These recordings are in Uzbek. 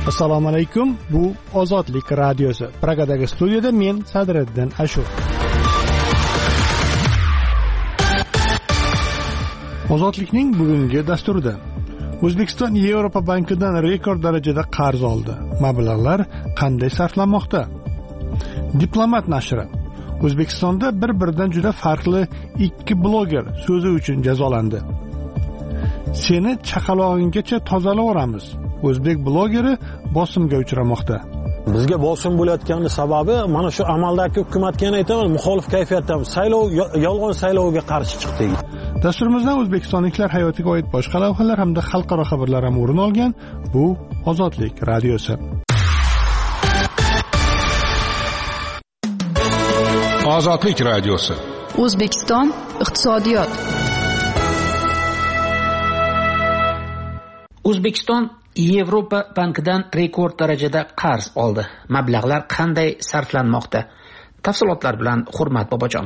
Assalomu alaykum. Bu Ozodlik radiosi. Pragadagi studiyada men Sadriddin Ashur. Ozodlikning bugungi dasturida O'zbekiston Yevropa bankidan rekord darajada qarz oldi. Mablag'lar qanday sarflanmoqda? Diplomat nashri O'zbekistonda bir-biridan juda farqli ikki bloger so'zi uchun jazolandi. Seni chaqalog'inggacha tozalaveramiz. O'zbek blogeri bosimga uchramoqda. Bizga bosim bo'layotgani sababi mana shu amaldagi hukumatga aytaman, muxolif kayfiyatdamiz. Yolg'on saylovga qarshi chiqdik. Dasturimizda o'zbekistonliklar hayotiga oid boshqa lavhalar hamda xalqaro xabarlar ham o'rin olgan. Bu Ozodlik radiosi. Ozodlik radiosi. O'zbekiston iqtisodiyot. O'zbekiston Yevropa bankidan rekord darajada qarz oldi. Mablag'lar qanday sarflanmoqda? Tafsilotlar bilan Hurmat Bobojon.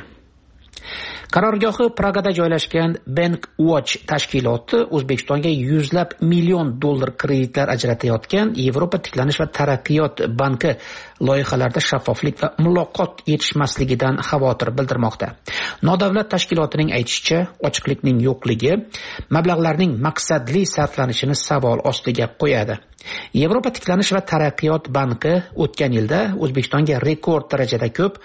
Qarorgohi Pragada joylashgan Bank Watch tashkiloti O'zbekistonga yuzlab million dollar kreditlar ajratayotgan Yevropa tiklanish va taraqqiyot banki loyihalarda shaffoflik va muloqot yetishmasligidan xavotir bildirmoqda. Nodavlat tashkilotining aytishicha, ochiqlikning yo'qligi mablag'larning maqsadli sarflanishini savol ostiga qo'yadi. Yevropa tiklanish va taraqqiyot banki o'tgan yilda O'zbekistonga rekord darajada ko'p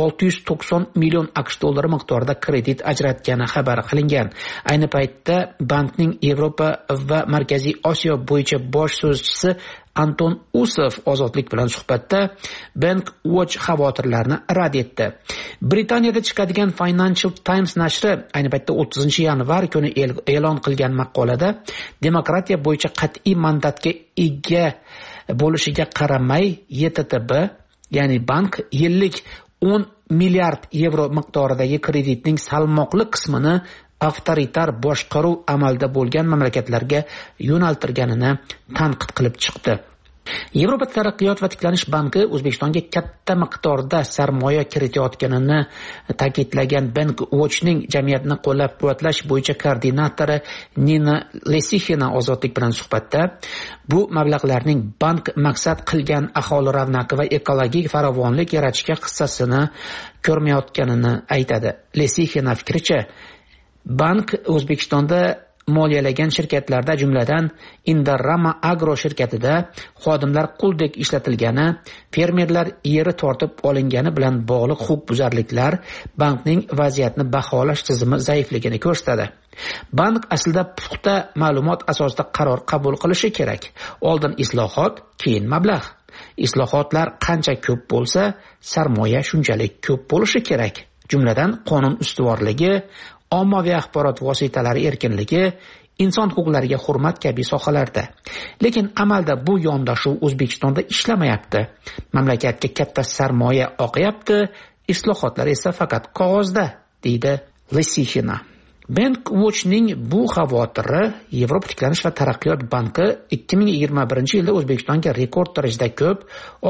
690 million AQSh dollari miqdorida kredit ajratgani xabar qilingan. Ayni paytda bankning Yevropa va Markaziy Osiyo bo'yicha bosh so'zchisi Anton Usov Ozodlik bilan suhbatda Bank Watch xavotirlarini rad etdi. Britaniyada chiqadigan Financial Times nashri ayni paytda 30 yanvar kuni e'lon qilgan maqolada demokratiya bo'yicha qat'iy mandatga ega bo'lishiga qaramay YTTB, ya'ni bank yillik 10 milliard yevro miqdoridagi kreditning salmoqli qismini avtoritar boshqaruv amalda bo'lgan mamlakatlarga yo'naltirganini tanqid qilib chiqdi. Yevropa taraqqiyot va tiklanish banki O'zbekistonga katta miqdorda sarmoya kiritayotganini ta'kidlagan Bank Watchning jamiyatni qo'llab-quvvatlash bo'yicha koordinatori Nina Lesixina Ozodlik bilan suhbatda bu mablag'larning bank maqsad qilgan aholi ravnaqi va ekologik farovonlik yaratishga hissasini ko'rmayotganini aytadi. Lesixina fikricha, bank O'zbekistonda moliyalagan shirkatlarda, jumladan Indorama Agro shirkatida xodimlar quldek ishlatilgani, fermerlar yeri tortib olingani bilan bog'liq huquqbuzarliklar bankning vaziyatni baholash tizimi zaifligini ko'rsatadi. Bank aslida puxta ma'lumot asosida qaror qabul qilishi kerak. Oldin islohot, keyin mablag'. Islohotlar qancha ko'p bo'lsa, sarmoya shunchalik ko'p bo'lishi kerak. Jumladan qonun ustuvorligi, ommaviy axborot vositalari erkinligi, inson huquqlariga hurmat kabi sohalarda. Lekin amalda bu yondashuv O'zbekistonda ishlamayapti. Mamlakatga katta sarmoya oqyapti, islohotlar esa faqat qog'ozda, deydi Lesixina. Bank Watchning bu xavotiri Yevropa tiklanish va taraqqiyot banki 2021-yilda O'zbekistonga rekord darajada ko'p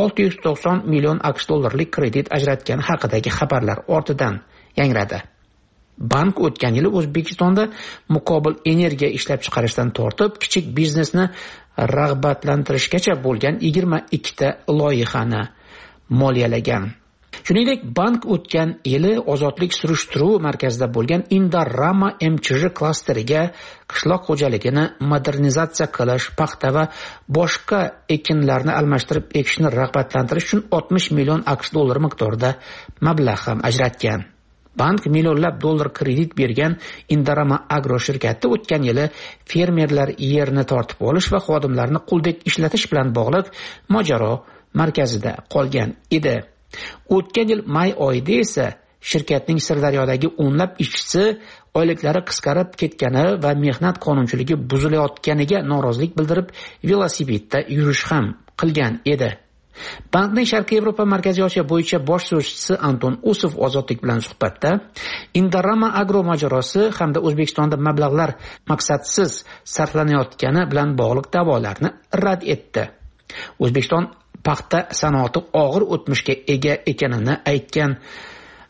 690 million AQSh dollarlik kredit ajratgani haqidagi xabarlar ortidan yangradi. Bank o'tgan yili O'zbekistonda muqobil energiya ishlab chiqarishdan tortib, kichik biznesni rag'batlantirishgacha bo'lgan 22 ta loyihani moliyalagan. Shuningdek, bank o'tgan yili ozodlik surishtiruv markazida bo'lgan Indorama MChJ klasteriga qishloq xo'jaligini modernizatsiya qilish, paxta va boshqa ekinlarni almashtirib ekishni rag'batlantirish uchun 60 million AQSh dollari miqdorida mablag' ham ajratgan. Bank millionlab dollar kredit bergan Indorama Agro shirkati o'tgan yili fermerlar yerini tortib olish va xodimlarni quldek ishlatish bilan bog'liq mojaro markazida qolgan edi. O'tgan yil may oyida esa shirkatning Sirdaryodagi o'nlab ishchisi oyliklari qisqarib ketgani va mehnat qonunchiligi buzilayotganiga norozilik bildirib velosipedda yurish ham qilgan edi. Bankning Sharqiy Yevropa Markaziy Osiyo bo'yicha bosh so'zchisi Anton Usov Ozodlik bilan suhbatda Indorama Agro mojarosi hamda O'zbekistonda mablag'lar maqsadsiz sarflanayotgani bilan bog'liq da'volarni rad etdi. O'zbekiston paxta sanoati og'ir o'tmishga ega ekanini aytgan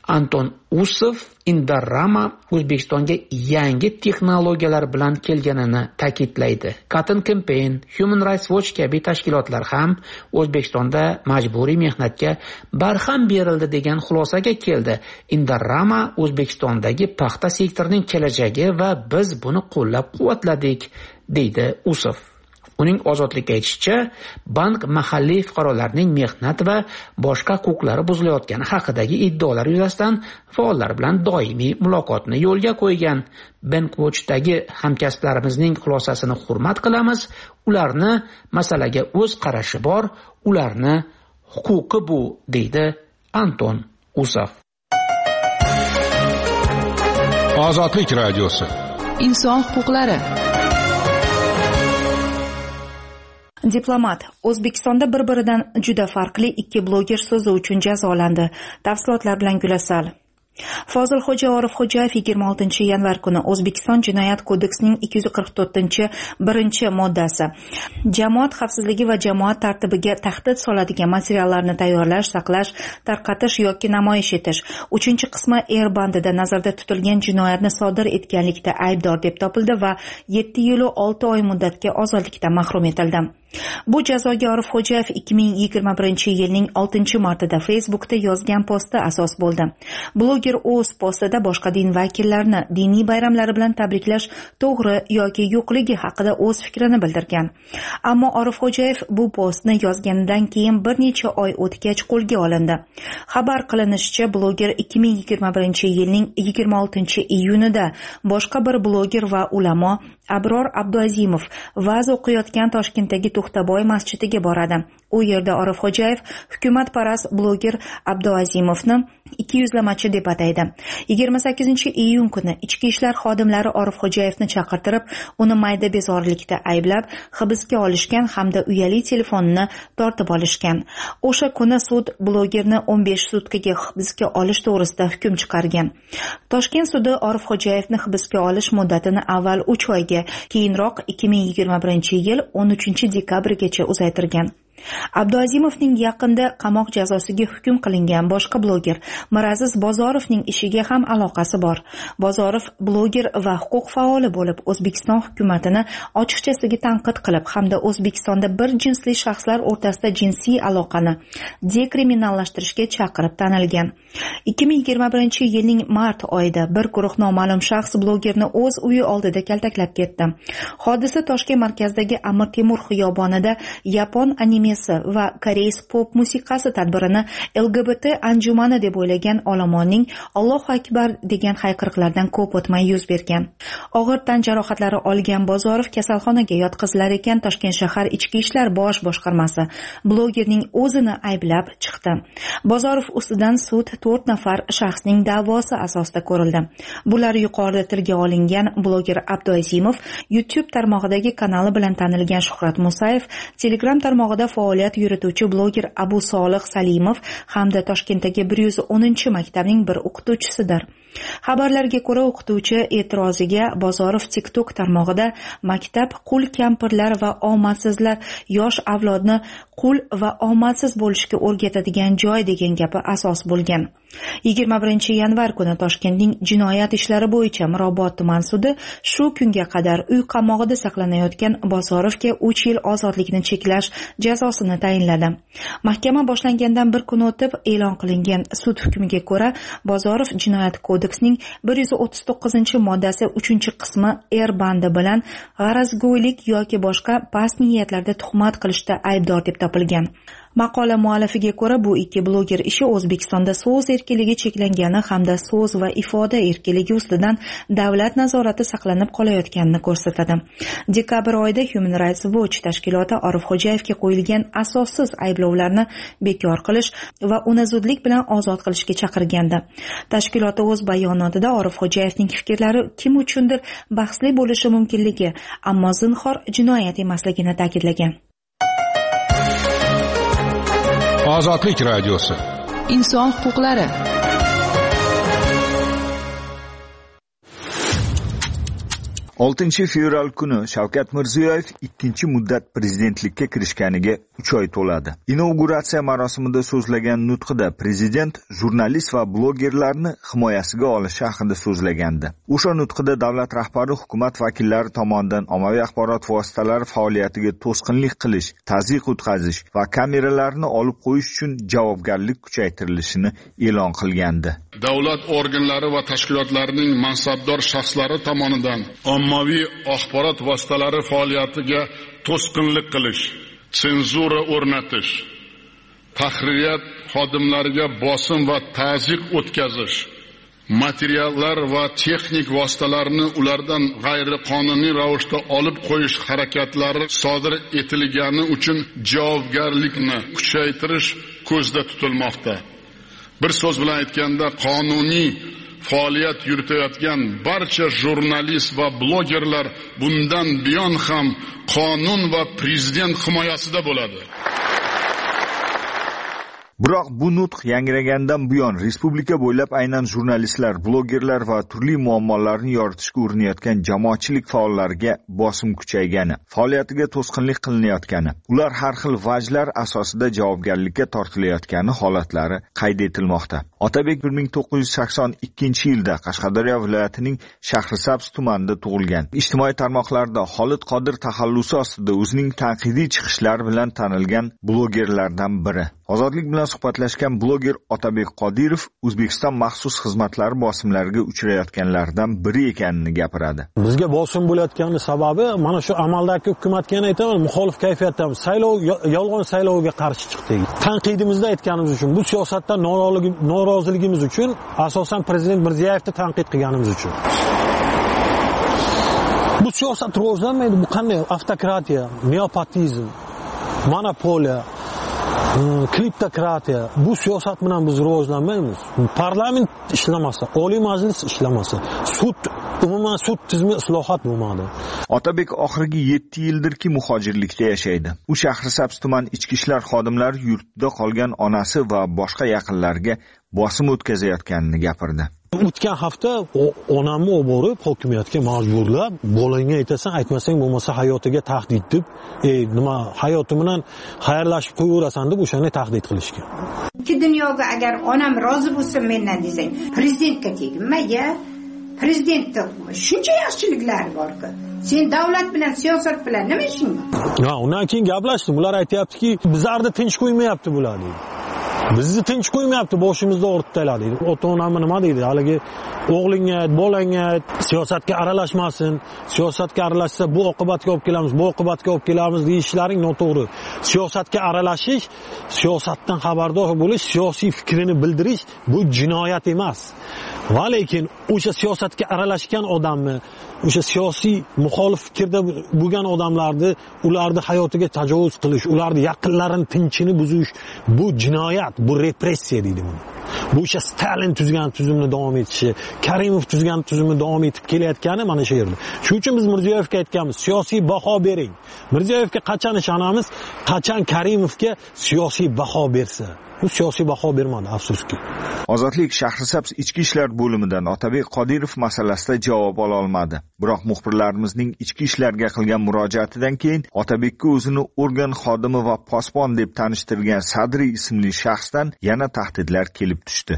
Anton Usov Indorama O'zbekistonga yangi texnologiyalar bilan kelganini ta'kidlaydi. Cotton Campaign, Human Rights Watch kabi tashkilotlar ham O'zbekistonda majburiy mehnatga barham berildi degan xulosaga keldi. Indorama O'zbekistondagi paxta sektorining kelajagi va biz buni qo'llab-quvvatladik, deydi Usov. Uning ozodlikka aytishicha, bank mahalliy fuqarolarning mehnat va boshqa huquqlari buzilayotgani haqidagi iddaolar yuzasidan faollar bilan doimiy muloqotni yo'lga qo'ygan. Bankwatchdagi hamkasblarimizning xulosasini hurmat qilamiz. Ularni masalaga o'z qarashi bor, ularni huquqi bu, deydi Anton Usov. Ozodlik radiosi. Inson huquqlari. Diplomat O'zbekistonda bir-biridan juda farqli ikki bloger so'zi uchun jazolandi. Tafsilotlar bilan Gulasal. Fozilxo'ja Orifxo'jayev 26 yanvar kuni O'zbekiston Jinoyat kodeksining 244 moddasi jamoat xavfsizligi va jamoat tartibiga tahdid soladigan materiallarni tayyorlash, saqlash, tarqatish yoki namoyish etish 3-qismi bandida nazarda tutilgan jinoyatni sodir etganlikda aybdor deb topildi va 7 yil 6 oy muddatga ozodlikdan mahrum etildi. Bu jazoga Orifxo'jayev 2021-yilning 6-martida Facebookda yozgan posti asos bo'ldi. Bloger o'z postida boshqa din vakillarini diniy bayramlari bilan tabriklash to'g'ri yoki yo'qligi haqida o'z fikrini bildirgan. Ammo Orifxo'jayev bu postni yozganidan keyin bir necha oy o'tgach qo'lga olindi. Xabar qilinishicha, bloger 2021-yilning 26-iyunida boshqa bir bloger va ulamo Abror Abduazimov va'z o'qiyotgan Toshkentdagi To'xtaboy masjidiga boradi. U yerda Orifxo'jayev hukumatparast bloger Abduazimovni 200lamachi deb ataydi. 28-iyun kuni ichki ishlar xodimlari Orifxo'jayevni chaqirtirib, uni mayda bezorilikda ayblab, hibsga olishgan hamda uyali telefonini tortib olishgan. O'sha kuni sud blogerni 15 sutkaga hibsga olish to'g'risida hukm chiqargan. Toshkent sudi Orifxo'jayevni hibsga olish muddatini avval 3 oyga, keyinroq 2021-yil 13-dekabrgacha uzaytirgan. Abduazimovning yaqinda qamoq jazosiga hukm qilingan boshqa bloger Miraziz Bozorovning ishiga ham aloqasi bor. Bozorov bloger va huquq faoli bo'lib, O'zbekiston hukumatini ochiqchasiga tanqid qilib hamda O'zbekistonda bir jinsli shaxslar o'rtasida jinsiy aloqani dekriminallashtirishga chaqirib tanilgan. 2021-yilning mart oyida bir guruh noma'lum shaxs blogerni o'z uyi oldida kaltaklab ketdi. Hodisa Toshkent markazidagi Amir Temur xiyobonida Yapon animesi va koreys pop musiqasi tadbirini LGBT anjumani deb o'ylagan olomonning Allohu akbar degan hayqiriqlardan ko'p o'tmay yuz bergan. Og'ir tan jarohatlari olgan Bozorov kasalxonaga yotqizilar ekan. Toshkent shahar ichki ishlar bosh boshqarmasi blogerning o'zini ayblab chiqdi. Bozorov ustidan sud 4 nafar shaxsning da'vosi asosida ko'rildi. Bular yuqorida tilga olingan bloger Abduazimov, YouTube tarmog'idagi kanali bilan tanilgan Shuhrat Musayev, Telegram tarmog'ida faoliyat yurituvchi bloger Abu Solih Salimov hamda Toshkentdagi 110-maktabning bir o'qituvchisidir. Xabarlarga ko'ra, o'qituvchi e'tiroziga Bozorov TikTok tarmog'ida maktab qul kampirlar va omadsizlar yosh avlodni qul va omadsiz bo'lishga o'rgatadigan joy degan gapi asos bo'lgan. 21-yanvar kuni Toshkentning jinoyat ishlari bo'yicha Mirobod tuman sudi shu kunga qadar uy qamoqida saqlanayotgan Bozorovga 3 yil ozodlikni cheklash jazosini tayinladi. Mahkama boshlangandan bir kun o'tib e'lon qilingan sud hukmiga ko'ra, Bozorov jinoyat kodeksining 139-moddasi 3-qismi bandi bilan g'arazgo'ylik yoki boshqa past niyatlarda tuhmat qilishda aybdor deb topilgan. Maqola muallifiga ko'ra, bu ikki bloger ishi O'zbekistonda so'z erkinligi cheklangani hamda so'z va ifoda erkinligi ustidan davlat nazorati saqlanib qolayotganini ko'rsatadi. Dekabr oyida Human Rights Watch tashkiloti Orifxo'jayevga qo'yilgan asossiz ayblovlarni bekor qilish va uni zudlik bilan ozod qilishga chaqirgandi. Tashkiloti o'z bayonotida Orifxo'jayevning fikrlari kim uchundir bahsli bo'lishi mumkinligi, ammo zinhor jinoyat emasligini ta'kidlagan. Ozodlik radiosi. Inson huquqlari. 6-fevral kuni Shavkat Mirziyoyev ikkinchi muddat prezidentlikka kirishganiga 3 oy to'ladi. Inauguratsiya marosimida so'zlagan nutqida prezident jurnalist va blogerlarni himoyasiga olishi haqida so'zlagandi. O'sha nutqida davlat rahbari hukumat vakillari tomonidan ommaviy axborot vositalari faoliyatiga to'sqinlik qilish, tazyiq o'tkazish va kameralarni olib qo'yish uchun javobgarlik kuchaytirilishini e'lon qilgandi. Davlat organlari va tashkilotlarining mansabdor shaxslari tomonidan ommaviy axborot vositalari faoliyatiga to'sqinlik qilish, senzura o'rnatish, tahririyat xodimlariga bosim va tazyiq o'tkazish, materiallar va texnik vositalarni ulardan g'ayriqonuniy ravishda olib qo'yish harakatlari sodir etilgani uchun javobgarlikni kuchaytirish ko'zda tutilmoqda. Bir so'z bilan aytganda, qonuniy faoliyat yuritayotgan barcha jurnalist va blogerlar bundan buyon ham qonun va prezident himoyasida bo'ladi. Biroq bu nutq yangragandan buyon respublika bo'ylab aynan jurnalistlar, blogerlar va turli muammolarni yoritishga urinayotgan jamoatchilik faollariga bosim kuchaygani, faoliyatiga to'sqinlik qilinayotgani, ular har xil vajlar asosida javobgarlikka tortilayotgani holatlari qayd etilmoqda. Otabek 1982-yilda Qashqadaryo viloyatining Shahrisabz tumanida tug'ilgan. Ijtimoiy tarmoqlarda Xolid Qodir taxallusi ostida o'zining tanqidiy chiqishlari bilan tanilgan blogerlardan biri. Ozodlik bilan suhbatlashgan bloger Otabek Qodirov O'zbekiston maxsus xizmatlari bosimlariga uchrayotganlardan biri ekanini gapiradi. Bizga bosim bo'layotgani sababi mana shu amaldagi hukumatga aytaman, muxolif kayfiyatdamiz. Yolg'on saylovga qarshi chiqdik. Tanqidimizda aytganimiz uchun, bu siyosatdan noroziligimiz uchun, asosan prezident Mirziyoyevni tanqid qilganimiz uchun. Bu siyosat rivojlanmaydi. Bu qanday avtokratiya, neopotizm, monopoliya, kliptokratiya, bu siyosat bilan biz rivojlanmaymiz. Parlament ishlamasa, Oliy Majlis ishlamasa, umuman sud tizimi islohot bo'lmadi. Otabek oxirgi 7 yildirki muhojirlikda yashaydi. U Shahrisabz tuman ichki ishlar xodimlari yurtida qolgan onasi va boshqa yaqinlarga bosim o'tkazayotganini gapirdi. O'tgan hafta onamni olib borib hokimiyatga majburlab, bolangga aytasan, aytmasang bo'lmasa hayotiga tahdid deb, nima hayoti bilan xayrlashib qo'yaverasan deb o'shani tahdid qilishgan. Ikki dunyoga agar onam rozi bo'lsa mendan desang, prezidentga tegma-ya. Prezidentda shuncha yaxshiliklari bor-ku. Sen davlat bilan, siyosat bilan nima ishing bor? Undan keyin gaplashdim. Ular aytayaptiki, bizlarni tinch qo'ymayapti bular deydi. Bizni tinch qo'ymayapti, boshimizda o'rtalar deydi. Ota-onam nima deydi? Haligi o'g'lingga, bolangga siyosatga aralashmasin. Siyosatga aralashsa bu oqibatga olib kelamiz, bu oqibatga olib kelamiz deyishlaring noto'g'ri. Siyosatga aralashish, siyosatdan xabardor bo'lish, siyosiy fikrini bildirish bu jinoyat emas. Va lekin o'sha siyosatga aralashgan odamni, o'sha siyosiy muxolif fikrda bo'lgan odamlarni, ularni hayotiga tajovuz qilish, ularni yaqinlarini tinchini buzish, bu jinoyat, bu repressiya deydi buni. Bu o'sha Stalin tuzgan tuzumni davom etishi, Karimov tuzgan tuzumni davom etib kelayotgani mana shu yerda. Shuning uchun biz Mirziyoyevga aytganmiz, siyosiy baho bering. Mirziyoyevga qachon ishonamiz, qachon Karimovga siyosiy baho bersa. Bu siyosiy baho bermadi, afsuski. Ozodlik Shahrisabz ichki ishlar bo'limidan Otabek Qodirov masalasida javob ola olmadi. Biroq muxbirlarimizning ichki ishlarga qilgan murojaatidan keyin Otabekka o'zini organ xodimi va posbon deb tanishtirgan Sadri ismli shaxsdan yana tahdidlar kelib tushdi.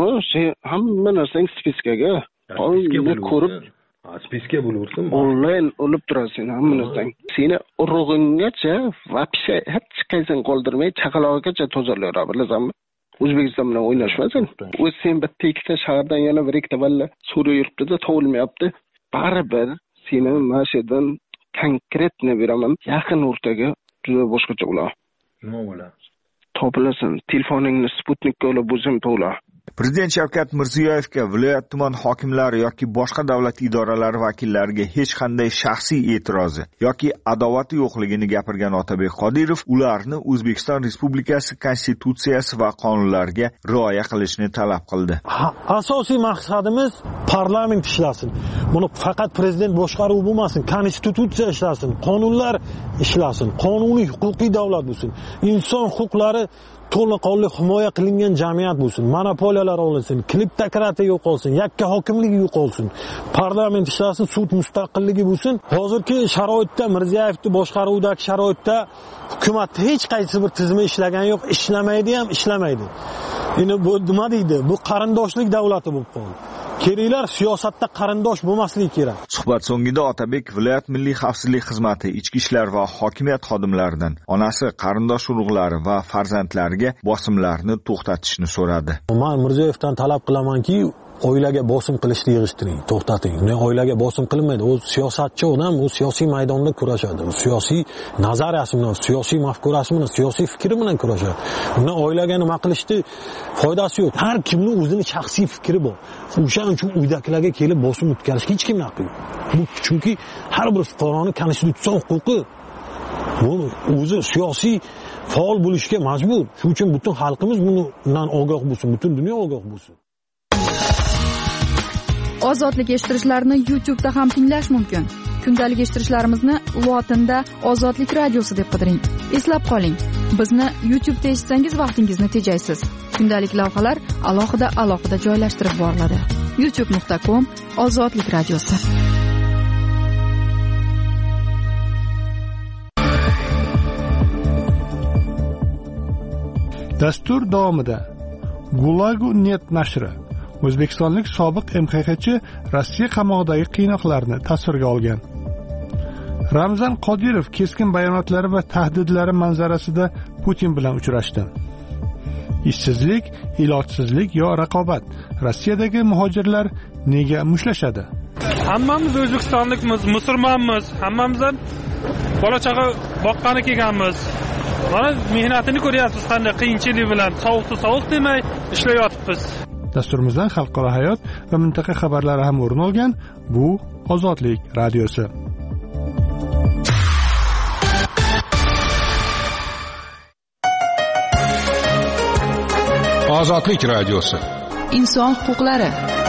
Hamma narsang spiskaga ko'rib spiska bo'laversin. Onlayn olib turasan hamma narsang. Seni urug'inggacha vapsha hech qaysin qoldirmay chaqaloqgacha tozalayapti, bilasanmi? O'zbekiston bilan o'ynashmasin. O'z sen bitta ikkita shahardan yana bir ikkita valla Suriya yuribdi-da, to'g'ilmayapti. Baribir seni mashadan konkretni beraman. Yaqin o'rtaga juda boshqacha bo'ladi. Nima bo'ladi? Topilasan. Telefoningni Sputnikka olib o'zim to'la. Prezident Shavkat Mirziyoyevga viloyat tuman hokimlari yoki boshqa davlat idoralari vakillariga hech qanday shaxsiy e'tirozi yoki adovati yo'qligini gapirgan Otabek Qodirov ularni O'zbekiston Respublikasi Konstitutsiyasi va qonunlariga rioya qilishni talab qildi. Asosiy maqsadimiz parlament ishlasin. Buni faqat prezident boshqaruvi bo'lmasin, konstitutsiya ishlasin, qonunlar ishlasin, qonuniy huquqiy davlat bo'lsin. Inson huquqlari to'laqonli himoya qilingan jamiyat bo'lsin, monopoliyalar olinsin, kleptokratiya yo'qolsin, yakka hokimlik yo'qolsin, parlament ishlasin, sud mustaqilligi bo'lsin. Hozirgi sharoitda Mirziyoyevning boshqaruvidagi sharoitda hukumat hech qaysi bir tizimi ishlagan yo'q, ishlamaydi ham ishlamaydi. Endi bu nima deydi? Bu qarindoshlik davlati bo'lib qoldi. Keraklar siyosatda qarindosh bo'lmasligi kerak. Suhbat so'ngida Otabek viloyat milliy xavfsizlik xizmati, ichki ishlar va hokimiyat xodimlaridan onasi, qarindosh urug'lari va farzandlariga bosimlarni to'xtatishni so'radi. Men Mirziyoyevdan talab qilamanki, oilaga bosim qilishni yig'ishtiring, to'xtating. Oilaga bosim qilmaydi. U siyosatchi odam, u siyosiy maydonda kurashadi. U siyosiy nazariyasi bilan, siyosiy mafkurasi bilan, siyosiy fikri bilan kurashadi. Undan oilaga nima qilishni foydasi yo'q. Har kimning o'zining shaxsiy fikri bor. O'shaning uchun uydagilarga kelib bosim o'tkazishga hech kim haqi yo'q. Bu chunki har bir fuqaroning konstitutsion huquqi. Bu o'zi siyosiy faol bo'lishga majbur. Shuning uchun butun xalqimiz bundan ogoh bo'lsin, butun dunyo ogoh bo'lsin. Ozodlik eshittirishlarni YouTube'da ham tinglash mumkin. Kundalik eshittirishlarimizni lotinda Ozodlik radiosi deb qidiring. Eslab qoling, bizni YouTube'da eshitsangiz vaqtingizni tejaysiz. Kundalik lavhalar alohida joylashtirib boriladi. youtube.com/Ozodlik radiosi. Dastur davomida Gulagu.net nashri O'zbekistonlik sobiq MXXchi Rossiya qamoqdagi qiynoqlarni tasvirga olgan. Ramzan Qodirov keskin bayonotlari va tahdidlari manzarasida Putin bilan uchrashdi. Ishsizlik, ilojsizlik yo raqobat. Rossiyadagi muhojirlar nega mushlashadi? Hammamiz O'zbekistonlikmiz, musulmonmiz, hammamiz ham bola chaqa boqqani kelganmiz. Mana mehnatini ko'ryapsiz, qanday qiyinchilik bilan, sovuq demay ishlayotibmiz. Dasturimizdan xalqaro hayot va mintaqa xabarlari ham o'rin olgan. Bu Ozodlik radiosi. Ozodlik radiosi. Inson huquqlari.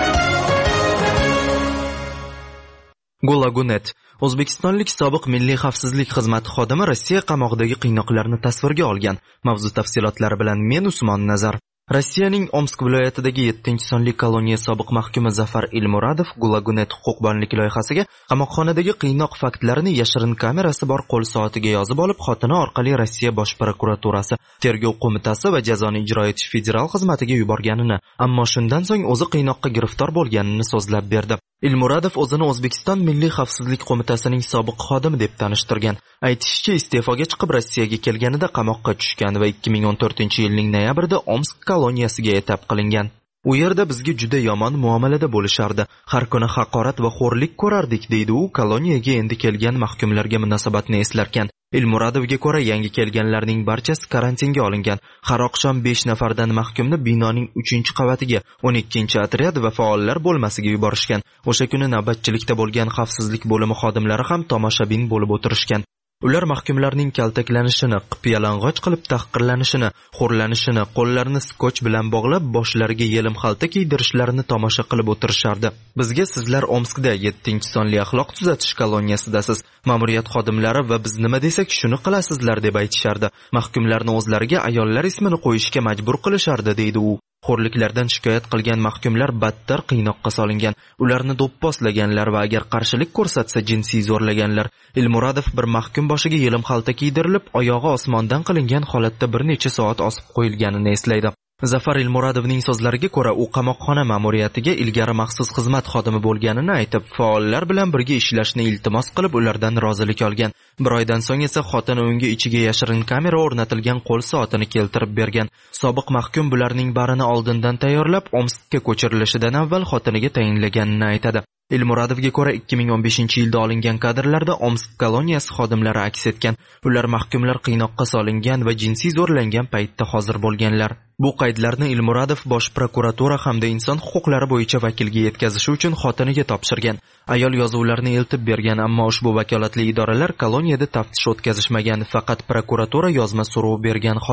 Gulagu.net O'zbekistonlik sobiq milliy xavfsizlik xizmati xodimi Rossiya qamoqdagi qiynoqlarni tasvirga olgan. Mavzu tafsilotlari bilan men Usmon Nazar. Rossiyaning Omsk viloyatidagi 7-sonli koloniya sobiq mahkumi Zafar Ilmuradov Gulagu.net huquqbonlik loyihasiga qamoqxonadagi qiynoq faktlarini yashirin kamerasi bor qo'l soatiga yozib olib, xotini orqali Rossiya bosh prokuraturasi, tergov qo'mitasi va jazoni ijro etish federal xizmatiga yuborganini, ammo shundan so'ng o'zi qiynoqqa giriftor bo'lganini so'zlab berdi. Ilmuradov o'zini O'zbekiston Milliy xavfsizlik qo'mitasining sobiq xodimi deb tanishtirgan. Aytishicha, iste'foga chiqib Rossiyaga kelganida qamoqqa tushgan va 2014-yilning noyabrida Omsk koloniyasiga etap qilingan. U yerda bizga juda yomon muomalada bo'lishardi. Har kuni haqorat va xo'rlik ko'rardik, deydi u koloniyaga endi kelgan mahkumlarga munosabatni eslarkan. Ilmuradovga ko'ra, yangi kelganlarning barchasi karantinga olingan. Har oqshom 5 nafardan mahkumni binoning 3-qavatiga, 12-otryad va faollar bo'lmasiga yuborishgan. O'sha kuni navbatchilikda bo'lgan xavfsizlik bo'limi xodimlari ham tomoshabin bo'lib o'tirishgan. Ular mahkumlarning kaltaklanishini, qip-yalang'och qilib tahqirlanishini, xo'rlanishini, qo'llarini skoch bilan bog'lab, boshlariga yelim xalta kiydirishlarini tomosha qilib o'tirishardi. Bizga sizlar Omskda 7-sonli axloq tuzatish koloniyasidasiz. Ma'muriyat xodimlari va biz nima desak shuni qilasizlar deb aytishardi. Mahkumlarni o'zlariga ayollar ismini qo'yishga majbur qilishardi, deydi u. Xo'rliklardan shikoyat qilgan mahkumlar battar qiynoqqa solingan. Ularni do'pposlaganlar va agar qarshilik ko'rsatsa jinsiy zo'rlaganlar. Ilmuradov bir mahkum boshiga yelim xalta kiydirilib, oyog'i osmondan qilingan holatda bir necha soat osib qo'yilganini eslaydi. Zafar Ilmuradovning so'zlariga ko'ra, u qamoqxona ma'muriyatiga ilgari maxsus xizmat xodimi bo'lganini aytib, faollar bilan birga ishlashni iltimos qilib, ulardan rozilik olgan. Bir oydan so'ng esa xotini unga ichiga yashirin kamera o'rnatilgan qo'l soatini keltirib bergan. Sobiq mahkum bularning barini oldindan tayyorlab, Omskka ko'chirilishidan avval xotiniga tayinlaganini aytadi. Ilmuradovga ko'ra 2015-yilda olingan kadrlarda Omsk koloniyasi xodimlari aks etgan. Ular mahkumlar qiynoqqa solingan va jinsiy zo'rlangan paytda hozir bo'lganlar. Bu qaydlarni Ilmuradov bosh prokuratura hamda inson huquqlari bo'yicha vakilga yetkazishi uchun xotiniga topshirgan. Ayol yozuvlarni eltib bergan, ammo ushbu vakolatli idoralar koloniyada taftish o'tkazishmagan, faqat prokuratura yozma so'rov bergan xolos.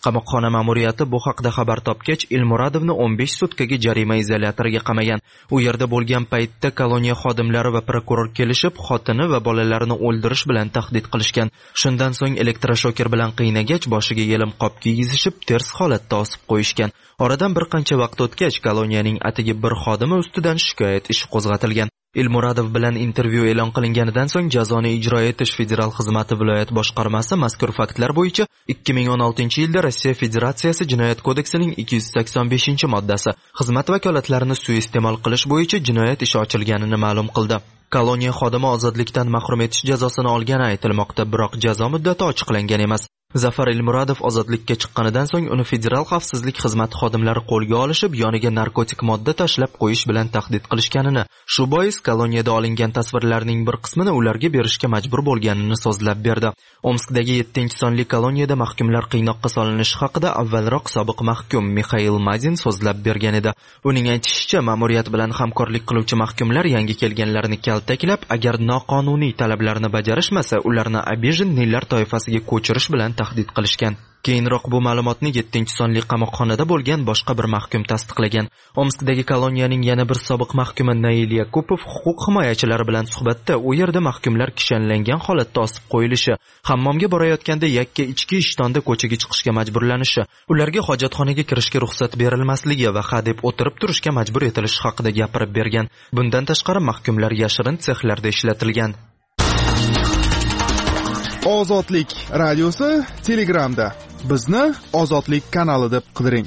Qamoqxona ma'muriyati bu haqda xabar topgach, Ilmuradovni 15 sutkaga jarima izolyatoriga qamagan. U yerda bo'lgan paytda koloniya xodimlari va prokuror kelishib, xotini va bolalarini o'ldirish bilan tahdid qilishgan. Shundan so'ng elektroshoker bilan qiynagach, boshiga yelim qop kiygizishib, ters holatda osib qo'yishgan. Oradan bir qancha vaqt o'tgach, koloniyaning atigi bir xodimi ustidan shikoyat ishi qo'zg'atilgan. Ilmuradov bilan intervyu e'lon qilinganidan so'ng Jazoni ijro etish federal xizmati viloyat boshqarmasi mazkur faktlar bo'yicha 2016-yilda Rossiya Federatsiyasi Jinoyat kodeksining 285-moddasi xizmat vakolatlarini suiiste'mol qilish bo'yicha jinoyat ishi ochilganini ma'lum qildi. Koloniya xodimi ozodlikdan mahrum etish jazosini olgani aytilmoqda, biroq jazo muddati ochiqlangan emas. Zafar Ilmuradov ozodlikka chiqqanidan so'ng uni federal xavfsizlik xizmati xodimlari qo'lga olishib, yoniga narkotik modda tashlab qo'yish bilan tahdid qilishganini, shu bois koloniyada olingan tasvirlarning bir qismini ularga berishga majbur bo'lganini so'zlab berdi. Omskdagi 7-sonli koloniyada mahkumlar qiynoqqa solinishi haqida avvalroq sobiq mahkum Mixail Mazin so'zlab bergan edi. Uning aytishicha, ma'muriyat bilan hamkorlik qiluvchi mahkumlar yangi kelganlarni kaltaklab, agar noqonuniy talablarni bajarishmasa, ularni abejinnilar toifasiga ko'chirish bilan tahdid qilishgan. Keyinroq bu ma'lumotni 7-sonli qamoqxonada bo'lgan boshqa bir mahkum tasdiqlagan. Omskdagi koloniyaning yana bir sobiq mahkumi Nail Yakupov huquq himoyachilari bilan suhbatda u yerda mahkumlar kishanlangan holatda osib qo'yilishi, hammomga borayotganda yakka ichki ishtonda ko'chaga chiqishga majburlanishi, ularga hojatxonaga kirishga ruxsat berilmasligi va hadeb o'tirib turishga majbur etilishi haqida gapirib bergan. Bundan tashqari mahkumlar yashirin sexlarda ishlatilgan. Ozodlik radiosi Telegramda. Bizni Ozodlik kanali deb qidiring.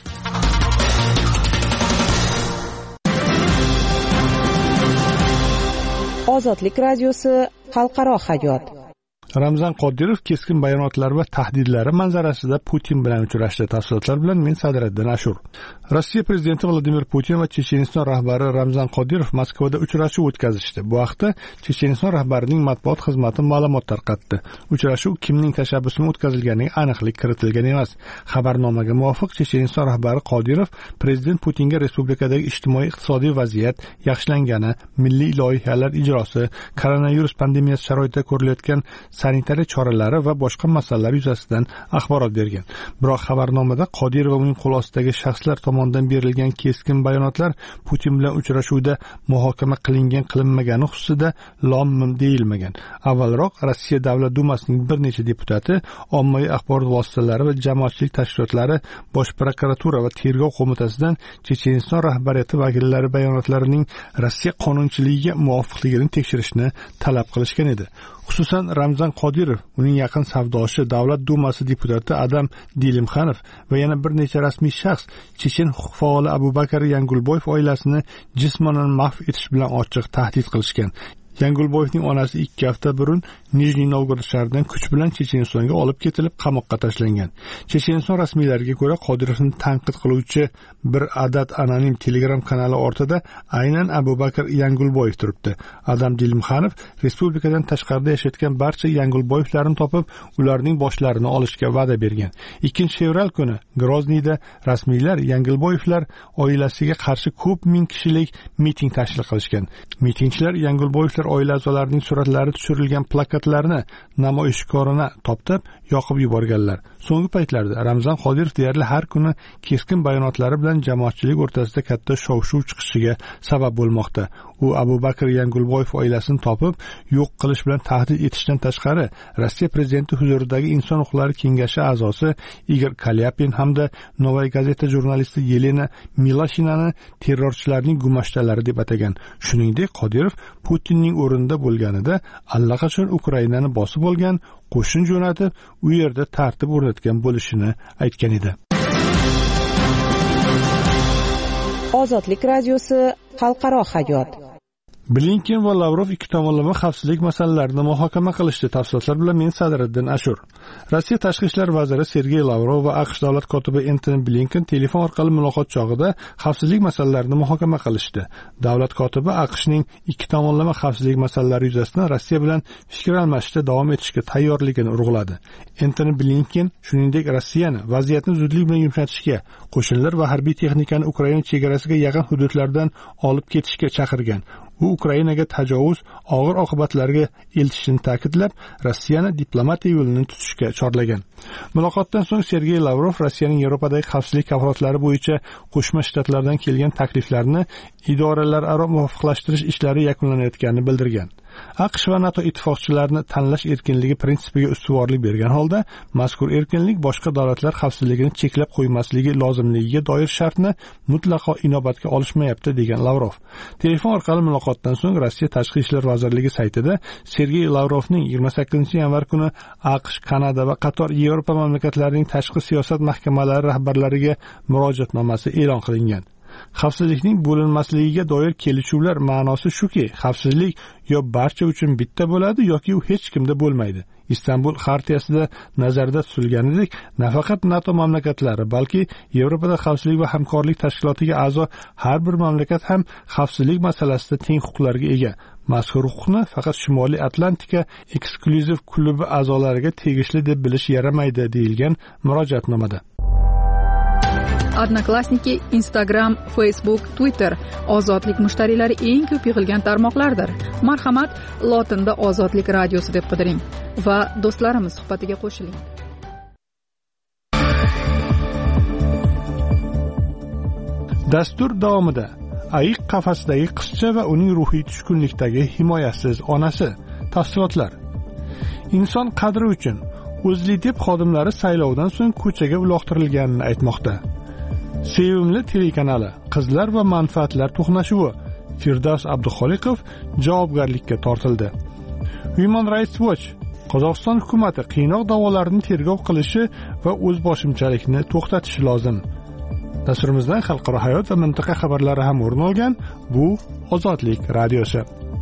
Ozodlik radiosi xalqaro hayot. Ramzan Qodirov keskin bayonotlar va tahdidlari manzarasida Putin bilan uchrashdi. Tafsilotlar bilan men Sadriddin Ashur. Rossiya prezidenti Vladimir Putin va Checheniston rahbari Ramzan Qodirov Moskvada uchrashuv o'tkazishdi. Bu haqda Checheniston rahbarining matbuot xizmati ma'lumot tarqatdi. Uchrashuv kimning tashabbusi bilan o'tkazilganiga aniqlik kiritilgan emas. Xabarnomaga muvofiq Checheniston rahbari Qodirov prezident Putinga respublikadagi ijtimoiy-iqtisodiy vaziyat yaxshilangani, milliy loyihalar ijrosi, koronavirus pandemiyasi sharoitida ko'rilayotgan sanitariya choralari va boshqa masalalar yuzasidan axborot bergan. Biroq xabarnomada Qodirov va uning qo'l ostidagi shaxslar tomonidan berilgan keskin bayonotlar Putin bilan uchrashuvda muhokama qilinmagani xususida lom-mim deyilmagan. Avvalroq Rossiya Davlat dumasining bir necha deputati ommaviy axborot vositalari va jamoatchilik tashkilotlari Bosh prokuratura va tergov qo'mitasidan Checheniston rahbariyati vakillari bayonotlarining Rossiya qonunchiligiga muvofiqligini tekshirishni talab qilishgan edi. Xususan Ramzan Qodirov, uning yaqin savdoshi Davlat dumasi deputati Adam Dilimxanov va yana bir necha rasmiy shaxs chechen huquq faoli Abubakar Yangulboyev oilasini jismonan mahv etish bilan ochiq tahdid qilishgan. Yangulboyevning onasi 2 hafta burun Nijniy Novgorod shahridan kuch bilan Chechenistonga olib ketilib qamoqqa tashlangan. Checheniston rasmiylariga ko'ra Qodirovni tanqid qiluvchi bir adad anonim Telegram kanali ortida aynan Abubakar Yangulboyev turibdi. Adam Dilimxanov respublikadan tashqarida yashayotgan barcha Yangulboyevlarni topib, ularning boshlarini olishga va'da bergan. 2-fevral kuni Grozniyda rasmiylar Yangulboyevlar oilasiga qarshi ko'p ming kishilik miting tashkil qilishgan. Mitingchilar Yangulboyevlar oila a'zolarining suratlari tushirilgan plakatlarni namoyishkorona toptab yoqib yuborganlar. So'nggi paytlarda Ramzan Qodirov deyarli har kuni keskin bayonotlari bilan jamoatchilik o'rtasida katta shov-shuv chiqishiga sabab bo'lmoqda. U Abubakar Yangulboyev oilasini topib, yo'q qilish bilan tahdid etishdan tashqari, Rossiya prezidenti huzuridagi Inson huquqlari kengashi a'zosi Igor Kalyapin hamda Novaya Gazeta jurnalisti Yelena Milashinani terrorchilarning gumashtalari deb atagan. Shuningdek, Qodirov Putinning o'rinda bo'lganida allaqachon Ukrainani bosib olgan, qo'shin jo'natib, u yerda tartib o'rnatgan bo'lishini aytgan edi. Ozodlik radiosi xalqaro hayot. Blinken va Lavrov ikki tomonlama xavfsizlik masalalarini muhokama qilishdi. Tafsilotlar bilan men Sadriddin Ashur. Rossiya tashqi ishlar vaziri Sergey Lavrov va AQSh davlat kotibi Antony Blinken telefon orqali muloqot chog'ida xavfsizlik masalalarini muhokama qilishdi. Davlat kotibi AQShning ikki tomonlama xavfsizlik masalalari yuzasidan Rossiya bilan fikr almashishda davom etishga tayyorligini urg'uladi. Antony Blinken shuningdek Rossiyani vaziyatni zudlik bilan yumshatishga, qo'shinlar va harbiy texnikani Ukraina chegarasiga yaqin hududlardan olib ketishga chaqirgan. u Ukrainaga tajovuz og'ir oqibatlarga eltishini ta'kidlab, Rossiyani diplomatiya yo'lini tutishga chorlagan. Muloqotdan so'ng Sergey Lavrov Rossiyaning Yevropadagi xavfsizlik kafolatlari bo'yicha Qo'shma Shtatlardan kelgan takliflarni idoralararo muvofiqlashtirish ishlari yakunlanayotganini bildirgan. AQSh va NATO ittifoqchilarini tanlash erkinligi prinsipiga ustuvorlik bergan holda, mazkur erkinlik boshqa davlatlar xavfsizligini cheklab qo'ymasligi lozimligiga doir shartni mutlaqo inobatga olishmayapti, degan Lavrov. Telefon orqali muloqotdan so'ng Rossiya Tashqi ishlar vazirligi saytida Sergey Lavrovning 28-yanvar kuni AQSh, Kanada va qator Yevropa mamlakatlarining tashqi siyosat mahkamalari rahbarlariga murojaatnomasi e'lon qilingan. Xavfsizlikning bo'linmasligiga doir kelishuvlar ma'nosi shuki, xavfsizlik yo barcha uchun bitta bo'ladi yoki u hech kimda bo'lmaydi. Istanbul xartiyasida nazarda tutilganidek, nafaqat NATO mamlakatlari, balki Yevropada xavfsizlik va hamkorlik tashkilotiga a'zo har bir mamlakat ham xavfsizlik masalasida teng huquqlarga ega. Mazkur huquqni faqat Shimoliy Atlantika eksklyuziv klubi a'zolariga tegishli deb bilish yaramaydi, deyilgan murojaatnomada. Odnoklassniki, Instagram, Facebook, Twitter ozodlik mushtariylari eng ko'p yig'ilgan tarmoqlardir. Marhamat, lotinda Ozodlik radiosi deb qidiring va do'stlarimiz suhbatiga qo'shiling. Dastur davomida ayiq qafasidagi qizcha va uning ruhiy tushkunlikdagi himoyasiz onasi. Tafsilotlar. Inson qadri uchun O'zLiDeP xodimlari saylovdan so'ng ko'chaga uloqtirilganini aytmoqda. Sevimli telekanali Qizlar va manfaatlar to'qnashuvi. Firdavs Abduxoliqov javobgarlikka tortildi. Human Rights Watch Qozog'iston hukumatı qiynoq da'volarini tergov qilishi va o'zboshimchalikni to'xtatishi lozim. Dasturimizdan xalqaro hayot va mintaqa xabarlari ham o'rin olgan. Bu Ozodlik radiosi.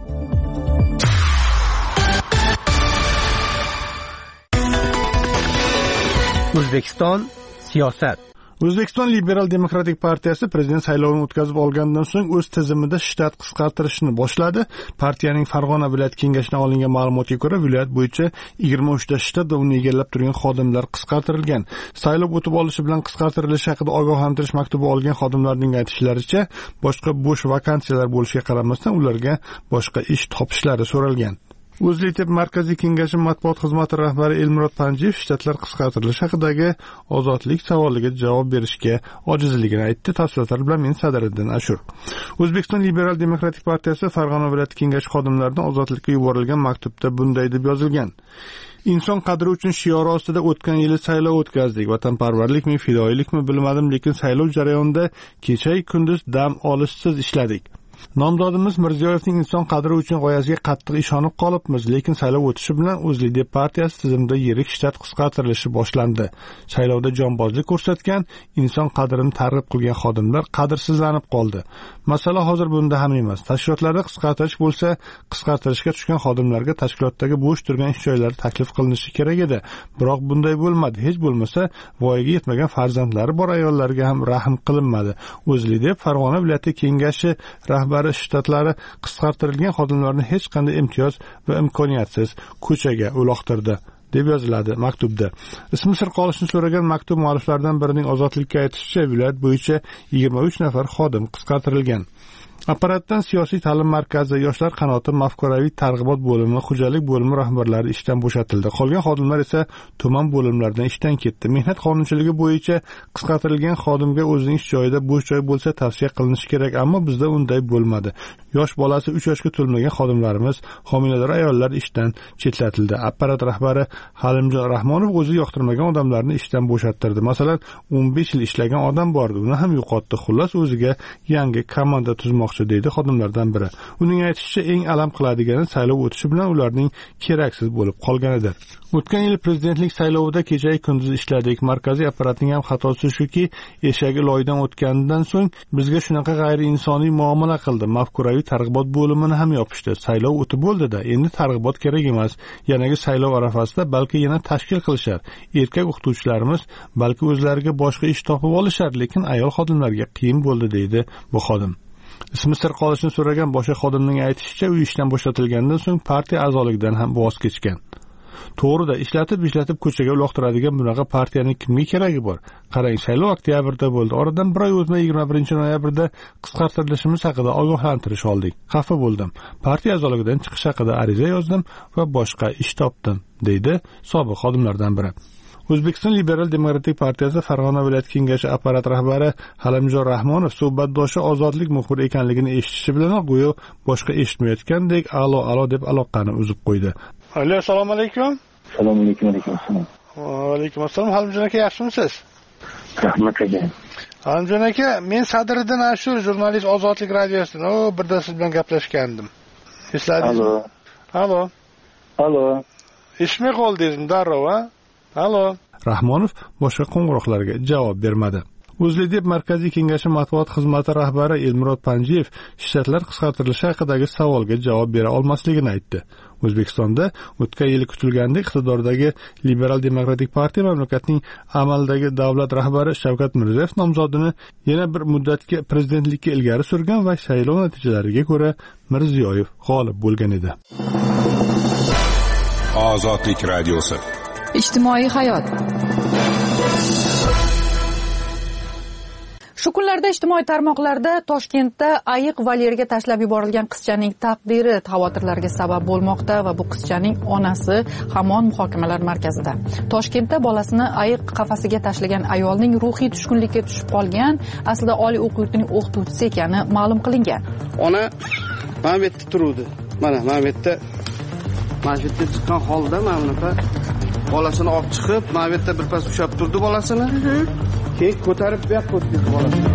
O'zbekiston siyosat. O'zbekiston Liberal Demokratik partiyasi prezident saylovini o'tkazib olgandan so'ng o'z tizimida shtat qisqartirishni boshladi. Partiyaning Farg'ona viloyat kengashidan olingan ma'lumotga ko'ra, viloyat bo'yicha 23 ta shtat va uni egallab turgan xodimlar qisqartirilgan. Saylov o'tib olishi bilan qisqartirilishi haqida ogohlantirish maktubi olgan xodimlarning aytishlaricha, boshqa bo'sh vakansiyalar bo'lishiga qaramasdan ularga boshqa ish topishlari so'ralgan. O'zLiDeP Markaziy kengashi matbuot xizmati rahbari Elmurod Panjiyev shtatlar qisqartirilishi haqidagi ozodlik savoliga javob berishga ojizligini aytdi. Tafsilotlar bilan men Sadiriddin Ashur. O'zbekiston Liberal Demokratik partiyasi Farg'ona viloyati kengashi xodimlaridan ozodlikka yuborilgan maktubda bunday deb yozilgan: Inson qadri uchun shiori ostida o'tgan yili saylov o'tkazdik. Vatanparvarlikmi, fidoyilikmi bilmadim, lekin saylov jarayonida kecha-yu kunduz dam olishsiz ishladik. Nomzodimiz Mirziyoyevning inson qadri uchun g'oyasiga qattiq ishonib qolibmiz, lekin saylov o'tishi bilan O'zLiDeP partiyasi tizimida yirik shtat qisqartirilishi boshlandi. Saylovda jonbozlik ko'rsatgan, inson qadrini targ'ib qilgan xodimlar qadrsizlanib qoldi. Masala hozir bunda ham emas. Tashkilotlarda qisqartirish bo'lsa, qisqartirishga tushgan xodimlarga tashkilotdagi bo'sh turgan ish joylari taklif qilinishi kerak edi. Biroq bunday bo'lmadi. Hech bo'lmasa, voyaga yetmagan farzandlari bor ayollarga ham rahm qilinmadi. O'zLiDeP Farg'ona viloyati kengashi rahbari shtatlari qisqartirilgan xodimlarni hech qanday imtiyoz va imkoniyatsiz ko'chaga uloqtirdi, deb yoziladi maktubda. Ismi sir qolishini so'ragan maktub mualliflaridan birining Ozodlikka aytishicha, viloyat bo'yicha 23 nafar xodim qisqartirilgan. Apparatdan siyosiy ta'lim markazi, yoshlar qanoti, mafkuraviy targ'ibot bo'limi, xo'jalik bo'limi rahbarlari ishdan bo'shatildi. Qolgan xodimlar esa tuman bo'limlaridan ishdan ketdi. Mehnat qonunchiligi bo'yicha qisqartirilgan xodimga o'zining ish joyida bo'sh joy bo'lsa tavsiya qilinishi kerak, ammo bizda unday bo'lmadi. Yosh bolasi 3 yoshga to'lmagan xodimlarimiz, homilador ayollar ishdan chetlatildi. Apparat rahbari Halimjon Rahmonov o'zi yoqtirmagan odamlarni ishdan bo'shattirdi. Masalan, 15 yil ishlagan odam bor edi, uni ham yo'qotdi. Xullas, o'ziga yangi komanda tuzmoqchi, deydi xodimlardan biri. Uning aytishicha, eng alam qiladigani saylov o'tishi bilan ularning keraksiz bo'lib qolganidir. O'tgan yil prezidentlik saylovida kecha-yu kunduz ishladik. Markaziy apparatning ham xatosi shuki, eshagi loydan o'tganidan so'ng bizga shunaqa g'ayriinsoniy muomala qildi. Mafkuraviy targ'ibot bo'limini ham yopishdi. Saylov o'tib bo'ldi-da, endi targ'ibot kerak emas. Yanagi saylov arafasida balki yana tashkil qilishar. Erkak o'qituvchilarimiz balki o'zlariga boshqa ish topib olishar, lekin ayol xodimlarga qiyin bo'ldi, deydi bu xodim. Ismi sir qolishini so'ragan boshqa xodimning aytishicha, u ishdan bo'shatilgandan so'ng partiya a'zoligidan ham voz kechgan. To'g'rida ishlatib ko'chaga uloqtiradigan bunaqa partiyaning kimga keragi bor? Qarang, saylov oktyabrda bo'ldi. Oradan bir oy o'tmay 21-noyabrda qisqartirilishimiz haqida ogohlantirish oldik. Xafa bo'ldim. Partiya a'zoligidan chiqish haqida ariza yozdim va boshqa ish topdim, deydi sobiq xodimlardan biri. O'zbekiston Liberal Demokratik partiyasi Farg'ona viloyat kengashi apparat rahbari Halimjon Rahmonov suhbatdoshi ozodlik muxbiri ekanligini eshitishi bilan go'yo boshqa eshitmayotgandek alo deb aloqani uzib qo'ydi. Alo, assalomu alaykum. Assalomu alaykum. Assalom. Va alaykum assalom. Halimjon aka, yaxshimisiz? Rahmat aka. Halimjon aka, men Sadriddin Ashur, jurnalist Ozodlik radiosidan birda siz bilan gaplashgandim. Esladingizmi? Alo. Eshitmay qoldingizmi darrov, ha? Alo. Rahmonov boshqa qo'ng'iroqlarga javob bermadi. O'zlidep Markaziy kengashi matbuot xizmati rahbari Elmurod Panjiyev shtatlar qisqartirilishi haqidagi savolga javob bera olmasligini aytdi. O'zbekistonda o'tgan yil kutilgandek iqtidordagi Liberal Demokratik partiya mamlakatning amaldagi davlat rahbari Shavkat Mirziyoyev nomzodini yana bir muddatga prezidentlikka ilgari surgan va saylov natijalariga ko'ra Mirziyoyev g'olib bo'lgan edi. Ozodlik radiosi. Ijtimoiy hayot. Shu kunlarda ijtimoiy tarmoqlarda Toshkentda ayiq volyeriga tashlab yuborilgan qizchaning taqdiri xavotirlarga sabab bo'lmoqda va bu qizchaning onasi hamon muhokamalar markazida. Toshkentda bolasini ayiq qafasiga tashlagan ayolning ruhiy tushkunlikka tushib qolgan, aslida oliy o'quv yurtining o'qituvchisi ekani ma'lum qilingan. Ona mana bu yerda turuvdi. Mana bu yerda chiqqan holda mana bunaqa bolasini olib chiqib, mana bu yerda birpas ushlab turdi bolasini. Keyin ko'tarib bu yoqqa o'tdi bolasini.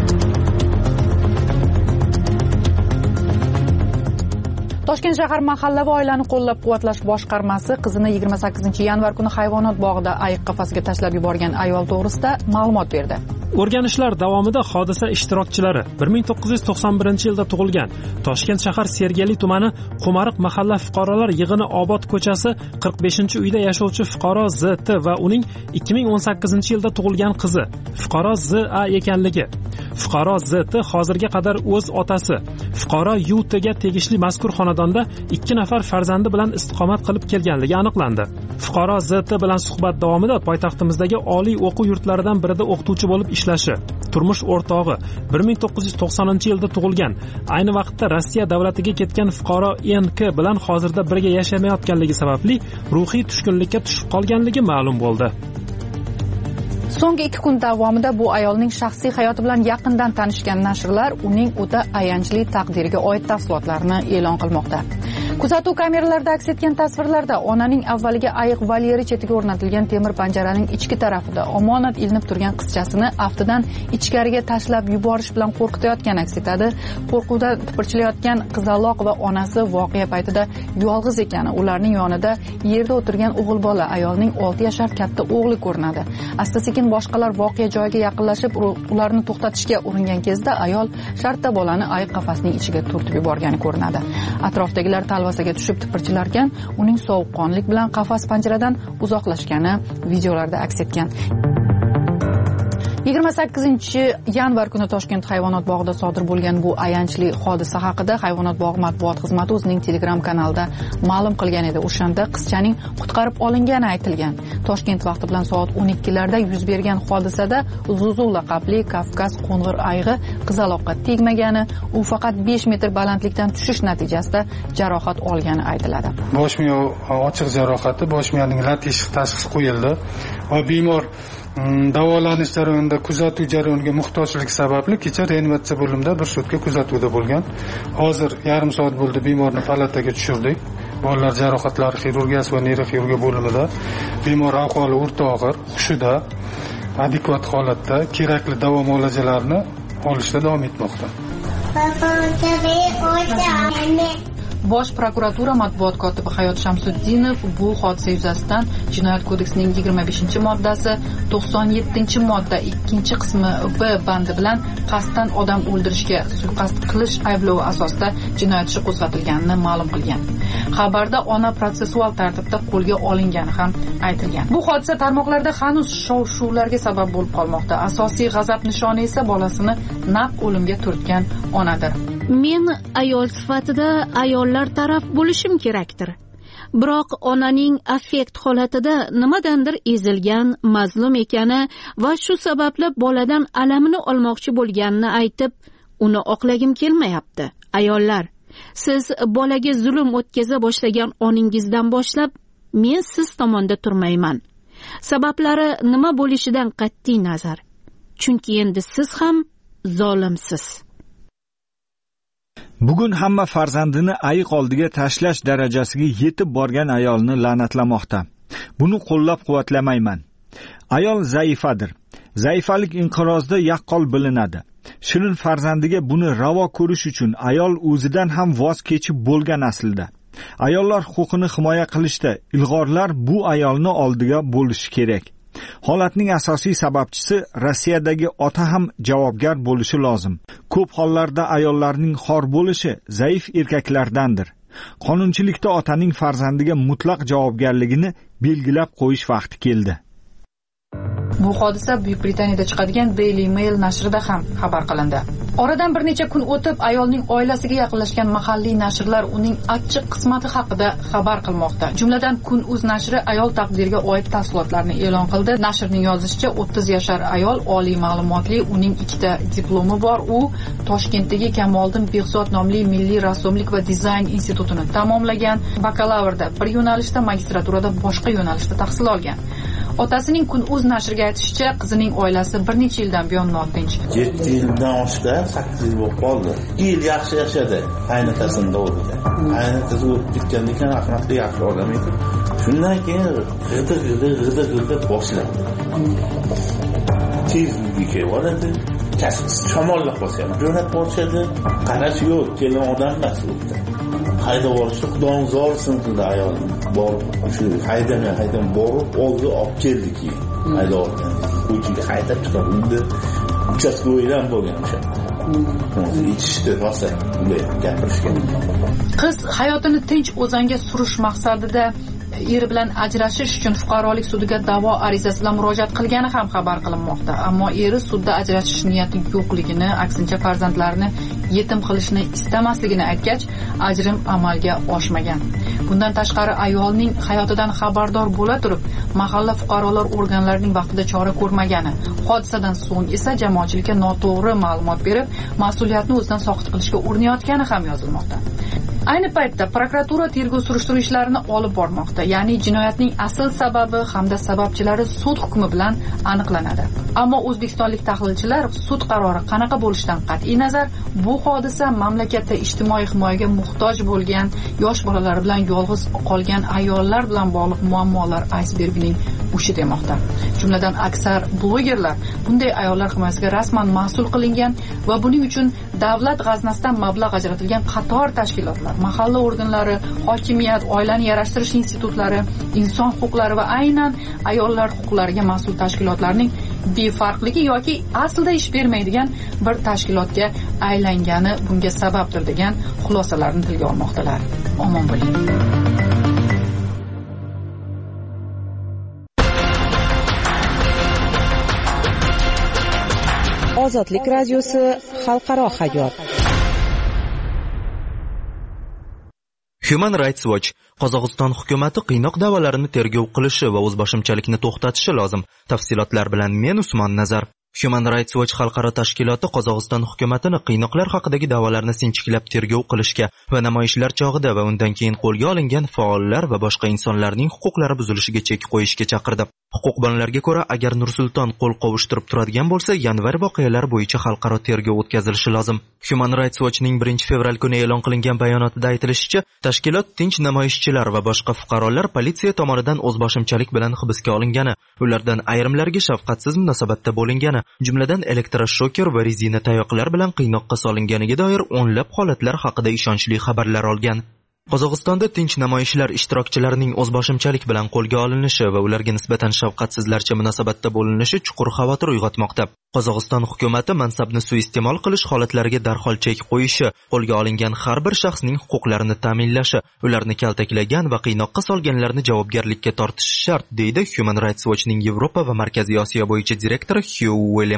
Toshkent shahar mahalla va oilani qo'llab-quvvatlash boshqarmasi qizini 28-yanvar kuni hayvonot bog'ida ayiq qafasiga tashlab yuborgan ayol to'g'risida ma'lumot berdi. O'rganishlar davomida hodisa ishtirokchilari 1991-yilda tug'ilgan Toshkent shahar Sergeli tumani Qumariq mahalla fuqarolar yig'ini Obod ko'chasi 45-uyda yashovchi fuqaro Z.T va uning 2018-yilda tug'ilgan qizi fuqaro Z.A ekanligi. Fuqaro Z.T hozirga qadar o'z otasi fuqaro U.T ga tegishli mazkur xonadonda 2 nafar farzandi bilan istiqomat qilib kelganligi aniqlandi. Fuqaro Z.T bilan suhbat davomida poytaxtimizdagi oliy o'quv yurtlaridan birida o'qituvchi bo'lib ishlashi, turmush o'rtog'i 1990-yilda tug'ilgan, ayni vaqtda Rossiya davlatiga ketgan fuqaro N.K bilan hozirda birga yashamayotganligi sababli ruhiy tushkunlikka tushib qolganligi ma'lum bo'ldi. So'nggi 2 kun davomida bu ayolning shaxsiy hayoti bilan yaqindan tanishgan nashrlar uning o'ta ayanchli taqdiriga oid tafsilotlarni e'lon qilmoqda. Kuzatuv kameralarida aks etgan tasvirlarda onaning avvaliga ayiq volyeri chetiga o'rnatilgan temir panjaraning ichki tarafida omonat ilinib turgan qizchasini aftidan ichkariga tashlab yuborish bilan qo'rqitayotgan aks etadi. Qo'rquvda tipirchilayotgan qizaloq va onasi voqea paytida yolg'iz ekani, ularning yonida yerda o'tirgan o'g'il bola ayolning 6 yashar katta o'g'li ko'rinadi. Asta-sekin boshqalar voqea joyiga yaqinlashib, ularni to'xtatishga uringan kezda ayol shartta bolani ayiq qafasining ichiga turtib yuborgani ko'rinadi. Atrofdagilar talvasaga tushib tipirchilarkan, uning sovuqqonlik bilan qafas panjaradan uzoqlashgani videolarda aks etgan. 28-yanvar kuni Toshkent hayvonot bog'ida sodir bo'lgan bu ayanchli hodisa haqida hayvonot bog'i matbuot xizmati o'zining Telegram kanalida ma'lum qilgan edi. O'shanda qizchaning qutqarib olingani aytilgan. Toshkent vaqti bilan soat 12larda yuz bergan hodisada Zuzu laqabli Kavkaz qo'ng'ir ayg'i qizaloqqa tegmagani, u faqat 5 metr balandlikdan tushish natijasida jarohat olgani aytiladi. Bosh miya ochiq jarohati, bosh miyaning lat teshik tashxisi qo'yildi va bemor davolanish jarayonida kuzatuv jarayoniga muhtojlik sababli kecha reanimatsiya bo'limida bir sutka kuzatuvda bo'lgan. Hozir yarim soat bo'ldi bemorni palataga tushirdik. Bolalar jarohatlari xirurgiyasi va neyroxirurgiya bo'limida. Bemor ahvoli o'rta og'ir, hushida, adekvat holatda, kerakli davo muolajalarini olishda davom etmoqda. Bosh prokuratura matbuot kotibi Hayot Shamsuddinov bu hodisa yuzasidan Jinoyat kodeksining 25-moddasi, 97-modda 2-qismi B bandi bilan qasddan odam o'ldirishga suiqasd qilish ayblovi asosida jinoyat ishi qo'zg'atilganini ma'lum qilgan. Xabarda ona protsessual tartibda qo'lga olingani ham aytilgan. Bu hodisa tarmoqlarda hanuz shov-shuvlarga sabab bo'lib qolmoqda. Asosiy g'azab nishoni esa bolasini naq o'limga turtgan onadir. Men ayol sifatida ayollar taraf bo'lishim kerakdir. Biroq onaning affekt holatida nimadandir ezilgan, mazlum ekani va shu sababli boladan alamini olmoqchi bo'lganini aytib, uni oqlagim kelmayapti. Ayollar, siz bolaga zulm o'tkaza boshlagan oningizdan boshlab men siz tomonda turmayman. Sabablari nima bo'lishidan qat'iy nazar. Chunki endi siz ham zolimsiz. Bugun hamma farzandini ayiq oldiga tashlash darajasiga yetib borgan ayolni la'natlamoqda. Buni qo'llab-quvvatlamayman. Ayol zaifadir. Zaifalik inqirozda yaqqol bilinadi. Shirin farzandiga buni ravo ko'rish uchun ayol o'zidan ham voz kechib bo'lgan aslida. Ayollar huquqini himoya qilishda ilg'orlar bu ayolni oldiga bo'lishi kerak. Holatning asosiy sababchisi Rossiyadagi ota ham javobgar bo'lishi lozim. Ko'p hollarda ayollarning xor bo'lishi zaif erkaklardandir. Qonunchilikda otaning farzandiga mutlaq javobgarligini belgilab qo'yish vaqti keldi. Bu hodisa Buyuk Britaniyada chiqadigan Daily Mail nashrida ham xabar qilindi. Oradan bir necha kun o'tib, ayolning oilasiga yaqinlashgan mahalliy nashrlar uning achchiq qismati haqida xabar qilmoqda. Jumladan Kun.uz nashri ayol taqdiriga oid tafsilotlarni e'lon qildi. Nashrning yozishicha, 30 yashar ayol oliy ma'lumotli, uning 2 ta diplomi bor. U Toshkentdagi Kamoliddin Behzod nomli Milliy rassomlik va dizayn institutini tamomlagan. Bakalavrda bir yo'nalishda, magistraturada boshqa yo'nalishda tahsil olgan. Otasining Kun.uz nashriga aytishicha, qizining oilasi bir necha yildan buyon notinch. 7 yildan oshdi, 8 yil bo'lib qoldi. 2 yil yaxshi yashadi, qaynotasini o'rniga. Qaynotasi o'tib ketgandan keyin rahmatli yaxshi odam edi. Shundan keyin g'ida boshladi. Tez uyga boradi, shamollab qolsa, jo'nab borishadi, qarash yo'q, kelin odam emas o'tdi. Hayda borishdi, xudoning zorisin qildi ayol. Borib, shu haydamay borib, oldi olib keldiki, hayda olgan. Ko'chaga haydab chiqardi. Uchastkavoydan bo'lgan o'sha. Yetishdi rosa, bunday gapirishgan. Qiz hayotini tinch o'zanga surish maqsadida eri bilan ajrashish uchun fuqarolik sudiga da'vo arizasi bilan murojaat qilgani ham xabar qilinmoqda. Ammo eri sudda ajrashish niyati yo'qligini, aksincha farzandlarini yetim qilishni istamasligini aytgach, ajrim amalga oshmagan. Bundan tashqari ayolning hayotidan xabardor bo'la turib, mahalla fuqarolar organlarining vaqtida chora ko'rmagani, hodisadan so'ng esa jamoatchilikka noto'g'ri ma'lumot berib, mas'uliyatni o'zidan soqit qilishga urinayotgani ham yozilmoqda. Ayni paytda prokuratura tergov surishtiruv ishlarini olib bormoqda, ya'ni jinoyatning asl sababi hamda sababchilari sud hukmi bilan aniqlanadi. Ammo o'zbekistonlik tahlilchilar sud qarori qanaqa bo'lishidan qat'iy nazar, bu hodisa mamlakatda ijtimoiy himoyaga muhtoj bo'lgan, yosh bolalar bilan yolg'iz qolgan ayollar bilan bog'liq muammolar aysbergining uchi demoqda. Jumladan aksar blogerlar bunday ayollar himoyasiga rasman mas'ul qilingan va buning uchun davlat g'aznasidan mablag' ajratilgan qator tashkilotlar, mahalla organlari, hokimiyat, oilani yarashtirish institutlari, inson huquqlari va aynan ayollar huquqlariga mas'ul tashkilotlarning befarqligi yoki aslida ish bermaydigan bir tashkilotga aylangani bunga sababdir degan xulosalarni tilga olmoqdalar. Omon bo'ling. Ozodlik radiosi xalqaro hayot. Human Rights Watch Qozog'iston hukumati qiynoq da'volarini tergov qilishi va o'zboshimchalikni to'xtatishi lozim. Tafsilotlar bilan men Usmon Nazar. Human Rights Watch xalqaro tashkiloti Qozog'iston hukumatini qiynoqlar haqidagi da'volarni sinchiklab tergov qilishga va namoyishlar chog'ida va undan keyin qo'lga olingan faollar va boshqa insonlarning huquqlari buzilishiga chek qo'yishga chaqirdi. Huquqbonlarga ko'ra, agar Nursulton qo'l qovushtirib turadigan bo'lsa, yanvar voqealari bo'yicha xalqaro tergov o'tkazilishi lozim. Human Rights Watchning 1-fevral kuni e'lon qilingan bayonotida aytilishicha, tashkilot tinch namoyishchilar va boshqa fuqarolar politsiya tomonidan o'zboshimchalik bilan hibsga olingani, ulardan ayrimlarga shafqatsiz munosabatda bo'lingani, jumladan elektroshoker va rezina tayoqlar bilan qiynoqqa solinganiga doir o'nlab holatlar haqida ishonchli xabarlar olgan. Qozog'istonda tinch namoyishlar ishtirokchilarining o'zboshimchalik bilan qo'lga olinishi va ularga nisbatan shafqatsizlarcha munosabatda bo'linishi chuqur xavotir uyg'otmoqda. Qozog'iston hukumati mansabni suiiste'mol qilish holatlariga darhol chek qo'yishi, qo'lga olingan har bir shaxsning huquqlarini ta'minlashi, ularni kaltaklagan va qiynoqqa solganlarni javobgarlikka tortishi shart, deydi Human Rights Watchning Yevropa va Markaziy Osiyo bo'yicha direktori Hugh Williamson.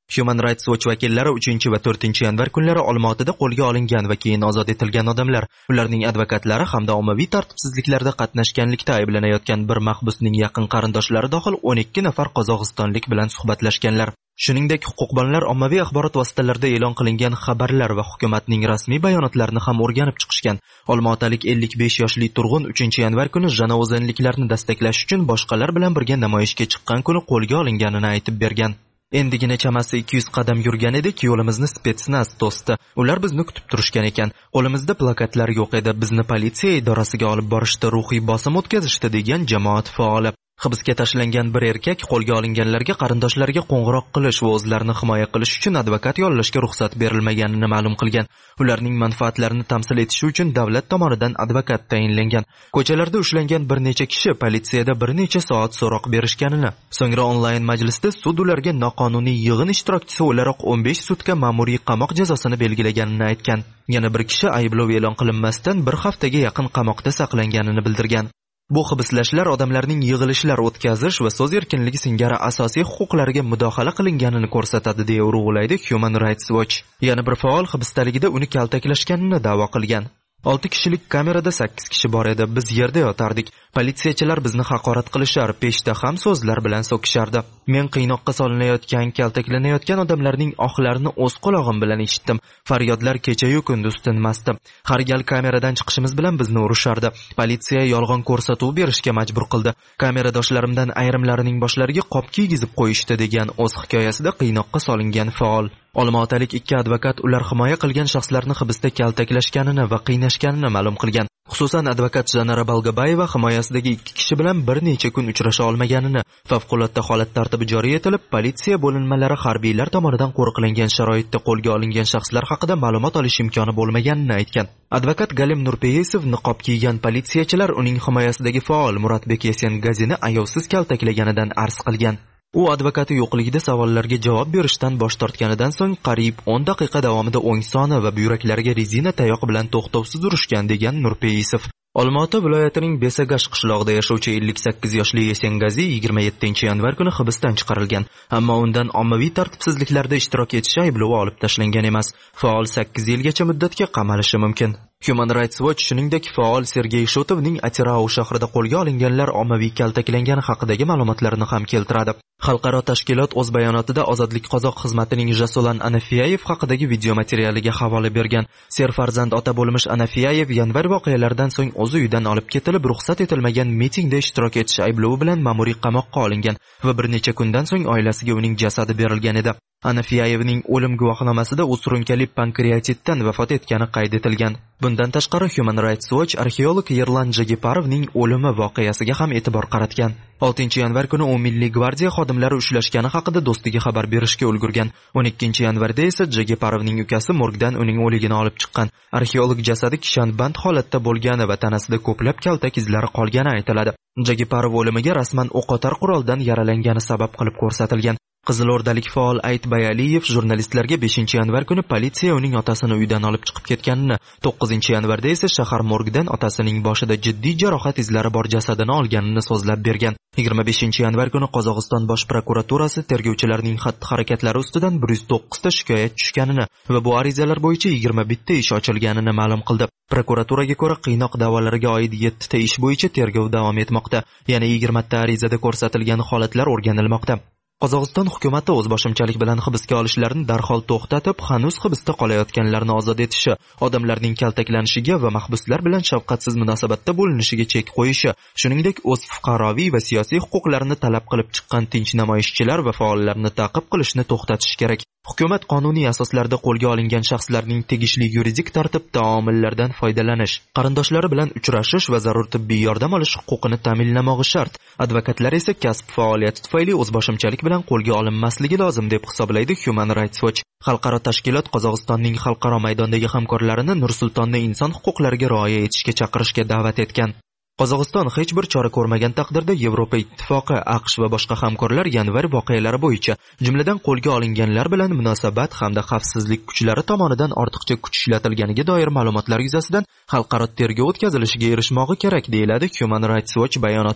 Human Rights Watch vakillari 3 va 4 yanvar kunlari Olmaotada qo'lga olingan va keyin ozod etilgan odamlar, ularning advokatlari hamda ommaviy tartibsizliklarda qatnashganlikda ayblanayotgan bir mahbusning yaqin qarindoshlari dohil 12 nafar qozog'istonlik bilan suhbatlashganlar. Shuningdek, huquqbonlar ommaviy axborot vositalarida e'lon qilingan xabarlar va hukumatning rasmiy bayonotlarini ham o'rganib chiqishgan. Olmaotalik 55 yoshli turg'un 3 yanvar kuni janozaliklarni dastaklash uchun boshqalar bilan birga namoyishga chiqqan kuni qo'lga olinganini aytib bergan. Endigina chamasi 200 qadam yurgan edik, yo'limizni Spetsnaz to'sdi. Ular bizni kutib turishgan ekan. Qo'limizda plakatlar yo'q edi. Bizni politsiya idorasiga olib borishdi, ruhiy bosim o'tkazishdi degan jamoat faoli. Hibsga tashlangan bir erkak qo'lga olinganlarga qarindoshlariga qo'ng'iroq qilish va o'zlarini himoya qilish uchun advokat yollashga ruxsat berilmaganini ma'lum qilgan. Ularning manfaatlarini tamsil etishi uchun davlat tomonidan advokat tayinlangan. Ko'chalarda ushlangan bir necha kishi politsiyada bir necha soat so'roq berishganini, so'ngra onlayn majlisda sud ularga noqonuniy yig'in ishtirokchisi o'laroq 15 sutka ma'muriy qamoq jazosini belgilaganini aytgan. Yana bir kishi ayblov e'lon qilinmasdan bir haftaga yaqin qamoqda saqlanganini bildirgan. Bu hibslashlar odamlarning yig'ilishlar o'tkazish va so'z erkinligi singari asosiy huquqlariga mudohala qilinganini ko'rsatadi deya urg'ulaydi Human Rights Watch. Yana bir faol hibsdaligida uni kaltaklashganini da'vo qilgan. 6 kishilik kamerada 8 kishi bor edi. Biz yerda yotardik. Politsiyachilar bizni haqorat qilishar, peshda ham so'zlar bilan so'kishardi. Men qiynoqqa solinayotgan, kaltaklanayotgan odamlarning ohlarini o'z quloqim bilan eshitdim. Faryodlar kecha-yu kunduz tinmasdi. Har gal kameradan chiqishimiz bilan bizni urishardi. Politsiya yolg'on ko'rsatuv berishga majbur qildi. Kameradoshlarimdan ayrimlarining boshlariga qop kiygizib qo'yishdi degan o'z hikoyasida qiynoqqa solingan faol. Olmaotalik 2 advokat ular himoya qilgan shaxslarni hibsda kaltaklashganini va qiynashganini ma'lum qilgan. Xususan advokat Janara Balgabayeva himoyasidagi 2 kishi bilan bir necha kun uchrasha olmaganini, favqulodda holat tartibi joriy etilib, politsiya bo'linmalari harbiylar tomonidan qo'riqlangan sharoitda qo'lga olingan shaxslar haqida ma'lumot olish imkoni bo'lmaganini aytgan. Advokat Galim Nurpeyesov niqob kiygan politsiyachilar uning himoyasidagi faol Muratbek Yesengazini ayovsiz kaltaklaganidan arz qilgan. U advokati yo'qligida savollarga javob berishdan bosh tortganidan so'ng qariyb 10 daqiqa davomida o'ng soni va buyraklariga rezina tayoq bilan to'xtovsiz urishgan degan Nurpeyisov. Olmaota viloyatining Besagash qishlog'ida yashovchi 58 yoshli Yesengazi 27 yanvar kuni hibsdan chiqarilgan, ammo undan ommaviy tartibsizliklarda ishtirok etish ayblovi olib tashlangan emas. Faol 8 yilgacha muddatga qamalishi mumkin. Human Rights Watch shuningdek faol Sergey Shotovning Atirau shahrida qo'lga olinganlar ommaviy kaltaklangani haqidagi ma'lumotlarni ham keltiradi. Xalqaro tashkilot o'z bayonotida Ozodlik qozoq xizmatining Jasolan Anafiyayev haqidagi video materialiga havola bergan. Serfarzand ota bo'lmish Anafiyayev yanvar voqealaridan so'ng o'z uyidan olib ketilib, ruxsat etilmagan mitingda ishtirok etish ayblovi bilan ma'muriy qamoqqa olingan va bir necha kundan so'ng oilasiga uning jasadi berilgan edi. Anafiyayevning o'lim guvohnomasida u surunkali pankreatitdan vafot etgani qayd etilgan. Bundan tashqari Human Rights Watch arxeolog Yerlan Jagiparovning o'limi voqeasiga ham e'tibor qaratgan. 6 yanvar kuni u Milliy gvardiya xodimlari ushlashgani haqida do'stiga xabar berishga ulgurgan. 12 yanvarda esa Jagiparovning ukasi morgdan uning o'ligini olib chiqqan. Arxeolog jasadi kishanband holatda bo'lgani va tanasida ko'plab kaltak izlari qolgani aytiladi. Jagiparov o'limiga rasman o'qotar quroldan yaralangani sabab qilib ko'rsatilgan. Qizilo'rdalik faol Ayt Bayaliyev jurnalistlarga 5 yanvar kuni politsiya uning otasini uydan olib chiqib ketganini, 9 yanvarda esa shahar morgidan otasining boshida jiddiy jarohat izlari bor jasadini olganini so'zlab bergan. 25 yanvar kuni Qozog'iston bosh prokuraturasi tergovchilarning xatti-harakatlari ustidan 109 ta shikoyat tushganini va bu arizalar bo'yicha 21 ta ish ochilganini ma'lum qildi. Prokuraturaga ko'ra qiynoq da'volariga oid 7 ta ish bo'yicha tergov davom etmoqda. Yana 20 ta arizada ko'rsatilgan holatlar o'rganilmoqda. Qozog'iston hukumati o'zboshimchalik bilan hibsga olishlarni darhol to'xtatib, hanuz hibsda qolayotganlarni ozod etishi, odamlarning kaltaklanishiga va mahbuslar bilan shafqatsiz munosabatda bo'linishiga chek qo'yishi, shuningdek o'z fuqaroviy va siyosiy huquqlarini talab qilib chiqqan tinch namoyishchilar va faollarni ta'qib qilishni to'xtatish kerak. Hukumat qonuniy asoslarda qo'lga olingan shaxslarning tegishli yuridik tartibda omillardan foydalanish, qarindoshlari bilan uchrashish va zarur tibbiy yordam olish huquqini ta'minlamog'i shart. Advokatlar esa kasb faoliyati tufayli o'zboshimchalik bilan qo'lga olinmasligi lozim deb hisoblaydi Human Rights Watch. Xalqaro tashkilot Qozog'istonning xalqaro maydondagi hamkorlarini Nur-Sultonni inson huquqlariga rioya etishga chaqirishga da'vat etgan. Qozog'iston hech bir chora ko'rmagan taqdirda Yevropa Ittifoqi, AQSh va boshqa hamkorlar yanvar voqealari bo'yicha, jumladan qo'lga olinganlar bilan munosabat hamda xavfsizlik kuchlari tomonidan ortiqcha kuch ishlatilganiga doir ma'lumotlar yuzasidan xalqaro tergov o'tkazilishiga erishmog'i kerak, deyiladi Human Rights Watch bayonotida.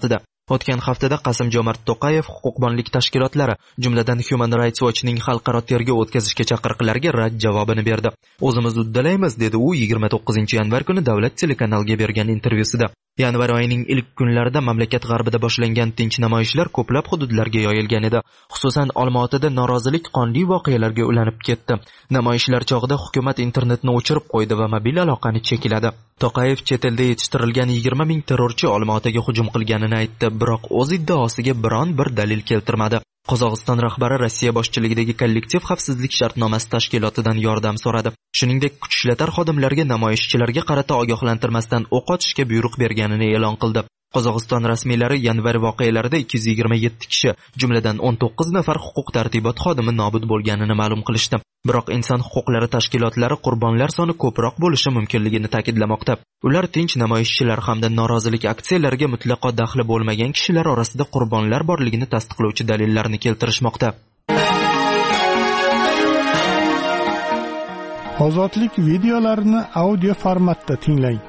O'tgan haftada Qasim-Jomart To'qayev huquqbonlik tashkilotlari, jumladan Human Rights Watch'ning xalqaro tergov o'tkazishga chaqiriqlarga rad javobini berdi. O'zimiz uddalaymiz, dedi u 29-yanvar kuni davlat telekanaliga bergan intervyusida. Yanvar oyining ilk kunlarida mamlakat g'arbida boshlangan tinch namoyishlar ko'plab hududlarga yoyilgan edi. Xususan Olmaotada norozilik qonli voqealarga ulanib ketdi. Namoyishlar chog'ida hukumat internetni o'chirib qo'ydi va mobil aloqani chekladi. To'qayev chet elda yetishtirilgan 20 ming terrorchi Olmaotaga hujum qilganini aytdi, biroq o'z iddaosiga biron bir dalil keltirmadi. Qozog'iston rahbari Rossiya boshchiligidagi kollektiv xavfsizlik shartnomasi tashkilotidan yordam so'radi. Shuningdek, kuch ishlatar xodimlarga namoyishchilarga qarata ogohlantirmasdan o'q otishga buyruq berganini e'lon qildi. Qozog'iston rasmiylari yanvar voqealarida 227 kishi, jumladan 19 nafar huquq-tartibot xodimi nobud bo'lganini ma'lum qilishdi. Biroq inson huquqlari tashkilotlari qurbonlar soni ko'proq bo'lishi mumkinligini ta'kidlamoqda. Ular tinch namoyishchilar hamda norozilik aksiyalariga mutlaqo daxli bo'lmagan kishilar orasida qurbonlar borligini tasdiqlovchi dalillarni keltirishmoqda. Ozodlik videolarini audio formatda tinglang.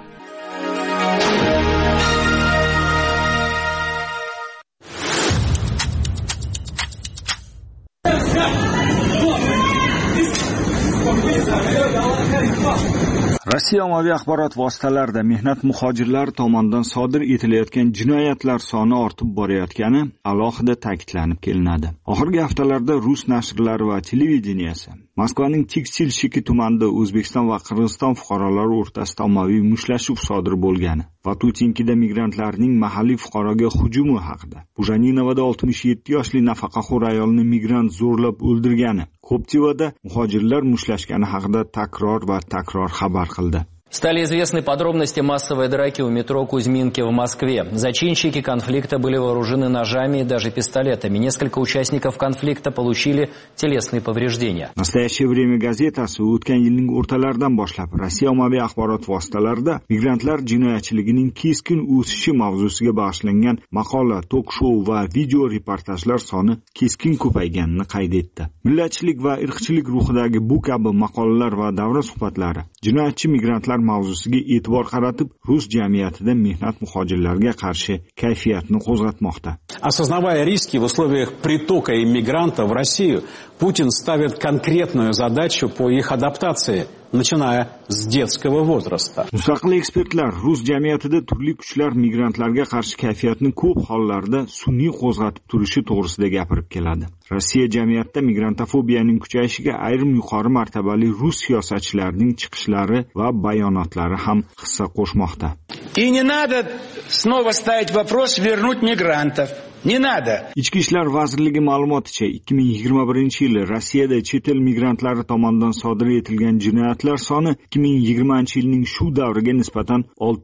Rossiya ommaviy axborot vositalarida mehnat muhojirlari tomonidan sodir etilayotgan jinoyatlar soni ortib borayotgani alohida ta'kidlanib kelinadi. Oxirgi haftalarda rus nashrlari va televideniyasi Moskvaning Tiksil-Shiki tumanida O'zbekiston va Qirg'iziston fuqarolari o'rtasida ommaviy mushtlashuv sodir bo'lgani va Tutinkida migrantlarning mahalliy fuqaroga hujumi haqida, Bujaninovada 67 yoshli nafaqaxo'r ayolni migrant zo'rlab o'ldirgani, Koptivada muhojirlar mushlashgani haqida takror va takror xabar qildi. Стали известны подробности массовой драки у метро Кузьминки в Москве. Зачинщики конфликта были вооружены ножами и даже пистолетами. Несколько участников конфликта получили телесные повреждения. Настоящее время gazetasi o'tgan yilning o'rtalaridan boshlab Rossiya ommaviy axborot vositalarida migrantlar jinoyatchiligining keskin o'sishi mavzusiga bag'ishlangan maqola, tok-shou va video reportajlar soni keskin ko'payganini qayd etdi. Millatchilik va irqchilik ruhidagi bu kabi maqolalar va davra suhbatlari jinoyatchi migrantlar mavzusiga e'tibor qaratib, rus jamiyatida mehnat muhojirlarga qarshi kayfiyatni qo'zg'atmoqda. Осознавая риски в условиях притока иммигрантов в Россию, Путин ставит конкретную задачу по их адаптации, начиная с детского возраста. Mustaqil ekspertlar rus jamiyatida turli kuchlar migrantlarga qarshi kayfiyatni ko'p hollarda sun'iy qo'zg'atib turishi to'g'risida gapirib keladi. Rossiya jamiyatida migrantofobiyaning kuchayishiga ayrim yuqori martabali rus siyosatchilarining chiqishlari va bayonotlari ham hissa qo'shmoqda. И не надо снова ставить вопрос вернуть мигрантов. Не надо. Ichki ishlar vazirligi ma'lumoticha 2021-yili Rossiyada chet el migrantlari tomonidan sodir etilgan jinoyatlar soni 2020-yilning shu davriga nisbatan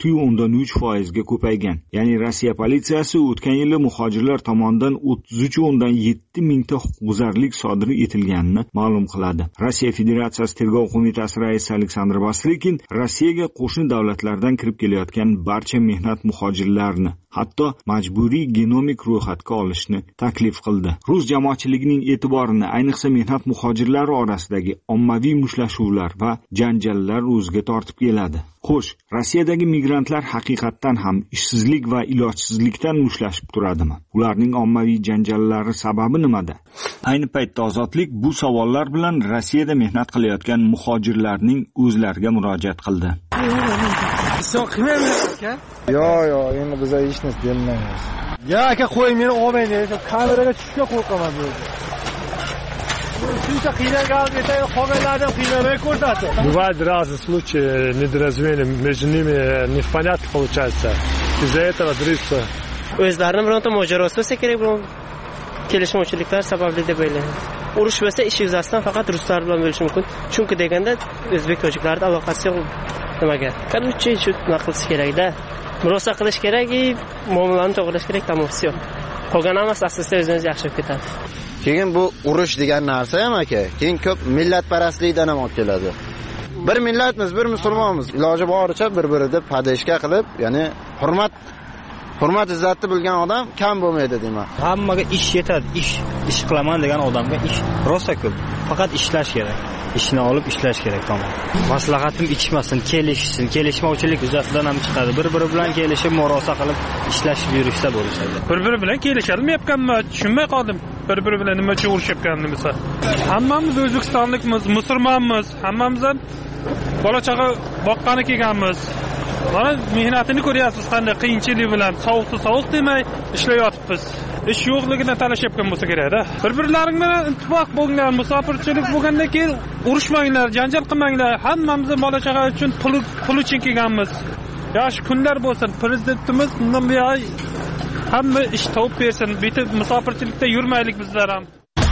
6.3% ga ko'paygan. Ya'ni Rossiya politsiyasi o'tgan yili muhojirlar tomonidan 33.7 mingta huquqbuzarlik sodir etilganini ma'lum qiladi. Rossiya Federatsiyasi Tergov qo'mitasi raisi Aleksandr Basrikin Rossiyaga qo'shni davlatlardan kirib kelayotgan barcha mehnat muhojirlarini, hatto majburiy genomik ro'yxatga olishni taklif qildi. Rus jamoatchiligining e'tiborini ayniqsa mehnat muhojirlari orasidagi ommaviy mushtlashuvlar va janjallar o'ziga tortib keladi. Xo'sh, Rossiyadagi migrantlar haqiqatdan ham ishsizlik va ilojsizlikdan mushlashib turadimi? Ularning ommaviy janjallari sababi nimada? Ayni paytda Ozodlik bu savollar bilan Rossiyada mehnat qilayotgan muhojirlarning o'zlariga murojaat qildi. Yo'q, endi biz hech narsa demaymiz. Ya aka qo'y, meni olmaydi. Kameraga tushishga qo'rqaman bu. Shuncha qiynalgan ketay, qolganlardan qiynalmay ko'rsatdi. Бывают разные случаи недоразумения, между ними непонятно получается. Из-за этого дрыться. O'zlarini bironta mojarosi bo'lsa kerak, bu kelishmovchiliklar sababli deb o'ylayman. Urush bo'lsa ish yuzasidan faqat ruslar bilan bo'lishi mumkin. Chunki deganda o'zbek tojiklarning aloqasi yo'q nimaga? Qancha nima qilish kerak-da? Murosa qilish kerak, muomalani to'g'rilash kerak, tamom, всё. Qolgan hammasi asosda o'zimiz yaxshi bo'lib ketadi. Keyin bu urush degan narsa ham aka, keyin ko'p millatparastlikdan ham olib keladi. Bir millatmiz, bir musulmonmiz. Iloji boricha bir-birida padeshka qilib, ya'ni hurmat hurmat izzatni bilgan odam kam bo'lmaydi deyman. Hammaga ish yetadi, ish qilaman degan odamga ish rosa ko'p. Faqat ishlash kerak. Ishni olib ishlash kerak tamom. Maslahatim ichmasin, kelishsin, kelishmovchilik yuzasidan ham chiqadi. Bir-biri bilan kelishib, murosa qilib ishlashib yurishsa bo'lishadi. Bir-biri bilan kelisholmayapkanmi? Tushunmay qoldim. Bir-biri bilan nima uchun urushayotganimizni. Hammamiz O'zbekistonlikmiz, musulmonmiz, hammamiz ham bola chaqa boqqani kelganmiz. Mana mehnatini ko'ryapsiz qanday qiyinchilik bilan, sovuq demay ishlayotibmiz. Ish yo'qligini talashayotgan bo'lsa kerak-da. Bir-birlaring bilan ittifoq bo'lgan, musofirchilik bo'lgandan keyin urushmanglar, janjal qilmanglar. Hammamiz bola chaqa uchun pul uchun kelganmiz. Yaxshi kunlar bo'lsin. Prezidentimiz bundan buyon hamma ish topib bersin. Bitib musofirchilikda yurmaylik bizlar ham.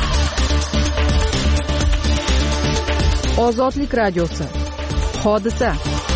Ozodlik radiosi. Hodisa.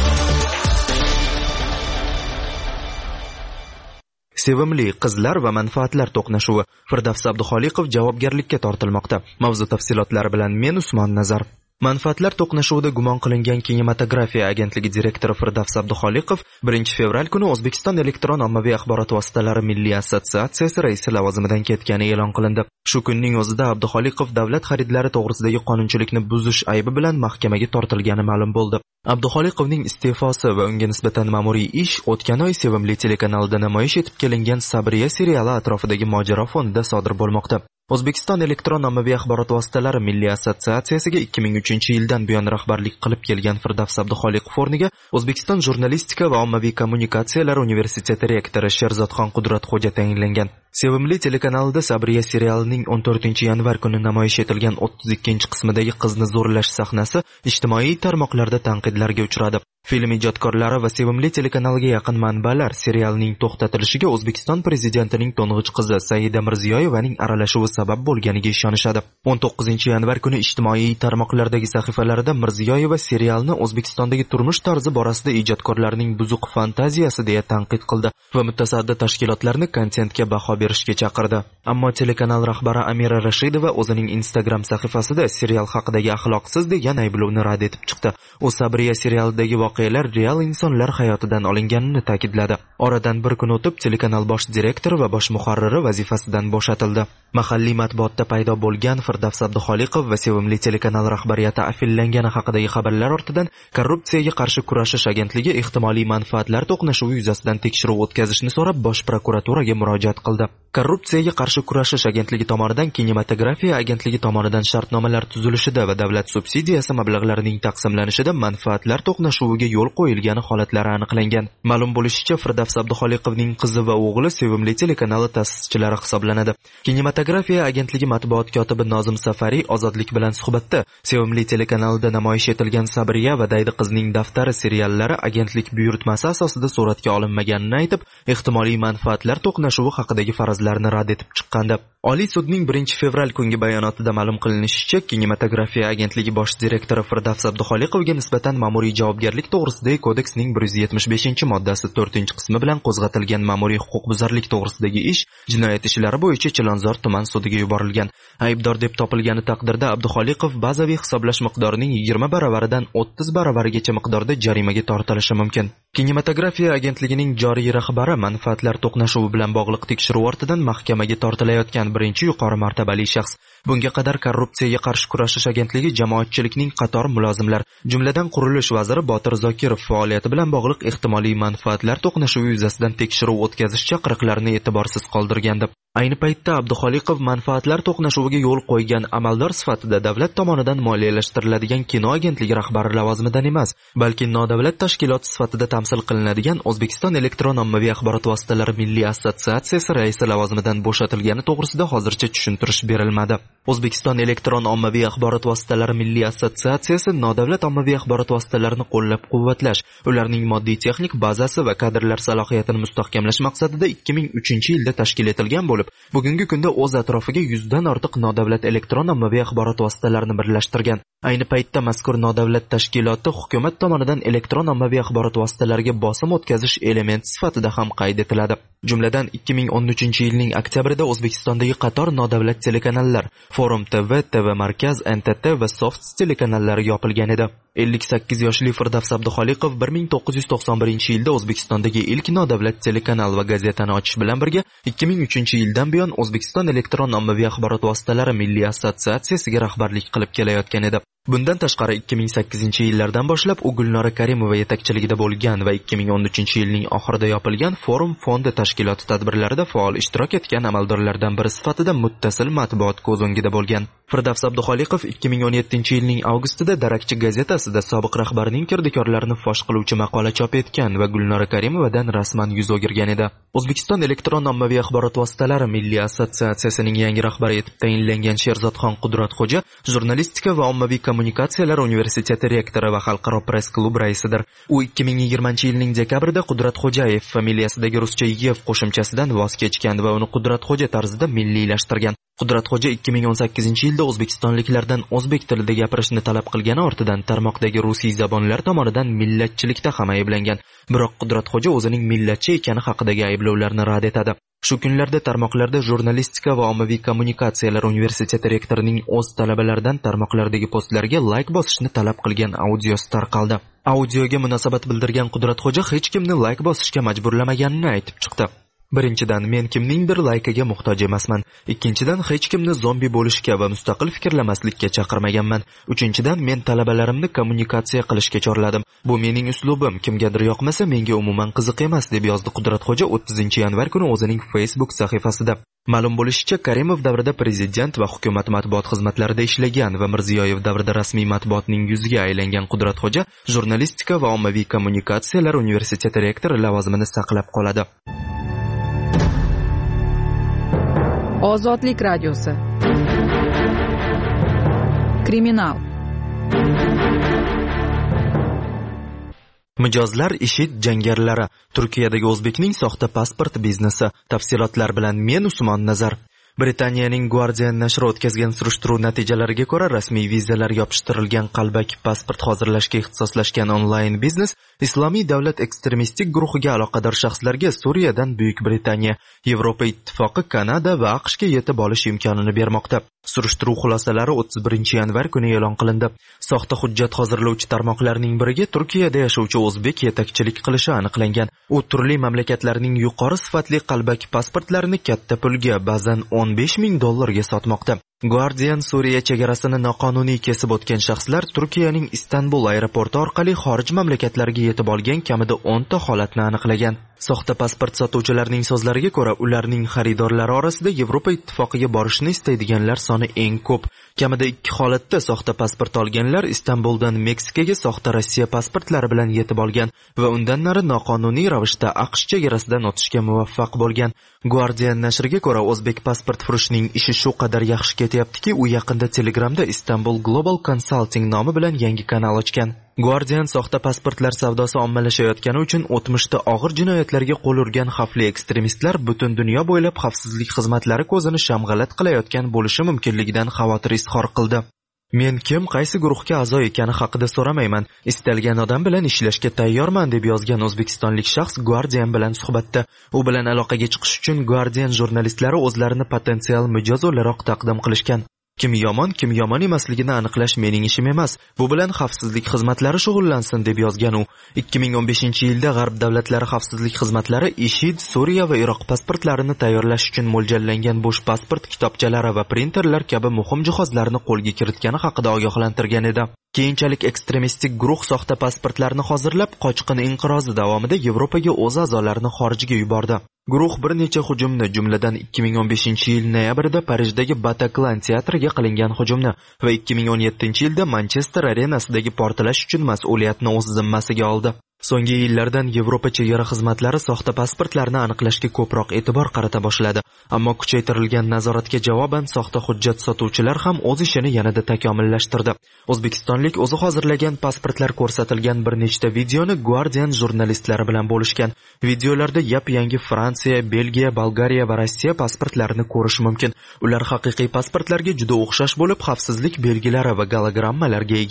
Sevimli qizlar va manfaatlar to'qnashuvi. Firdavs Abduxoliqov javobgarlikka tortilmoqda. Mavzu tafsilotlari bilan men Usmon Nazar. Manfaatlar to'qnashuvida gumon qilingan kinematografiya agentligi direktori Firdavs Abduxoliqov 1 fevral kuni O'zbekiston elektron ommaviy axborot vositalari milliy assotsiatsiyasi raisi lavozimidan ketgani e'lon qilindi. Shu kunning o'zida Abduxoliqov davlat xaridlari to'g'risidagi qonunchilikni buzish aybi bilan mahkamaga tortilgani ma'lum bo'ldi. Abduxoliqovning iste'fosi va unga nisbatan ma'muriy ish o'tgan oy Sevimli telekanalida namoyish etib kelingan Sabriya seriali atrofidagi mojaro fonida sodir bo'lmoqda. O'zbekiston elektron ommaviy axborot vositalari milliy assotsiatsiyasiga 2003-yildan buyon rahbarlik qilib kelgan Firdavs Abduxoliqov o'rniga O'zbekiston jurnalistika va ommaviy kommunikatsiyalar universiteti rektori Sherzodxon Qudratxo'ja tayinlangan. Sevimli telekanalida Sabriya serialining 14-yanvar kuni namoyish etilgan 32-qismidagi qizni zo'rlash sahnasi ijtimoiy tarmoqlarda tanqidlarga uchradi. Film ijodkorlari va Sevimli telekanaliga yaqin manbalar serialning to'xtatilishiga O'zbekiston prezidentining to'ng'ich qizi Saida Mirziyoyevaning aralashuvi sabab bo'lganiga ishonishadi. 19-yanvar kuni ijtimoiy tarmoqlardagi sahifalarida Mirziyoyeva serialni O'zbekistondagi turmush tarzi borasida ijodkorlarning buzuq fantaziyasi deya tanqid qildi va mutasaddi tashkilotlarni kontentga baho berishga chaqirdi. Ammo telekanal rahbari Amira Rashidova o'zining Instagram sahifasida serial haqidagi axloqsiz degan ayblovni rad etib chiqdi. U Sabriya serialidagi voqealar real insonlar hayotidan olinganini ta'kidladi. Oradan bir kun o'tib telekanal bosh direktori va bosh muharriri vazifasidan bo'shatildi. Mahalliy matbuotda paydo bo'lgan Firdavs Abduxoliqov va Sevimli telekanal rahbariyati afillangani haqidagi xabarlar ortidan Korrupsiyaga qarshi kurashish agentligi ehtimoliy manfaatlar to'qnashuvi yuzasidan tekshiruv o'tkazishni so'rab bosh prokuraturaga murojaat qildi. Korrupsiyaga qarshi kurashish agentligi tomonidan kinematografiya agentligi tomonidan shartnomalar tuzilishida va davlat subsidiyasi mablag'larining taqsimlanishida manfaatlar to'qnashuviga yo'l qo'yilgani holatlari aniqlangan. Ma'lum bo'lishicha, Firdavs Abduxoliqovning qizi va o'g'li Sevimli telekanali ta'sischilari hisoblanadi. Kinematografiya agentligi matbuot kotibi Nozim Safari Ozodlik bilan suhbatda Sevimli telekanalida namoyish etilgan Sabriya va Daydi qizning daftari seriallari agentlik buyurtmasi asosida suratga olinmaganini aytib, ehtimoliy manfaatlar to'qnashuvi haqidagi farazlarni rad etib chiqqandi. Oliy sudning 1 fevral kungi bayonotida ma'lum qilinishicha, kinematografiya agentligi bosh direktori Firdavs Abduxoliqovga nisbatan ma'muriy javobgarlik to'g'risidagi kodeksning 175-moddasi 4-qismi bilan qo'zg'atilgan ma'muriy huquqbuzarlik to'g'risidagi ish jinoyat ishlari bo'yicha Chilonzor tuman sudiga yuborilgan. Aybdor deb topilgani taqdirda Abduxoliqov bazaviy hisoblash miqdorining 20 baravaridan 30 baravarigacha miqdorda jarimaga tortilishi mumkin. Kinematografiya agentligining joriy rahbari manfaatlar to'qnashuvi bilan bog'liq tekshiruv ortidan mahkamaga tortilayotgan birinchi yuqori martabali shaxs. Bunga qadar Korrupsiyaga qarshi kurashish agentligi jamoatchilikning qator mulozimlar, jumladan qurilish vaziri Botir Zokirov faoliyati bilan bog'liq ehtimoliy manfaatlar to'qnashuvi yuzasidan tekshiruv o'tkazish chaqiriqlarini e'tiborsiz qoldirgandi. Ayni paytda Abduxoliqov manfaatlar to'qnashuviga yo'l qo'ygan amaldor sifatida davlat tomonidan moliyalashtiriladigan kino agentligi rahbari lavozimidan emas, balki nodavlat tashkilot sifatida tamsil qilinadigan O'zbekiston elektron ommaviy axborot vositalari milliy assotsiatsiyasi raisi lavozimidan bo'shatilgani to'g'risida hozircha tushuntirish berilmadi. O'zbekiston elektron ommaviy axborot vositalari milliy assotsiatsiyasi nodavlat ommaviy axborot vositalarini qo'llab-quvvatlash, ularning moddiy-texnik bazasi va kadrlar salohiyatini mustahkamlash maqsadida 2003-yilda tashkil etilgan bo'lib, bugungi kunda o'z atrofiga 100 dan ortiq nodavlat elektron ommaviy axborot vositalarini birlashtirgan. Ayni paytda mazkur nodavlat tashkiloti hukumat tomonidan elektron ommaviy axborot vositalariga bosim o'tkazish elementi sifatida ham qayd etiladi. Jumladan 2013-yilning oktyabrida O'zbekistondagi qator nodavlat telekanallar Forum TV, TV Markaz, NTT va Soft telekanallari yopilgan edi. 58 yoshli Firdavs Abduxoliqov 1991-yilda O'zbekistondagi ilk nodavlat telekanal va gazetani ochish bilan birga 2003-yildan buyon O'zbekiston elektron ommaviy axborot vositalari milliy assotsiatsiyasiga rahbarlik qilib kelayotgan edi. Bundan tashqari 2008-yillardan boshlab u Gulnora Karimova yetakchiligida bo'lgan va 2013-yilning oxirida yopilgan Forum fondi tashkiloti tadbirlarida faol ishtirok etgan amaldorlardan biri sifatida muttasil matbuot ko'z o'ngida bo'lgan. Firdavs Abduxoliqov 2017-yilning avgustida Darakchi gazetasida sobiq rahbarning kirdikorlarini fosh qiluvchi maqola chop etgan va Gulnora Karimovadan rasman yuz o'girgan edi. O'zbekiston elektron ommaviy axborot vositalari milliy assotsiatsiyasining yangi rahbari etib tayinlangan Sherzodxon Qudratxo'ja jurnalistika va ommaviy kommunikatsiyalar universiteti rektori va xalqaro press klub raisidir. U 2020-yilning dekabrida Qudratxo'jayev familiyasidagi ruscha Yev qo'shimchasidan voz kechgan va uni Qudratxo'ja tarzida milliylashtirgan. Qudratxo'ja 2018-yilda o'zbekistonliklardan o'zbek tilida gapirishni talab qilgani ortidan tarmoqdagi rusiy zabonlar tomonidan millatchilikda ham ayblangan. Biroq Qudratxo'ja o'zining millatchi ekani haqidagi ayblovlarni rad etadi. Shu kunlarda tarmoqlarda jurnalistika va ommaviy kommunikatsiyalar universiteti rektorining o'z talabalaridan tarmoqlardagi postlarga like bosishni talab qilgan audiosi tarqaldi. Audioga munosabat bildirgan Qudratxo'ja hech kimni like bosishga majburlamaganini aytib chiqdi. Birinchidan, men kimningdir laykiga muhtoj emasman. Ikkinchidan, hech kimni zombi bo'lishga va mustaqil fikrlamaslikka chaqirmaganman. Uchinchidan, men talabalarimni kommunikatsiya qilishga chorladim. Bu mening uslubim. Kimgadir yoqmasa, menga umuman qiziq emas, deb yozdi Qudratxo'ja 30-yanvar kuni o'zining Facebook sahifasida. Ma'lum bo'lishicha, Karimov davrida prezident va hukumat matbuot xizmatlarida ishlagan va Mirziyoyev davrida rasmiy matbuotning yuziga aylangan Qudratxo'ja jurnalistika va ommaviy kommunikatsiyalar universiteti rektori lavozimini saqlab qoladi. Ozodlik radiosi. Kriminal. Mijozlar IShID jangarilari. Turkiyadagi o'zbekning soxta pasport biznesi. Tafsilotlar bilan men Usmon Nazar. Britaniyaning Guardian nashri o'tkazgan surishtiruv natijalariga ko'ra rasmiy vizalar yopishtirilgan qalbaki pasport hozirlashga ixtisoslashgan onlayn biznes Islomiy davlat ekstremistik guruhiga aloqador shaxslarga Suriyadan Buyuk Britaniya, Yevropa Ittifoqi, Kanada va AQShga yetib olish imkonini bermoqda. Surishtiruv xulosalari 31-yanvar kuni e'lon qilindi. Soxta hujjat hozirlovchi tarmoqlarning biriga Turkiyada yashovchi o'zbek yetakchilik qilishi aniqlangan. U turli mamlakatlarning yuqori sifatli qalbaki pasportlarini katta pulga, ba'zan $15,000 sotmoqda. Guardian Suriya chegarasini noqonuniy kesib o'tgan shaxslar Turkiyaning Istanbul aeroporti orqali xorij mamlakatlariga yetib olgan kamida 10 ta holatni aniqlagan. Soxta pasport sotuvchilarning so'zlariga ko'ra, ularning xaridorlari orasida Yevropa Ittifoqiga borishni istaydiganlar soni eng ko'p. Kamida 2 holatda soxta pasport olganlar Istanbuldan Meksikaga soxta Rossiya pasportlari bilan yetib olgan va undan nari noqonuniy ravishda AQSh chegarasidan o'tishga muvaffaq bo'lgan. Guardian nashriga ko'ra, o'zbek pasport furishning ishi shu qadar yaxshi ketyaptiki, u yaqinda Telegramda Istanbul Global Consulting nomi bilan yangi kanal ochgan. Guardian soxta pasportlar savdosi ommalashayotgani uchun o'tmishda og'ir jinoyatlarga qo'l urgan xavfli ekstremistlar butun dunyo bo'ylab xavfsizlik xizmatlari ko'zini shamg'alat qilayotgan bo'lishi mumkinligidan xavotir izhor qildi. Men kim, qaysi guruhga a'zo ekani haqida so'ramayman. Istalgan odam bilan ishlashga tayyorman, deb yozgan o'zbekistonlik shaxs Guardian bilan suhbatda. U bilan aloqaga chiqish uchun Guardian jurnalistlari o'zlarini potensial mijoz o'laroq taqdim qilishgan. Kim yomon emasligini aniqlash mening ishim emas. Bu bilan xavfsizlik xizmatlari shug'ullansin, deb yozgan u. 2015-yilda G'arb davlatlari xavfsizlik xizmatlari IShID, Suriya va Iroq pasportlarini tayyorlash uchun mo'ljallangan bo'sh pasport kitobchalari va printerlar kabi muhim jihozlarni qo'lga kiritgani haqida ogohlantirgan edi. Keyinchalik ekstremistik guruh soxta pasportlarni hozirlab, qochqin inqirozi davomida Yevropaga o'z a'zolarini xorijga yubordi. Guruh bir necha hujumni, jumladan 2015-yil noyabrida Parijdagi Bataclan teatriga qilingan hujumni va 2017-yilda Manchester arenasidagi portlash uchun mas'uliyatni o'z zimmasiga oldi. So'nggi yillardan Yevropa chegara xizmatlari soxta pasportlarni aniqlashga ko'proq e'tibor qarata boshladi. Ammo kuchaytirilgan nazoratga javoban soxta hujjat sotuvchilar ham o'z ishini yanada takomillashtirdi. O'zbekistonlik o'zi hozirlagan pasportlar ko'rsatilgan bir nechta videoni Guardian jurnalistlari bilan bo'lishgan. Videolarda yap-yangi Fransiya, Belgiya, Bolgariya va Rossiya pasportlarini ko'rish mumkin. Ular haqiqiy pasportlarga juda o'xshash bo'lib, xavfsizlik belgilari va gologrammalarga ega.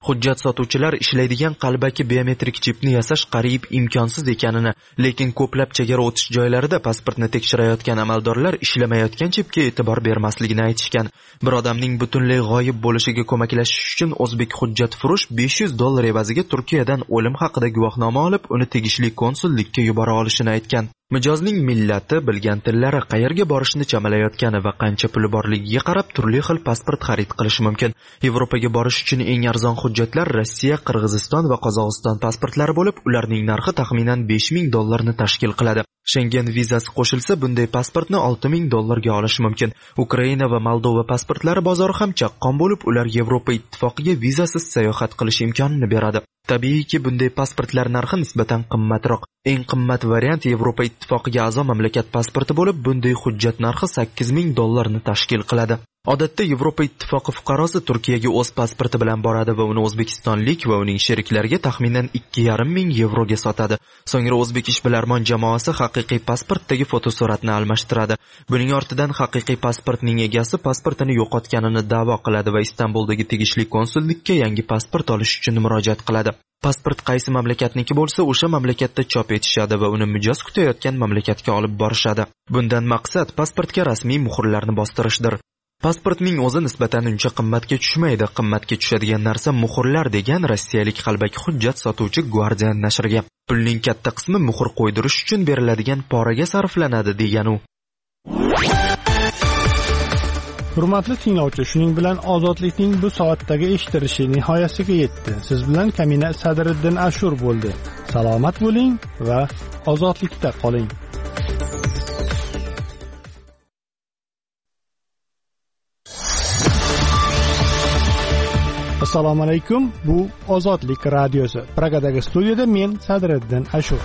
Hujjat sotuvchilar ishlaydigan qalbaki biometrik chipni yasash qariyb imkonsiz ekanini, lekin ko'plab chegara o'tish joylarida pasportni tekshirayotgan amaldorlar ishlamayotgan chipga e'tibor bermasligini aytishgan. Bir odamning butunlay g'oyib bo'lishiga ko'maklashish uchun o'zbek hujjatfurush $500 evaziga Turkiyadan o'lim haqida guvohnoma olib, uni tegishli konsullikka yubora olishini aytgan. Mijozning millati, bilgan tillari, qayerga borishni chamalayotgani va qancha puli borligiga qarab turli xil pasport xarid qilish mumkin. Yevropaga borish uchun eng arzon hujjatlar Rossiya, Qirg'iziston va Qozog'iston pasportlari bo'lib, ularning narxi taxminan $5000 tashkil qiladi. Schengen vizasi qo'shilsa, bunday pasportni $6000 ga olish mumkin. Ukraina va Moldova pasportlari bozori ham chaqqon bo'lib, ular Yevropa ittifoqiga vizasiz sayohat qilish imkonini beradi. Tabiiyki, bunday pasportlar narxi nisbatan qimmatroq. Eng qimmat variant Yevropa ittifoqiga a'zo mamlakat pasporti bo'lib, bunday hujjat narxi $8000 ni tashkil qiladi. Odatda Yevropa ittifoqi fuqarosi Turkiyaga o'z pasporti bilan boradi va uni o'zbekistonlik va uning sheriklariga taxminan €2,500 ga sotadi. So'ngra o'zbek ishbilarmon jamoasi haqiqiy pasportdagi fotosuratni almashtiradi. Buning ortidan haqiqiy pasportning egasi pasportini yo'qotganini da'vo qiladi va Istanbuldagi tegishli konsullikka yangi pasport olish uchun murojaat qiladi. Pasport qaysi mamlakatniki bo'lsa, o'sha mamlakatda chop etishadi va uni mijoz kutayotgan mamlakatga olib borishadi. Bundan maqsad pasportga rasmiy muhrlarni bostirishdir. Pasportning o'zi nisbatan uncha qimmatga tushmaydi. Qimmatga tushadigan narsa muhrlar, degan rossiyalik qalbaki hujjat sotuvchi Guardian nashriga. Pulning katta qismi muhr qo'ydirish uchun beriladigan poraga sarflanadi, degan u. Hurmatli tinglovchi, shuning bilan ozodlikning bu soatdagi eshittirishi nihoyasiga yetdi. Siz bilan Kamina Sadriddin Ashur bo'ldi. Salomat bo'ling va ozodlikda qoling. Assalomu alaykum. Bu Ozodlik radiosi. Pragadagi studiyada men Sadriddin Ashur.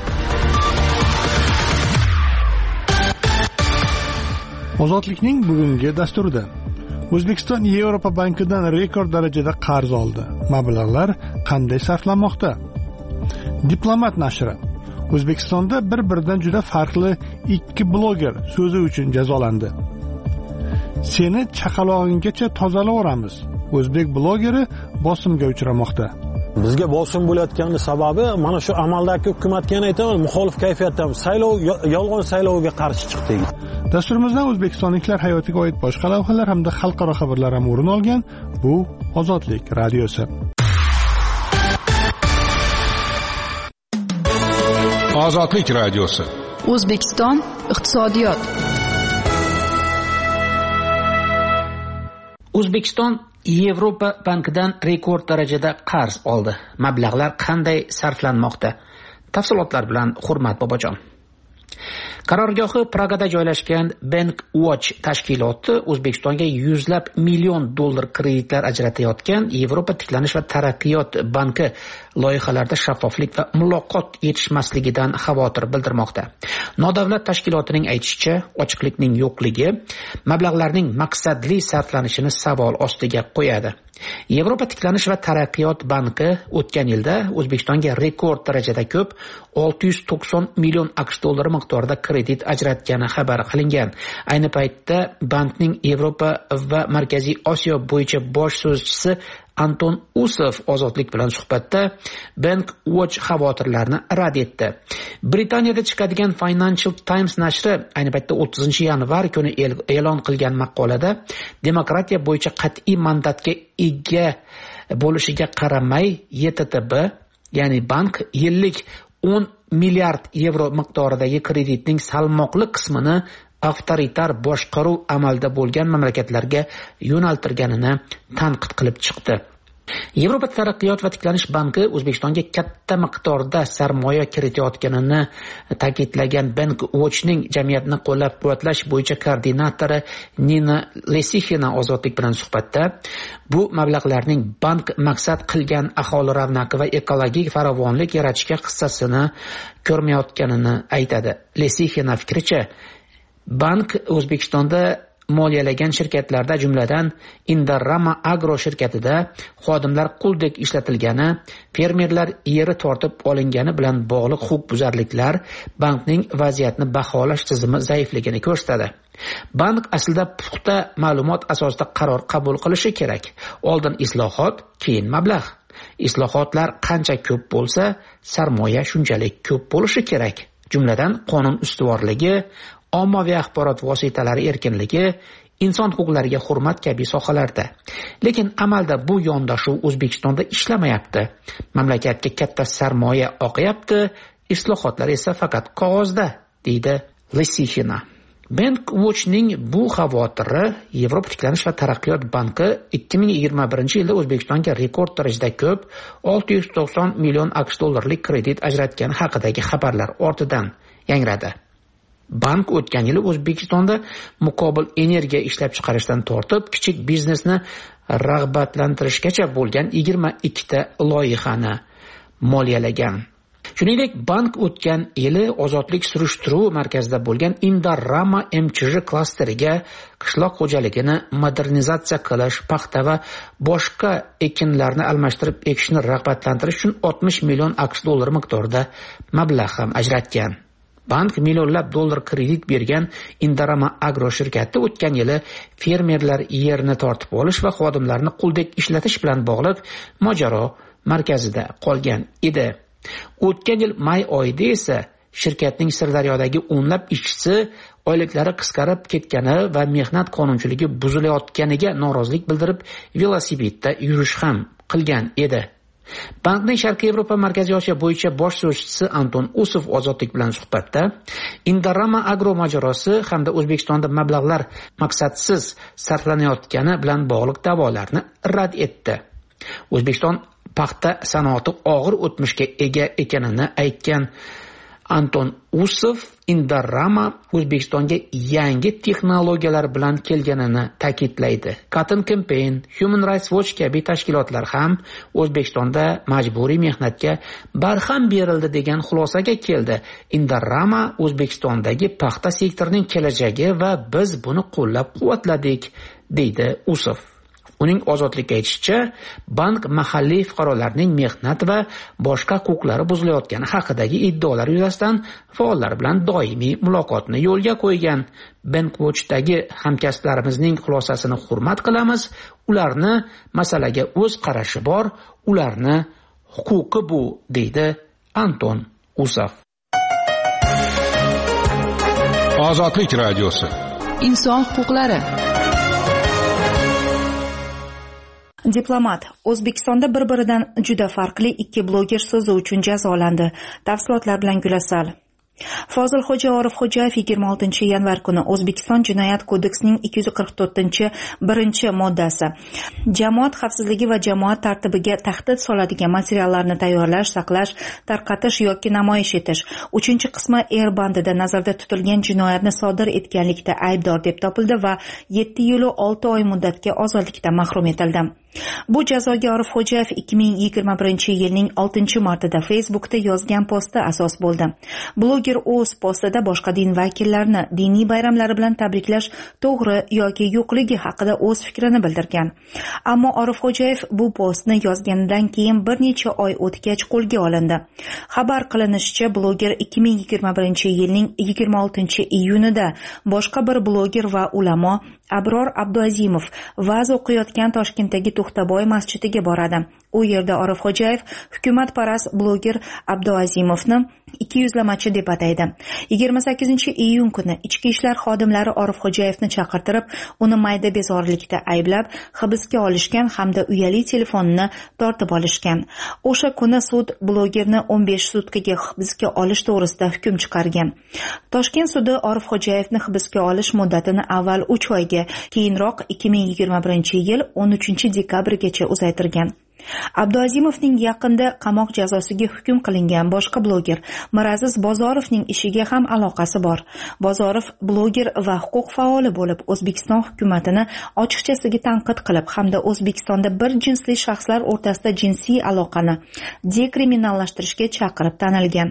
Ozodlikning bugungi dasturida O'zbekiston Yevropa bankidan rekord darajada qarz oldi. Mablag'lar qanday sarflanmoqda? Diplomat nashri. O'zbekistonda bir-biridan juda farqli ikki bloger so'zi uchun jazolandi. Seni chaqalog'inggacha tozalaveramiz. O'zbek blogeri bosimga uchramoqda. Bizga bosim bo'layotgani sababi mana shu amaldagi hukumatga aytaman, muxolif kayfiyatdamiz. Saylov, yolg'on saylovga qarshi chiqdik. Dasturimizdan o'zbekistonliklar hayotiga oid boshqa lavhalar hamda xalqaro xabarlar ham o'rin olgan. Bu Ozodlik radiosi. Ozodlik radiosi. O'zbekiston iqtisodiyot. O'zbekiston Yevropa bankidan rekord darajada qarz oldi. Mablag'lar qanday sarflanmoqda? Tafsilotlar bilan Hurmat Bobojon. Qarorgohi Pragada joylashgan Bank Watch tashkiloti O'zbekistonga yuzlab million dollar kreditlar ajratayotgan Yevropa tiklanish va taraqqiyot banki loyihalarda shaffoflik va muloqot yetishmasligidan xavotir bildirmoqda. Nodavlat tashkilotining aytishicha, ochiqlikning yo'qligi mablag'larning maqsadli sarflanishini savol ostiga qo'yadi. Yevropa tiklanish va taraqqiyot banki o'tgan yilda O'zbekistonga rekord darajada ko'p 690 million AQSh dollari miqdorida kredit ajratgani xabar qilingan. Ayni paytda bankning Yevropa va Markaziy Osiyo bo'yicha bosh so'zchisi Anton Usov Ozodlik bilan suhbatda Bank Watch xavotirlarini rad etdi. Britaniyada chiqadigan Financial Times nashri ayni paytda 30 yanvar kuni e'lon qilgan maqolada demokratiya bo'yicha qat'iy mandatga ega bo'lishiga qaramay YTTB, ya'ni bank yillik 10 milliard yevro miqdoridagi kreditning salmoqli qismini avtoritar boshqaruv amalda bo'lgan mamlakatlarga yo'naltirganini tanqid qilib chiqdi. Yevropa taraqqiyot va tiklanish banki O'zbekistonga katta miqdorda sarmoya kiritayotganini ta'kidlagan Bank Watchning jamiyatni qo'llab-quvvatlash bo'yicha koordinatori Nina Lesixina Ozodlik bilan suhbatda bu mablag'larning bank maqsad qilgan aholi ravnaqi va ekologik farovonlik yaratishga hissasini ko'rmayotganini aytadi. Lesixina fikricha, bank O'zbekistonda moliyalagan shirkatlarda, jumladan Indorama Agro shirkatida xodimlar quldek ishlatilgani, fermerlar yeri tortib olingani bilan bog'liq huquqbuzarliklar bankning vaziyatni baholash tizimi zaifligini ko'rsatadi. Bank aslida puxta ma'lumot asosida qaror qabul qilishi kerak. Oldin islohot, keyin mablag'. Islohotlar qancha ko'p bo'lsa, sarmoya shunchalik ko'p bo'lishi kerak. Jumladan qonun ustuvorligi, ommaviy axborot vositalari erkinligi, inson huquqlariga hurmat kabi sohalarda. Lekin amalda bu yondashuv O'zbekistonda ishlamayapti. Mamlakatga katta sarmoya oqyapti, islohotlar esa faqat qog'ozda, deydi Lisixina. Bank Watch'ning bu xavotiri Yevropa tiklanish va taraqqiyot banki 2021-yilda O'zbekistonga rekord darajada ko'p 690 million AQSh dollarlik kredit ajratgani haqidagi xabarlar ortidan yangradi. Bank o'tgan yili O'zbekistonda muqobil energiya ishlab chiqarishdan tortib, kichik biznesni rag'batlantirishgacha bo'lgan 22 ta loyihani moliyalagan. Shuningdek, bank o'tgan yili Ozodlik surishtiruv markazida bo'lgan Indorama MChJ klasteriga qishloq xo'jaligini modernizatsiya qilish, paxta va boshqa ekinlarni almashtirib ekishni rag'batlantirish uchun 60 million AQSh dollari miqdorida mablag' ham ajratgan. Bank millionlab dollar kredit bergan Indorama Agro shirkati o'tgan yili fermerlar yerini tortib olish va xodimlarni quldek ishlatish bilan bog'liq mojaro markazida qolgan edi. O'tgan yil may oyida esa shirkatning Sirdaryodagi o'nlab ishchisi oyliklari qisqarib ketgani va mehnat qonunchiligi buzilayotganiga norozilik bildirib velosipedda yurish ham qilgan edi. Bankning Sharqiy Yevropa Markaziy Osiyo bo'yicha bosh so'zchisi Anton Usov Ozodlik bilan suhbatda Indorama Agro mojarosi hamda O'zbekistonda mablag'lar maqsadsiz sarflanayotgani bilan bog'liq da'volarni rad etdi. O'zbekiston paxta sanoati og'ir o'tmishga ega ekanini aytgan Anton Usov Indorama O'zbekistonga yangi texnologiyalar bilan kelganini ta'kidlaydi. Cotton Campaign, Human Rights Watch kabi tashkilotlar ham O'zbekistonda majburiy mehnatga barham berildi degan xulosaga keldi. Indorama O'zbekistondagi paxta sektorining kelajagi va biz buni qo'llab-quvvatladik, deydi Usov. Uning Ozodlikka aytishicha, bank mahalliy fuqarolarning mehnat va boshqa huquqlari buzilayotgani haqidagi iddaolar yuzasidan faollar bilan doimiy muloqotni yo'lga qo'ygan. Bank Watchdagi hamkasblarimizning xulosasini hurmat qilamiz. Ularni masalaga o'z qarashi bor, ularni huquqi bu, deydi Anton Usov. Ozodlik radiosi. Inson huquqlari. Diplomat O'zbekistonda bir-biridan juda farqli ikki bloger so'zi uchun jazolandi. Tafsilotlar bilan Gulasal. Fozilxo'ja Orifxo'jayev 26 yanvar kuni O'zbekiston Jinoyat kodeksining 244-1 moddasi jamoat xavfsizligi va jamoat tartibiga tahdid soladigan materiallarni tayyorlash, saqlash, tarqatish yoki namoyish etish 3-qismi bandida nazarda tutilgan jinoyatni sodir etganlikda aybdor deb topildi va 7 yil 6 oy muddatga ozodlikdan mahrum etildi. Bu jazoga Orifxo'jayev 2021-yilning 6-martida Facebookda yozgan posti asos bo'ldi. Bloger o'z postida boshqa din vakillarini diniy bayramlari bilan tabriklash to'g'ri yoki yo'qligi haqida o'z fikrini bildirgan. Ammo Orifxo'jayev bu postni yozganidan keyin bir necha oy o'tgach qo'lga olindi. Xabar qilinishicha, bloger 2021-yilning 26-iyunida boshqa bir bloger va ulamo Abror Abduazimov va'z o'qiyotgan Toshkentdagi To'xtaboy masjidiga boradi. U yerda Orifxo'jayev hukumatparast bloger Abduazimovni 200lamachi deb ataydi. 28-iyun kuni ichki ishlar xodimlari Orifxo'jayevni chaqirtirib, uni mayda bezorilikda ayblab, hibsga olishgan hamda uyali telefonini tortib olishgan. O'sha kuni sud blogerni 15 sutkaga hibsga olish to'g'risida hukm chiqargan. Toshkent sudi Orifxo'jayevni hibsga olish muddatini avval 3 oyga, keyinroq 2021-yil 13 dekabrgacha uzaytirgan. Abduazimovning yaqinda qamoq jazosiga hukm qilingan boshqa bloger Miraziz Bozorovning ishiga ham aloqasi bor. Bozorov bloger va huquq faoli bo'lib, O'zbekiston hukumatini ochiqchasiga tanqid qilib hamda O'zbekistonda bir jinsli shaxslar o'rtasida jinsiy aloqani dekriminallashtirishga chaqirib tanilgan.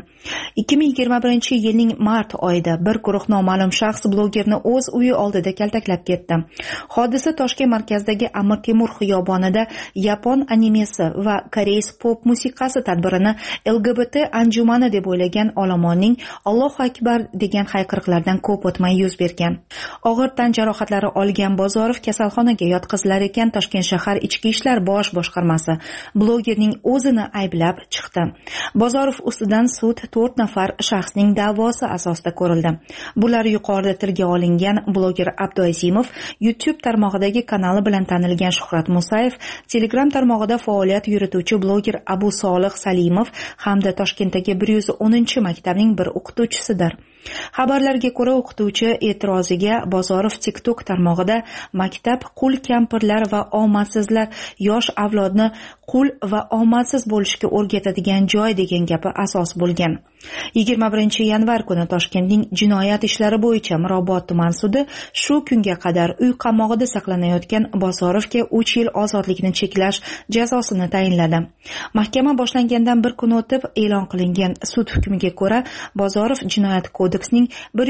2021-yilning mart oyida bir guruh noma'lum shaxs blogerni o'z uyi oldida kaltaklab ketdi. Hodisa Toshkent markazidagi Amir Temur xiyobonida yapon animesi va koreys pop musiqasi tadbirini LGBT anjumani deb o'ylagan olomonning Allohu akbar degan hayqiriqlardan ko'p o'tmay yuz bergan. Og'ir tan jarohatlari olgan Bozorov kasalxonaga yotqizilar ekan, Toshkent shahar ichki ishlar bosh boshqarmasi blogerning o'zini ayblab chiqdi. Bozorov ustidan sud 4 nafar shaxsning da'vosi asosida ko'rildi. Bular yuqorida tilga olingan bloger Abduazimov, YouTube tarmog'idagi kanali bilan tanilgan Shuhrat Musayev, Telegram tarmog'ida faoliyat yurituvchi bloger Abu Solih Salimov hamda Toshkentdagi 110-maktabning bir o'qituvchisidir. Xabarlarga ko'ra, o'qituvchi e'tiroziga Bozorov TikTok tarmog'ida maktab qul kampirlar va omadsizlar yosh avlodni qul va omadsiz bo'lishga o'rgatadigan joy degan gapi asos bo'lgan. 21-yanvar kuni Toshkentning jinoyat ishlari bo'yicha Mirobod tuman sudi shu kunga qadar uy qamoqida saqlanayotgan Bozorovga 3 yil ozodlikni cheklash jazosini tayinladi. Mahkama boshlangandan bir kun o'tib e'lon qilingan sud hukmiga ko'ra, Bozorov jinoyat kodeksining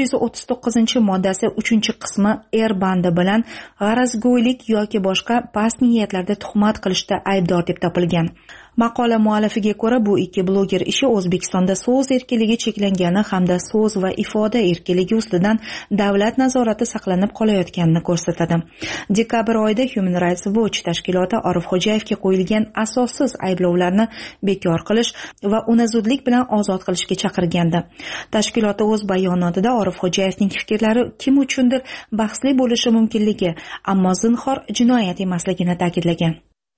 139-moddasi 3-qismi er bandi bilan g'arazgo'ylik yoki boshqa past niyatlarda tuhmat qilishda aybdor deb topilgan. Maqola muallifiga ko'ra, bu ikki bloger ishi O'zbekistonda so'z erkinligi cheklangani hamda so'z va ifoda erkinligi ustidan davlat nazorati saqlanib qolayotganini ko'rsatadi. Dekabr oyida Human Rights Watch tashkiloti Orifxo'jayevga qo'yilgan asossiz ayblovlarni bekor qilish va uni zudlik bilan ozod qilishga chaqirgandi. Tashkilot o'z bayonotida Orifxo'jayevning fikrlari kim uchundir bahsli bo'lishi mumkinligi, ammo zinhor jinoyat emasligini ta'kidlagan.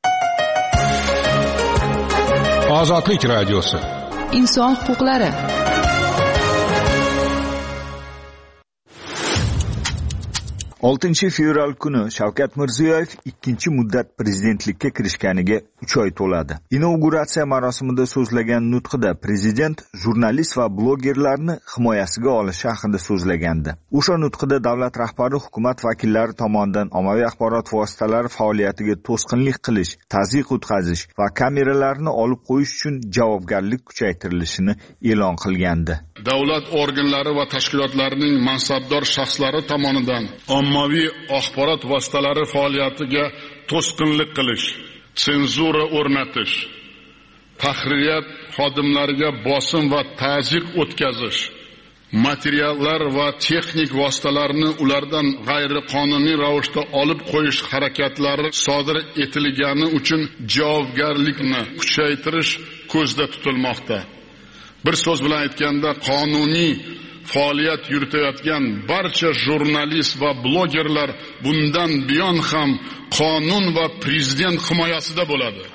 Ozodlik radiosi. Inson huquqlari. Fevral kuni Shavkat Mirziyoyev ikkinchi muddat prezidentlikka kirishganiga 3 oy to'ladi. Inauguratsiya marosimida so'zlagan nutqida prezident jurnalist va blogerlarni himoyasiga olishi haqida so'zlagandi. O'sha nutqida davlat rahbari hukumat vakillari tomonidan ommaviy axborot vositalari faoliyatiga to'sqinlik qilish, tazyiq o'tkazish va kameralarni olib qo'yish uchun javobgarlik kuchaytirilishini e'lon qilgandi. Davlat organlari va tashkilotlarining mansabdor shaxslari tomonidan ommaviy axborot vositalari faoliyatiga to'sqinlik qilish, senzura o'rnatish, tahririyat xodimlariga bosim va tazyiq o'tkazish, materiallar va texnik vositalarni ulardan g'ayriqonuniy ravishda olib qo'yish harakatlari sodir etilgani uchun javobgarlikni kuchaytirish ko'zda tutilmoqda. Bir so'z bilan aytganda, qonuniy faoliyat yuritayotgan barcha jurnalist va blogerlar bundan buyon ham qonun va prezident himoyasida bo'ladi.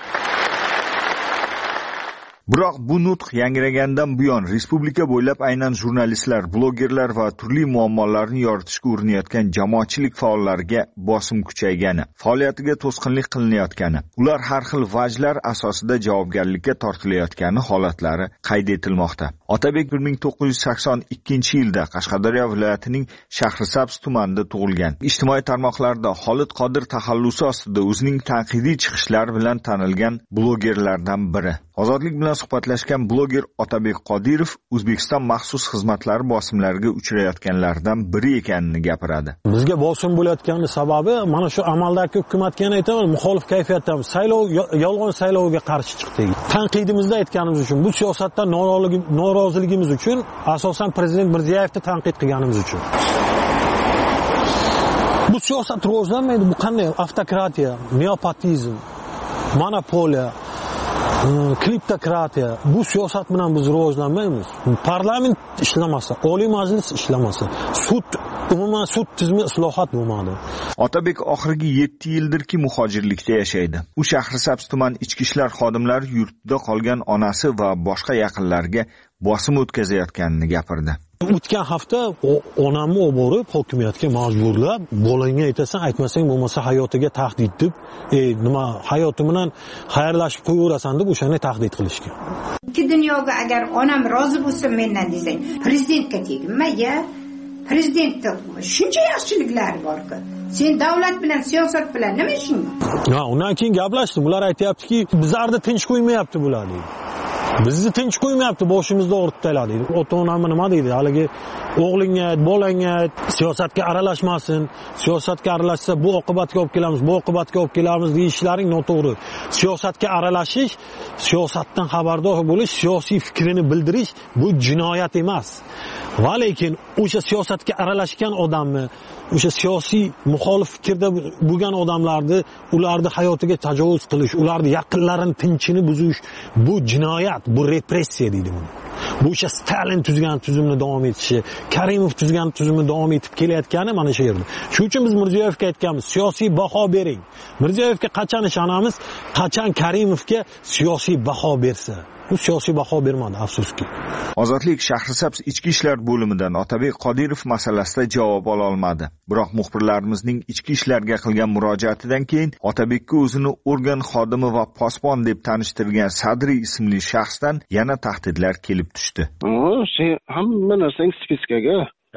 Biroq bu nutq yangragandan buyon respublika bo'ylab aynan jurnalistlar, blogerlar va turli muammolarni yoritishga urinayotgan jamoatchilik faollariga bosim kuchaygani, faoliyatiga to'sqinlik qilinayotgani, ular har xil vajlar asosida javobgarlikka tortilayotgani holatlari qayd etilmoqda. Otabek 1982-yilda Qashqadaryo viloyatining Shahrisabz tumanida tug'ilgan. Ijtimoiy tarmoqlarda Xolid Qodir taxallusi ostida o'zining tanqidiy chiqishlari bilan tanilgan blogerlardan biri. Ozodlik bilan suhbatlashgan bloger Otabek Qodirov O'zbekiston maxsus xizmatlari bosimlariga uchrayotganlardan biri ekanini gapiradi. Bizga bosim bo'layotgani sababi mana shu amaldagi hukumatga aytaman, muxolif kayfiyatdamiz. Yolg'on saylovga qarshi chiqdik. Tanqidimizda aytganimiz uchun, bu siyosatdan noroziligimiz uchun, asosan prezident Mirziyoyevni tanqid qilganimiz uchun. Bu siyosat rivojlanmaydi. Bu qanday avtokratiya, neopotizm, monopoliya, kliptokratiya, bu siyosat bilan biz rivojlanmaymiz. Parlament ishlamasa, Oliy Majlis ishlamasa, umuman sud tizimi islohot bo'lmadi. Otabek oxirgi 7 yildirki muhojirlikda yashaydi. U Shahrisabz tuman ichki ishlar xodimlari yurtida qolgan onasi va boshqa yaqinlarga bosim o'tkazayotganini gapirdi. O'tgan hafta onamni olib borib hokimiyatga majburlab, bolangga aytasan, aytmasang bo'lmasa hayotiga tahdid deb, nima hayoti bilan xayrlashib qo'yaverasan deb o'shani tahdid qilishgan. Ikki dunyoga agar onam rozi bo'lsa mendan desang, prezidentga tegma-ya. Prezidentda shuncha yaxshiliklari bor-ku. Sen davlat bilan, siyosat bilan nima ishing bor? Ha, undan keyin gaplashdim. Ular aytayaptiki, bizlarni tinch qo'ymayapti bular deydi. Bizni tinch qo'ymayapti, boshimizda o'rtaylar deydi. Ota-onam nima deydi? Haligi o'g'lingga, bolangga siyosatga aralashmasin. Siyosatga aralashsa bu oqibatga olib kelamiz, bu oqibatga olib kelamiz deyishlaring noto'g'ri. Siyosatga aralashish, siyosatdan xabardor bo'lish, siyosiy fikrini bildirish bu jinoyat emas. Va lekin o'sha siyosatga aralashgan odamni, o'sha siyosiy muxolif fikrda bo'lgan odamlarni, ularni hayotiga tajovuz qilish, ularni yaqinlarini tinchini buzish, bu jinoyat, bu repressiya deydi buni. Bu o'sha Stalin tuzgan tuzumni davom etishi, Karimov tuzgan tuzumni davom etib kelayotgani mana shu yerda. Shuning uchun biz Mirziyoyevga aytganmiz, siyosiy baho bering. Mirziyoyevga qachon ishonamiz, qachon Karimovga siyosiy baho bersa. Bu siyosiy baho bermadi, afsuski. Ozodlik Shahrisabz ichki ishlar bo'limidan Otabek Qodirov masalasida javob ola olmadi. Biroq muxbirlarimizning ichki ishlarga qilgan murojaatidan keyin Otabekka o'zini organ xodimi va posbon deb tanishtirgan Sadri ismli shaxsdan yana tahdidlar kelib tushdi. Hamma narsang spiskaga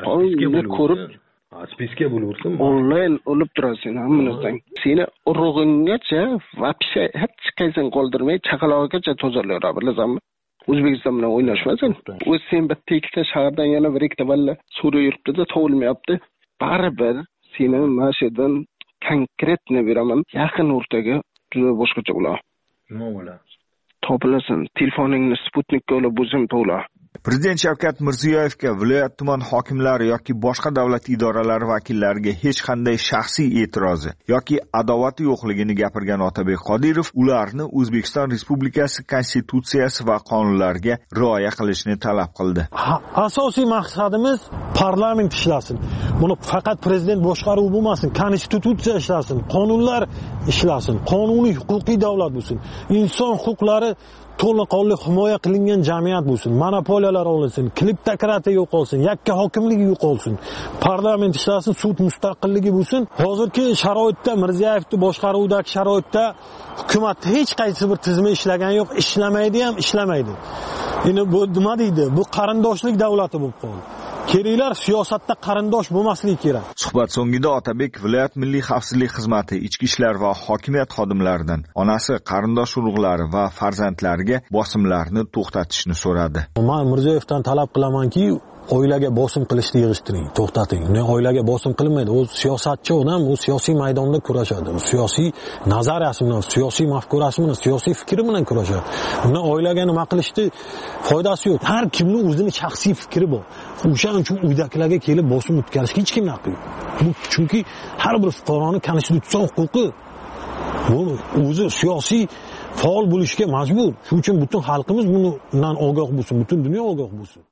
ko'rib spiska bo'laversin. Onlayn olib turasan hamma narsang. Seni urug'inggacha vaqti hech qaysin qoldirmay chaqaloqgacha tozalayapti, bilasanmi? O'zbekiston bilan o'ynashmasin. O'z sen bitta ikkita shahardan yana bir ikkita balla Suriya yuribdi-da, to'g'ilmayapti. Baribir seni mashadan konkretni beraman. Yaqin o'rtaga juda boshqacha bo'lar. Nima bo'ladi? Topilasan. Telefoningni Sputnikka olib o'zim to'la. Prezident Shavkat Mirziyoyevga viloyat tuman hokimlari yoki boshqa davlat idoralari vakillariga hech qanday shaxsiy e'tirozi yoki adovati yo'qligini gapirgan Otabek Qodirov ularni O'zbekiston Respublikasi Konstitutsiyasi va qonunlariga rioya qilishni talab qildi. Asosiy maqsadimiz parlament ishlasin. Buni faqat prezident boshqaruvi bo'lmasin, konstitutsiya ishlasin, qonunlar ishlasin, qonuniy huquqiy davlat bo'lsin. Inson huquqlari to'liq himoya qilingan jamiyat bo'lsin, monopoliyalar olinsin, kleptokratiya yo'qolsin, yakka hokimligi yo'qolsin, parlament ishlasin, sud mustaqilligi bo'lsin. Hozirgi sharoitda Mirziyoyevning boshqaruvidagi sharoitda hukumatda hech qaysi bir tizimi ishlagan yo'q, ishlamaydi ham ishlamaydi. Endi bu nima deydi? Bu qarindoshlik davlati bo'lib qoldi. Keraklar siyosatda qarindosh bo'lmasligi kerak. Suhbat so'ngida Otabek viloyat milliy xavfsizlik xizmati, ichki ishlar va hokimiyat xodimlaridan onasi, qarindosh urug'lari va farzandlariga bosimlarni to'xtatishni so'radi. Men Mirziyoyevdan talab qilamanki, oilaga bosim qilishni yig'ishtiring, to'xtating. Oilaga bosim qilmaydi. U siyosatchi odam, u siyosiy maydonda kurashadi. U siyosiy nazariyasi bilan, siyosiy mafkurasi bilan, siyosiy fikri bilan kurashadi. Undan oilaga nima qilishni foydasi yo'q. Har kimning o'zining shaxsiy fikri bor. O'shaning uchun uydagilarga kelib bosim o'tkazishga hech kim haqqi yo'q. Bu chunki har bir fuqaroning konstitutsion huquqi. Bu o'zi siyosiy faol bo'lishga majbur. Shuning uchun butun xalqimiz bundan ogoh bo'lsin, butun dunyo ogoh bo'lsin.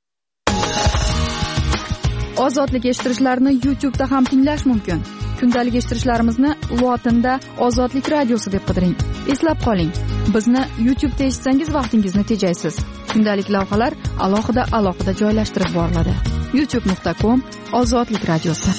Ozodlik eshittirishlarni YouTube'da ham tinglash mumkin. Kundalik eshittirishlarimizni lotinda Ozodlik radiosi deb qidiring. Eslab qoling, bizni YouTube'da eshitsangiz vaqtingizni tejaysiz. Kundalik lavhalar alohida joylashtirib boriladi. youtube.com/Ozodlik radiosi.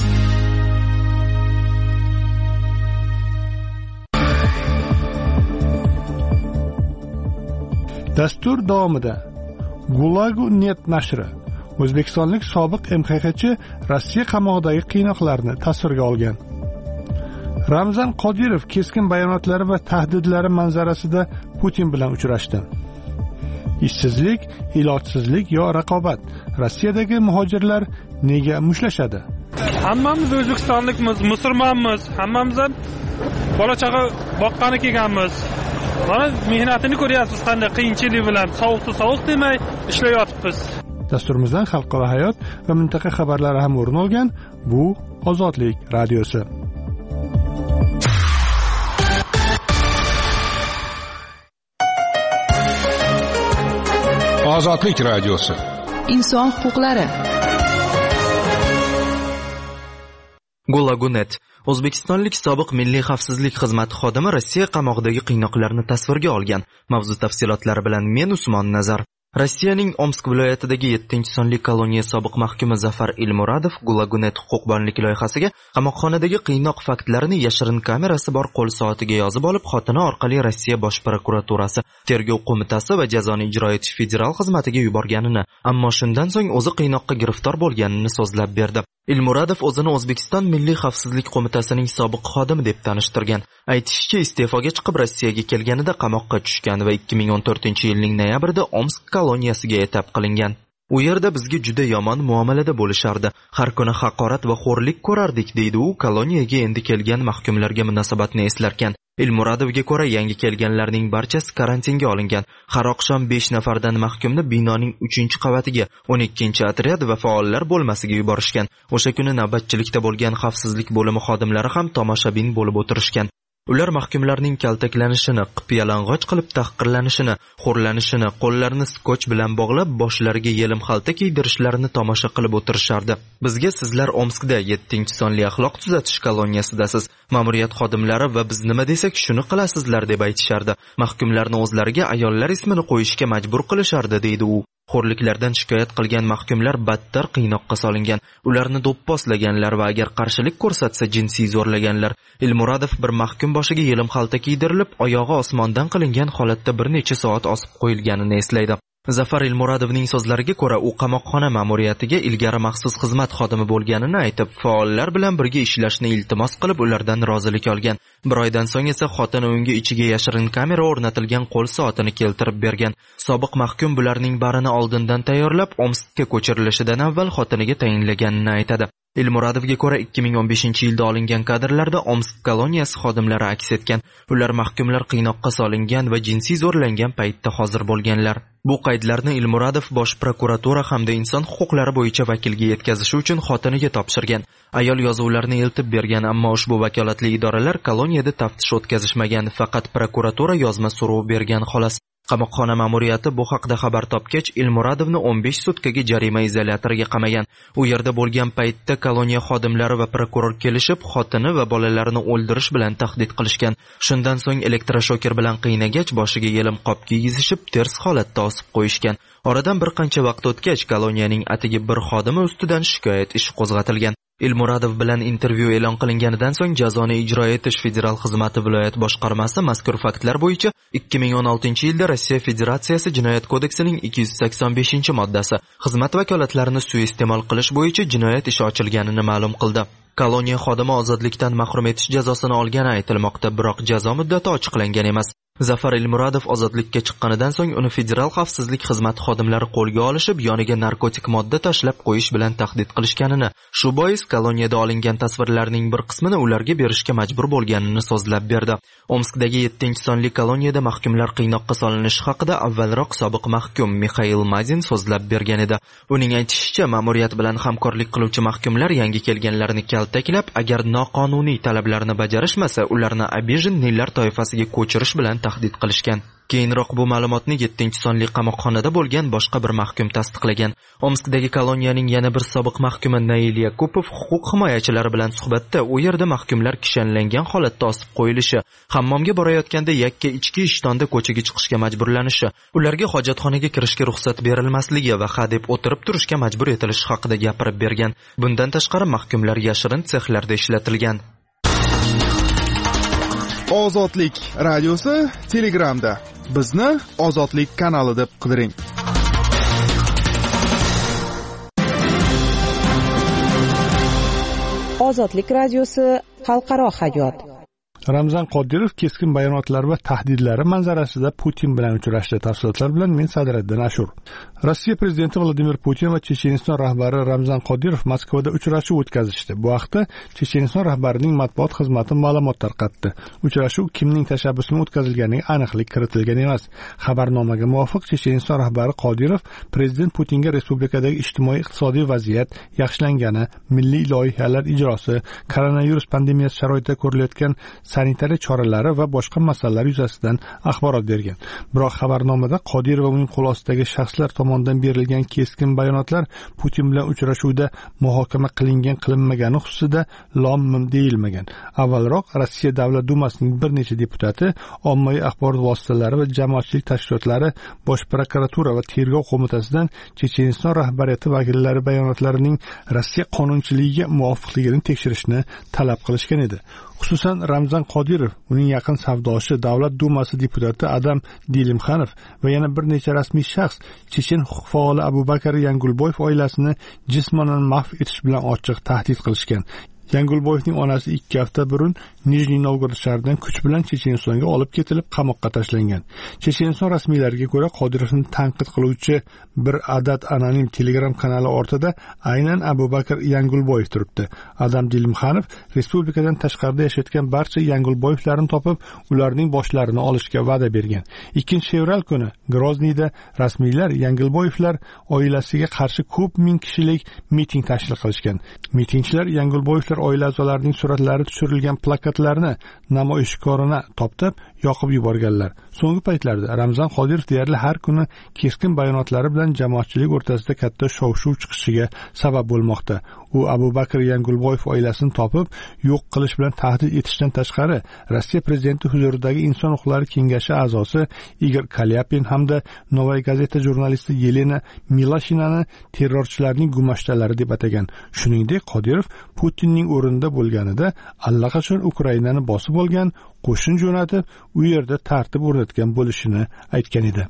Dastur davomida Gulagu.net nashri o'zbekistonlik sobiq MXXchi Rossiya qamog'idagi qiynoqlarni tasvirga olgan. Ramzan Qodirov keskin bayonotlari va tahdidlari manzarasida Putin bilan uchrashdi. Ishsizlik, ilojsizlik yo raqobat. Rossiyadagi muhojirlar nega mushlashadi? Hammamiz O'zbekistonlikmiz, musulmonmiz, hammamiz bola chaqa boqqani kelganmiz. Mana mehnatini ko'ryapsiz, qanday qiyinchilik bilan, sovuq demay ishlayotibmiz. Dasturimizdan xalqaro hayot va mintaqa xabarlari ham o'rin olgan. Bu Ozodlik radiosi. Ozodlik radiosi. Inson huquqlari. Gulagu.net O'zbekistonlik sobiq milliy xavfsizlik xizmati xodimi Rossiya qamog'idagi qiynoqlarni tasvirga olgan. Mavzu tafsilotlari bilan men Usmon Nazar. Rossiyaning Omsk viloyatidagi 7-sonli koloniya sobiq mahkumi Zafar Ilmuradov Gulagunet huquqbonlik loyihasiga qamoqxonadagi qiynoq faktlarini yashirin kamerasi bor qo'l soatiga yozib olib, xotini orqali Rossiya bosh prokuraturasi, tergov qo'mitasi va jazoni ijro etish federal xizmatiga yuborganini, ammo shundan so'ng o'zi qiynoqqa giriftor bo'lganini so'zlab berdi. Ilmuradov o'zini O'zbekiston Milliy xavfsizlik qo'mitasining sobiq xodimi deb tanishtirgan. Aytishicha, iste'foga chiqib Rossiyaga kelganida qamoqqa tushgan va 2014-yilning noyabrida Omsk koloniyasiga etap qilingan. U yerda bizga juda yomon muomalada bo'lishardi. Har kuni haqorat va xo'rlik ko'rardik, deydi u koloniyaga endi kelgan mahkumlarga munosabatni eslarkan. Ilmuradovga ko'ra, yangi kelganlarning barchasi karantinga olingan. Har oqshom 5 nafardan mahkumni binoning 3-qavatiga, 12-otryad va faollar bo'lmasiga yuborishgan. O'sha kuni navbatchilikda bo'lgan xavfsizlik bo'limi xodimlari ham tomoshabin bo'lib o'tirishgan. Ular mahkumlarning kaltaklanishini, qip-yalang'och qilib tahqirlanishini, xo'rlanishini, qo'llarini skotch bilan bog'lab, boshlariga yelim xalta kiydirishlarini tomosha qilib o'tirishardi. Bizga sizlar Omskda 7-sonli axloq tuzatish koloniyasidasiz, ma'muriyat xodimlari va biz nima desak shuni qilasizlar deb aytishardi. Mahkumlarni o'zlariga ayollar ismini qo'yishga majbur qilishardi, deydi u. Xo'rliklardan shikoyat qilgan mahkumlar battar qiynoqqa solingan. Ularni do'pposlaganlar va agar qarshilik ko'rsatsa jinsiy zo'rlaganlar. Ilmuradov bir mahkum boshiga yelim xalta kiydirilib, oyog'i osmondan qilingan holatda bir necha soat osib qo'yilganini eslaydi. Zafar Ilmuradovning so'zlariga ko'ra, u qamoqxona ma'muriyatiga ilgari maxsus xizmat xodimi bo'lganini aytib, faollar bilan birga ishlashni iltimos qilib, ulardan rozilik olgan. Bir oydan so'ng esa xotini unga ichiga yashirin kamera o'rnatilgan qo'l soatini keltirib bergan. Sobiq mahkum bularning barini oldindan tayyorlab, Omskka ko'chirilishidan avval xotiniga tayinlaganini aytadi. Ilmuradovga ko'ra 2015-yilda olingan kadrlarda Omsk koloniyasi xodimlari aks etgan. Ular mahkumlar qiynoqqa solingan va jinsiy zo'rlangan paytda hozir bo'lganlar. Bu qaydlarni Ilmuradov bosh prokuratura hamda inson huquqlari bo'yicha vakilga yetkazishi uchun xotiniga topshirgan. Ayol yozuvlarni eltib bergan, ammo ushbu vakolatli idoralar koloniyada taftish o'tkazishmagan, faqat prokuratura yozma so'rov bergan xolos. Qamoqxona ma'muriyati bu haqda xabar topgach, Ilmuradovni 15 sutkaga jarima izolyatoriga qamagan. U yerda bo'lgan paytda koloniya xodimlari va prokuror kelishib, xotini va bolalarini o'ldirish bilan tahdid qilishgan. Shundan so'ng elektroshoker bilan qiynagach, boshiga yelim qop kiygizishib, ters holatda osib qo'yishgan. Oradan bir qancha vaqt o'tgach, koloniyaning atigi bir xodimi ustidan shikoyat ishi qo'zg'atilgan. Ilmuradov bilan intervyu e'lon qilinganidan so'ng jazoni ijro etish federal xizmati viloyat boshqarmasi mazkur faktlar bo'yicha 2016-yilda Rossiya Federatsiyasi Jinoyat kodeksining 285-moddasi xizmat vakolatlarini suiiste'mol qilish bo'yicha jinoyat ishi ochilganini ma'lum qildi. Koloniya xodimi ozodlikdan mahrum etish jazosini olgani aytilmoqda, biroq jazo muddati ochiqlangan emas. Zafar Ilmuradov ozodlikka chiqqanidan so'ng uni federal xavfsizlik xizmati xodimlari qo'lga olishib, yoniga narkotik modda tashlab qo'yish bilan tahdid qilishganini, shu bois koloniyada olingan tasvirlarning bir qismini ularga berishga majbur bo'lganini so'zlab berdi. Omskdagi 7-sonli koloniyada mahkumlar qiynoqqa solinishi haqida avvalroq sobiq mahkum Mikhail Mazin so'zlab bergan edi. Uning aytishicha, ma'muriyat bilan hamkorlik qiluvchi mahkumlar yangi kelganlarni kaltaklab, agar noqonuniy talablarni bajarishmasa, ularni abijinlar toifasiga ko'chirish bilan tahdid qilishgan. Keyinroq bu ma'lumotni 7-sonli qamoqxonada bo'lgan boshqa bir mahkum tasdiqlagan. Omskdagi koloniyaning yana bir sobiq mahkumi Nail Yakupov huquq himoyachilari bilan suhbatda u yerda mahkumlar kishanlangan holatda osib qo'yilishi, hammomga borayotganda yakka ichki ishtonda ko'chaga chiqishga majburlanishi, ularga hojatxonaga kirishga ruxsat berilmasligi va hadeb o'tirib turishga majbur etilishi haqida gapirib bergan. Bundan tashqari mahkumlar yashirin sexlarda ishlatilgan. Ozodlik radiosi Telegramda. Bizni Ozodlik kanali deb qidiring. Ozodlik radiosi xalqaro hayot. Ramzan Qodirov keskin bayonotlar va tahdidlari manzarasida Putin bilan uchrashdi. Tafsilotlar bilan men Sadriddin Ashur. Rossiya prezidenti Vladimir Putin va Checheniston rahbari Ramzan Qodirov Moskvada uchrashuv o'tkazishdi. Bu haqda Checheniston rahbarining matbuot xizmati ma'lumot tarqatdi. Uchrashuv kimning tashabbusida o'tkazilganiga aniqlik kiritilgan emas. Xabarnomaga muvofiq, Checheniston rahbari Qodirov prezident Putinga respublikadagi ijtimoiy-iqtisodiy vaziyat yaxshilangani, milliy loyihalar ijrosi, koronavirus pandemiyasi sharoitida ko'rilayotgan sanitariya choralari va boshqa masalalar yuzasidan axborot bergan. Biroq xabarnomada Qodirov va uning qo'l ostidagi shaxslar tomonidan berilgan keskin bayonotlar Putin bilan uchrashuvda muhokama qilinmagani xususida lom-mim deyilmagan. Avvalroq Rossiya Davlat dumasining bir necha deputati ommaviy axborot vositalari va jamoatchilik tashkilotlari Bosh prokuratura va tergov qo'mitasidan Checheniston rahbariyati vakillari bayonotlarining Rossiya qonunchiligiga muvofiqligini tekshirishni talab qilishgan edi. Xususan Ramzan Qodirov, uning yaqin savdoshi Davlat dumasi deputati Adam Dilimxanov va yana bir necha rasmiy shaxs chechen huquq faoli Abubakar Yangulboyev oilasini jismonan mahv etish bilan ochiq tahdid qilishgan. Yangulboyevning onasi 2 hafta burun Nijniy Novgorod shahridan kuch bilan Chechenistonga olib ketilib qamoqqa tashlangan. Checheniston rasmiylariga ko'ra Qodirovni tanqid qiluvchi bir adad anonim Telegram kanali ortida aynan Abubakar Yangulboyev turibdi. Adam Dilimxanov respublikadan tashqarida yashayotgan barcha Yangulboyevlarni topib, ularning boshlarini olishga va'da bergan. 2-fevral kuni Grozniyda rasmiylar Yangulboyevlar oilasiga qarshi ko'p ming kishilik miting tashkil qilishgan. Mitingchilar Yangulboyevlar oila a'zolarining suratlari tushirilgan plakatlarni namoyishkorona toptab yoqib yuborganlar. So'nggi paytlarda Ramzan Qodirov deyarli har kuni keskin bayonotlari bilan jamoatchilik o'rtasida katta shov-shuv chiqishiga sabab bo'lmoqda. U Abubakar Yangulboyev oilasini topib, yo'q qilish bilan tahdid etishdan tashqari, Rossiya prezidenti huzuridagi Inson huquqlari kengashi a'zosi Igor Kalyapin hamda Novaya Gazeta jurnalisti Yelena Milashinani terrorchilarning gumashtalari deb atagan. Shuningdek, Qodirov Putinning o'rinda bo'lganida allaqachon Ukrainani bosib olgan, qo'shin jo'natib, u yerda tartib o'rnatgan bo'lishini aytgan edi.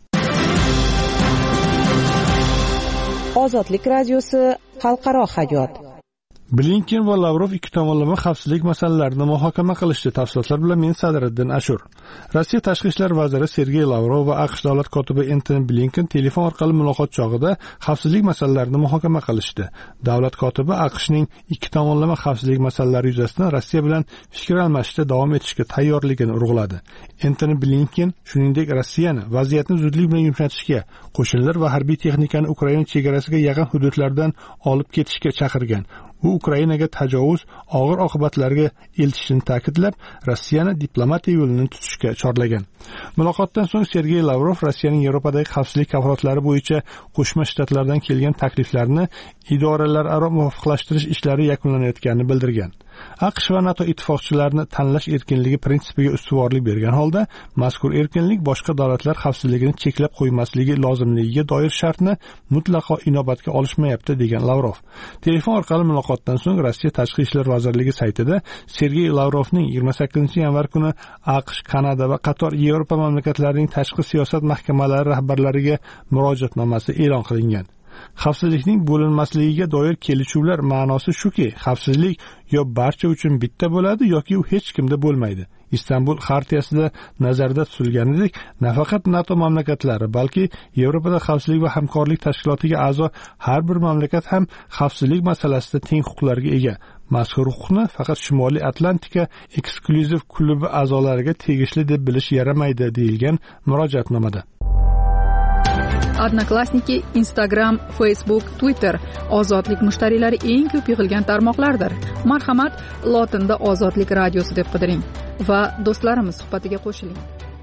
Ozodlik radiosi xalqaro hayot. Blinken va Lavrov ikki tomonlama xavfsizlik masalalarini muhokama qilishdi. Tafsilotlar bilan men Sadriddin Ashur. Rossiya tashqi ishlar vaziri Sergey Lavrov va AQSh davlat kotibi Antony Blinken telefon orqali muloqot chog'ida xavfsizlik masalalarını muhokama qilishdi. Davlat kotibi AQShning ikki tomonlama xavfsizlik masalalari yuzasidan Rossiya bilan fikr almashishda davom etishga tayyorligini urg'uladi. Antony Blinken shuningdek Rossiyani vaziyatni zudlik bilan yumshatishga, qo'shinlar va harbiy texnikani Ukraina chegarasiga yaqin hududlardan olib ketishga chaqirgan. U Ukrainaga tajovuz og'ir oqibatlarga eltishini ta'kidlab, Rossiyani diplomatiya yo'lini tutishga chorlagan. Muloqotdan so'ng Sergey Lavrov Rossiyaning Yevropadagi xavfsizlik kafolatlari bo'yicha Qo'shma Shtatlardan kelgan takliflarni idoralararo muvofiqlashtirish ishlari yakunlanayotganini bildirgan. AQSh va NATO ittifoqchilarini tanlash erkinligi prinsipiga ustuvorlik bergan holda, mazkur erkinlik boshqa davlatlar xavfsizligini cheklab qo'ymasligi lozimligiga doir shartni mutlaqo inobatga olishmayapti degan Lavrov. Telefon orqali muloqotdan so'ng Rossiya tashqi ishlar vazirligi saytida Sergey Lavrovning 28-yanvar kuni AQSh, Kanada va qator Yevropa mamlakatlarining tashqi siyosat mahkamalari rahbarlariga murojaatnomasi e'lon qilingan. Xavfsizlikning bo'linmasligiga doir kelishuvlar ma'nosi shuki, xavfsizlik yo barcha uchun bitta bo'ladi yoki u hech kimda bo'lmaydi. Istanbul xartiyasida nazarda tutilganidek, nafaqat NATO mamlakatlari, balki Yevropada xavfsizlik va hamkorlik tashkilotiga a'zo har bir mamlakat ham xavfsizlik masalasida teng huquqlarga ega. Mazkur huquqni faqat Shimoliy Atlantika eksklyuziv klubi a'zolariga tegishli deb bilish yaramaydi, deyilgan murojaatnomada. Odnoklassniki, Instagram, Facebook, Twitter ozodlik mushtariylari eng ko'p yig'ilgan tarmoqlardir. Marhamat, lotinda Ozodlik radiosi deb qidiring va do'stlarimiz suhbatiga qo'shiling.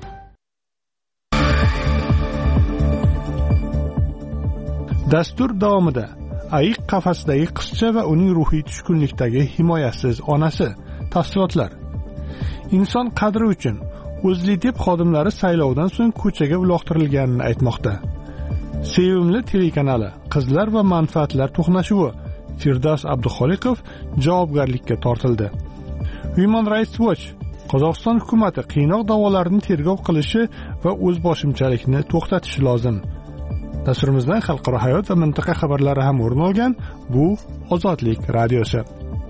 Dastur davomida ayiq qafasidagi qizcha va uning ruhiy tushkunlikdagi himoyasiz onasi. Tafsilotlar. Inson qadri uchun O'zLiDeP xodimlari saylovdan so'ng ko'chaga uloqtirilganini aytmoqda. Sevimli telekanali Qizlar va manfaatlar to'qnashuvi. Firdavs Abduxoliqov javobgarlikka tortildi. Human Rights Watch Qozog'iston hukumatı qiynoq da'volarini tergov qilishi va o'zboshimchalikni to'xtatishi lozim. Dasturimizdan xalqaro hayot va mintaqa xabarlari ham o'rin olgan. Bu Ozodlik radiosi.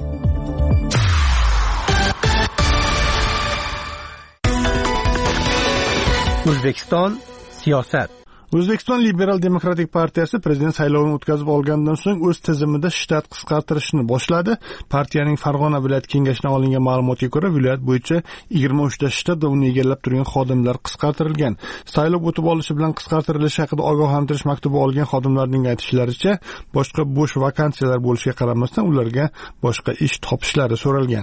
O'zbekiston siyosat. O'zbekiston Liberal Demokratik partiyasi prezident saylovini o'tkazib olgandan so'ng o'z tizimida shtat qisqartirishni boshladi. Partiyaning Farg'ona viloyat kengashidan olingan ma'lumotga ko'ra, viloyat bo'yicha 23 ta shtat va uni egallab turgan xodimlar qisqartirilgan. Saylov o'tib olishi bilan qisqartirilishi haqida ogohlantirish maktubi olgan xodimlarning aytishlaricha, boshqa bo'sh vakansiyalar bo'lishiga qaramasdan ularga boshqa ish topishlari so'ralgan.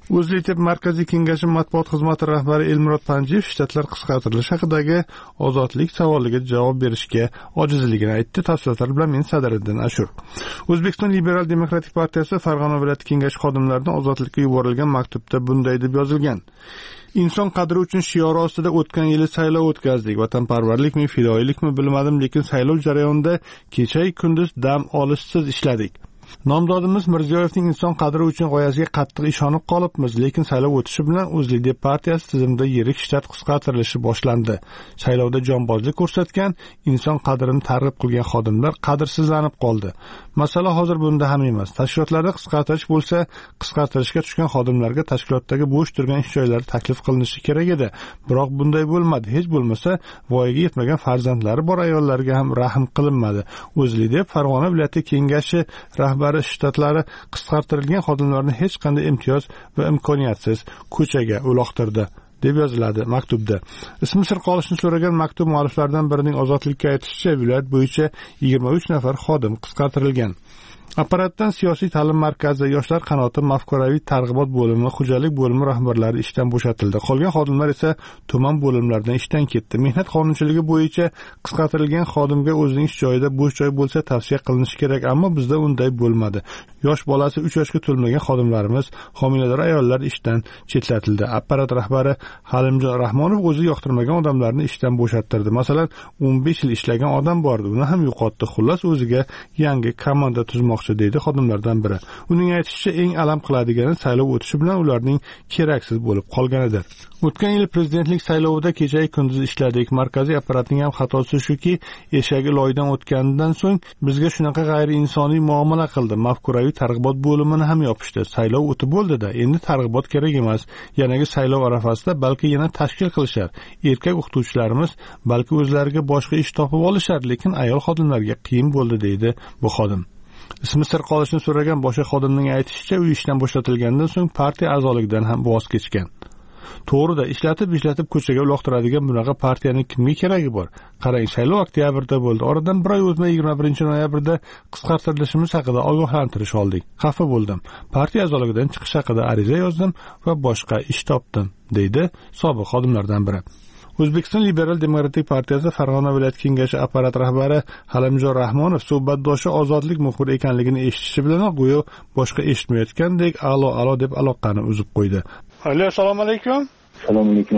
O'zLiDeP Markaziy kengashi matbuot xizmati rahbari Elmurod Panjiyev shtatlar qisqartirilishi haqidagi ozodlik savoliga javob berishga ojizligini aytdi. Tafsilotlar bilan men Sadiriddin Ashur. O'zbekiston Liberal demokratik partiyasi Farg'ona viloyati kengashi xodimlaridan ozodlikka yuborilgan maktubda bunday deb yozilgan: Inson qadri uchun shiori ostida o'tgan yili saylov o'tkazdik. Vatanparvarlikmi, fidoyilikmi bilmadim, lekin saylov jarayonida kecha-yu kunduz dam olishsiz ishladik. Nomzodimiz Mirziyoyevning inson qadri uchun g'oyasiga qattiq ishonib qolibmiz, lekin saylov o'tishi bilan O'zLiDeP partiyasi tizimida yirik shtat qisqartirilishi boshlandi. Saylovda jonbozlik ko'rsatgan, inson qadrini targ'ib qilgan xodimlar qadrsizlanib qoldi. Masala hozir bunda ham emas. Tashkilotlarda qisqartirish bo'lsa, qisqartirishga tushgan xodimlarga tashkilotdagi bo'sh turgan ish joylari taklif qilinishi kerak edi. Biroq bunday bo'lmadi. Hech bo'lmasa, voyaga yetmagan farzandlari bor ayollarga ham rahm qilinmadi. O'zLiDeP Farg'ona viloyati kengashi rahbari shtatlari qisqartirilgan xodimlarni hech qanday imtiyoz va imkoniyatsiz ko'chaga uloqtirdi deb yoziladi maktubda. Ismi sir qolishini so'ragan maktub mualliflaridan birining ozodlikka aytishicha, viloyat bo'yicha 23 nafar xodim qisqartirilgan. Apparatdan siyosiy ta'lim markazi, yoshlar qanoti, mafkuraviy targ'ibot bo'limi, xo'jalik bo'limi rahbarlari ishdan bo'shatildi. Qolgan xodimlar esa tuman bo'limlaridan ishdan ketdi. Mehnat qonunchiligi bo'yicha qisqartirilgan xodimga o'zining ish joyida bo'sh joy bo'lsa tavsiya qilinishi kerak, ammo bizda unday bo'lmadi. Yosh bolasi 3 yoshga to'lmagan xodimlarimiz, homilador ayollar ishdan chetlatildi. Apparat rahbari Halimjon Rahmonov o'zi yoqtirmagan odamlarni ishdan bo'shattirdi. Masalan, 15 yil ishlagan odam bor edi, uni ham yo'qotdi. Xullas, o'ziga yangi komanda tuzmoqchi deydi xodimlardan biri. Uning aytishicha, eng alam qiladigani saylov o'tishi bilan ularning keraksiz bo'lib qolganidir. O'tgan yil prezidentlik saylovida kecha-yu kunduz ishladik. Markaziy apparatning ham xatosi shuki, eshagi loydan o'tganidan so'ng bizga shunaqa g'ayriinsoniy muomala qildi. Mafkuraviy targ'ibot bo'limini ham yopishdi. Saylov o'tib bo'ldi-da, endi targ'ibot kerak emas. Yanagi saylov arafasida balki yana tashkil qilishar. Erkak o'qituvchilarimiz balki o'zlariga boshqa ish topib olishar, lekin ayol xodimlarga qiyin bo'ldi deydi bu xodim. Ismi sir qolishini so'ragan boshqa xodimning aytishicha, u ishdan bo'shatilgandan so'ng partiya a'zoligidan ham voz kechgan. To'g'rida, ishlatib ko'chaga uloqtiradigan bunaqa partiyaning kimga keragi bor? Qarang, saylov oktyabrda bo'ldi. Oradan bir oy o'tmay 21-noyabrda qisqartirilishimiz haqida ogohlantirish oldik. Xafa bo'ldim. Partiya a'zoligidan chiqish haqida ariza yozdim va boshqa ish topdim, deydi sobiq xodimlardan biri. O'zbekiston Liberal demokratik partiyasi Farg'ona viloyati kengashi apparat rahbari Halimjon Rahmonov suhbatdoshi ozodlik muxbiri ekanligini eshitishi bilan go'yo boshqa eshitmayotgandek alo deb aloqani uzib qo'ydi. Assalomu alaykum. Assalomu alaykum.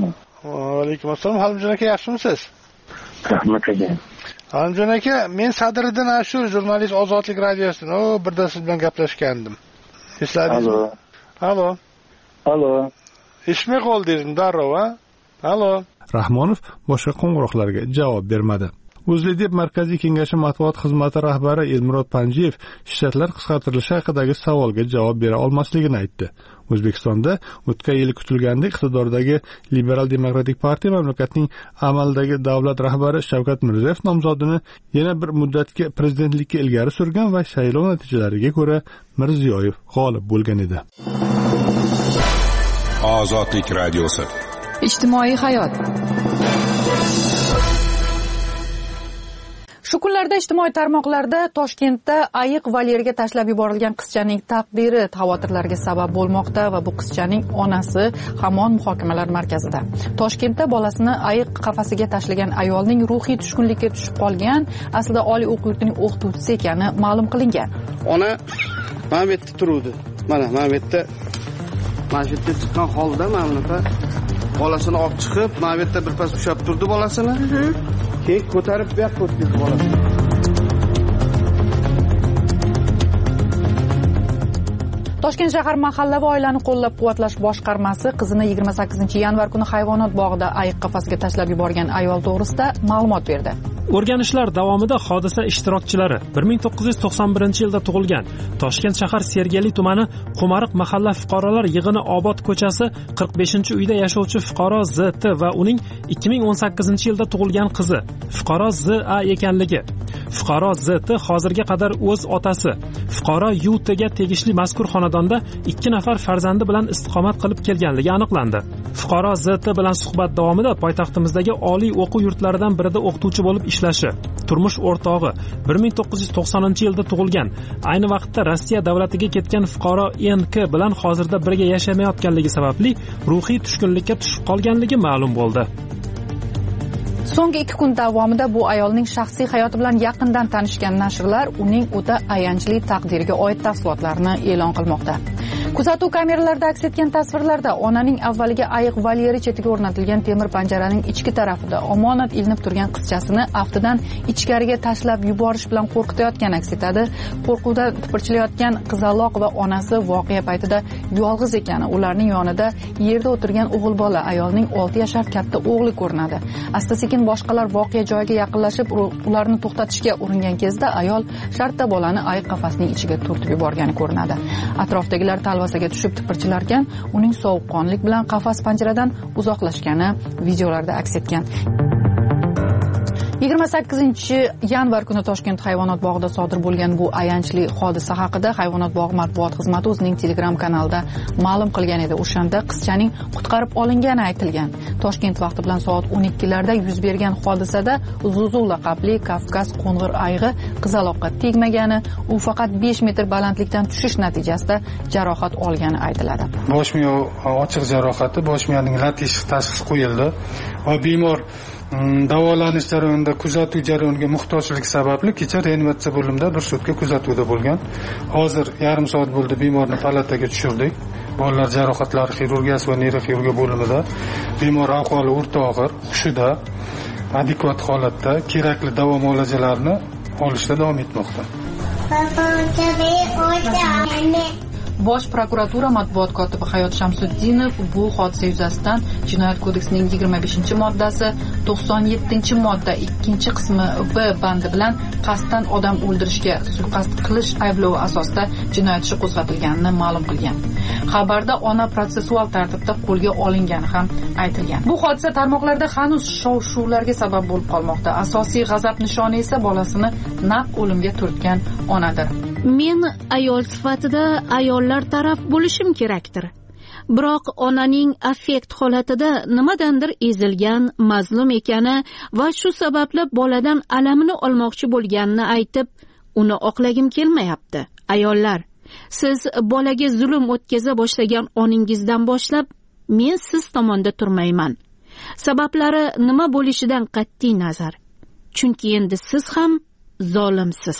Va alaykum assalom. Halimjon aka, yaxshimisiz? Rahmat aka. Halimjon aka, men Sadiriddin Ashur, jurnalist Ozodlik radiosidan birda siz bilan gaplashgandim. Esladingizmi? Alo. Eshitmay qoldingizmi darrov, ha? Alo. Rahmonov boshqa qo'ng'iroqlarga javob bermadi. O'zLiDeP Markaziy kengashi matbuot xizmati rahbari Elmurod Panjiyev shtatlar qisqartirilishi haqidagi savolga javob bera olmasligini aytdi. O'zbekistonda o'tgan yil kutilgandek iqtidordagi Liberal demokratik partiya mamlakatning amaldagi davlat rahbari Shavkat Mirziyoyev nomzodini yana bir muddatga prezidentlikka ilgari surgan va saylov natijalariga ko'ra Mirziyoyev g'olib bo'lgan edi. Ozodlik radiosi. Ijtimoiy hayot. Shu kunlarda ijtimoiy tarmoqlarda Toshkentda ayiq volyeriga tashlab yuborilgan qizchaning taqdiri xavotirlarga sabab bo'lmoqda va bu qizchaning onasi hamon muhokamalar markazida. Toshkentda bolasini ayiq qafasiga tashlagan ayolning ruhiy tushkunlikka tushib qolgan, aslida oliy o'quv yurtining o'qituvchisi ekani ma'lum qilingan. Ona mana bu yerda turuvdi. Mana bu yerda chiqqan holda mana bunaqa bolasini olib chiqib, mana bu yerda birpas ushlab turdi bolasini. Keyin ko'tarib bu yoqqa o'tkazdi bolasini. Toshkent shahar mahalla va oilani qo'llab-quvvatlash boshqarmasi qizini 28-yanvar kuni hayvonot bog'ida ayiq qafasiga tashlab yuborgan ayol to'g'risida ma'lumot berdi. O'rganishlar davomida hodisa ishtirokchilari 1991-yilda tug'ilgan Toshkent shahar Sergeli tumani Qumariq mahalla fuqarolar yig'ini Obod ko'chasi 45-uyda yashovchi fuqaro Z.T va uning 2018-yilda tug'ilgan qizi fuqaro Z.A ekanligi. Fuqaro Z.T hozirga qadar o'z otasi fuqaro U.T ga tegishli mazkur xonadonda 2 nafar farzandi bilan istiqomat qilib kelganligi aniqlandi. fuqaro ZT bilan suhbat davomida poytaxtimizdagi oliy o'quv yurtlaridan birida o'qituvchi bo'lib ishlashi, turmush o'rtog'i 1990-yilda tug'ilgan, ayni vaqtda Rossiya davlatiga ketgan fuqaro NK bilan hozirda birga yashamayotganligi sababli ruhiy tushkunlikka tushib qolganligi ma'lum bo'ldi. So'nggi 2 kun davomida bu ayolning shaxsiy hayoti bilan yaqindan tanishgan nashrlar uning o'ta ayanchli taqdiriga oid tafsilotlarni e'lon qilmoqda. Kuzatuv kameralarida aks etgan tasvirlarda onaning avvaliga ayiq volyeri chetiga o'rnatilgan temir panjaraning ichki tarafida omonat ilinib turgan qizchasini aftidan ichkariga tashlab yuborish bilan qo'rqitayotgani aks etadi. Qo'rquvda tipirchilayotgan qizaloq va onasi voqea paytida yolg'iz ekani, ularning yonida yerda o'tirgan o'g'il bola ayolning 6 yashar katta o'g'li ko'rinadi. Asta-sekin boshqalar voqea joyiga yaqinlashib, ularni to'xtatishga uringan kezda ayol shartta bolani ayiq qafasining ichiga turtib yuborgani ko'rinadi. Atrofdagilar talvasaga tushib tipirchilarkan, uning sovuqqonlik bilan qafas panjaradan uzoqlashgani videolarda aks etgan. 28-yanvar kuni Toshkent hayvonot bog'ida sodir bo'lgan bu ayanchli hodisa haqida Hayvonot bog'i matbuot xizmati o'zining Telegram kanalida ma'lum qilgan edi. O'shanda qizchaning qutqarib olingani aytilgan. Toshkent vaqti bilan soat 12larda yuz bergan hodisada Zuzu laqabli Kavkaz qo'ng'ir ayg'i qizaloqqa tegmagani, u faqat 5 metr balandlikdan tushish natijasida jarohat olgani aytiladi. Bosh miya ochiq jarohati, bosh miyaning latish tashxisi qo'yildi va bemor davolanish jarayonida kuzatuv jarayoniga muhtojlik sababli kecha reanimatsiya bo'limida bir sutka kuzatuvda bo'lgan. Hozir yarim soat bo'ldi bemorni palataga tushirdik. Bolalar jarohatlari xirurgiyasi va neyroxirurgiya bo'limida. Bemor ahvoli o'rta og'ir, hushida, adekvat holatda, kerakli davo muolajalarini olishda davom etmoqda. Bosh prokuratura matbuot kotibi Hayot Shamsuddinov bu hodisa yuzasidan Jinoyat kodeksining 25-moddasi, 97-modda 2-qismi B bandi bilan qasddan odam o'ldirishga suiqasd qilish ayblovi asosida jinoyat ishi qo'zg'atilganini ma'lum qilgan. Xabarda ona protsessual tartibda qo'lga olingani ham aytilgan. Bu hodisa tarmoqlarda hanuz shov-shuvlarga sabab bo'lib qolmoqda. Asosiy g'azab nishoni esa bolasini naq o'limga turtgan onadir. Men ayol sifatida ayollar taraf bo'lishim kerakdir. Biroq onaning affekt holatida nimadandir ezilgan, mazlum ekani va shu sababli boladan alamini olmoqchi bo'lganini aytib, uni oqlagim kelmayapti. Ayollar, siz bolaga zulm o'tkaza boshlagan oningizdan boshlab men siz tomonda turmayman. Sabablari nima bo'lishidan qat'iy nazar. Chunki endi siz ham zolimsiz.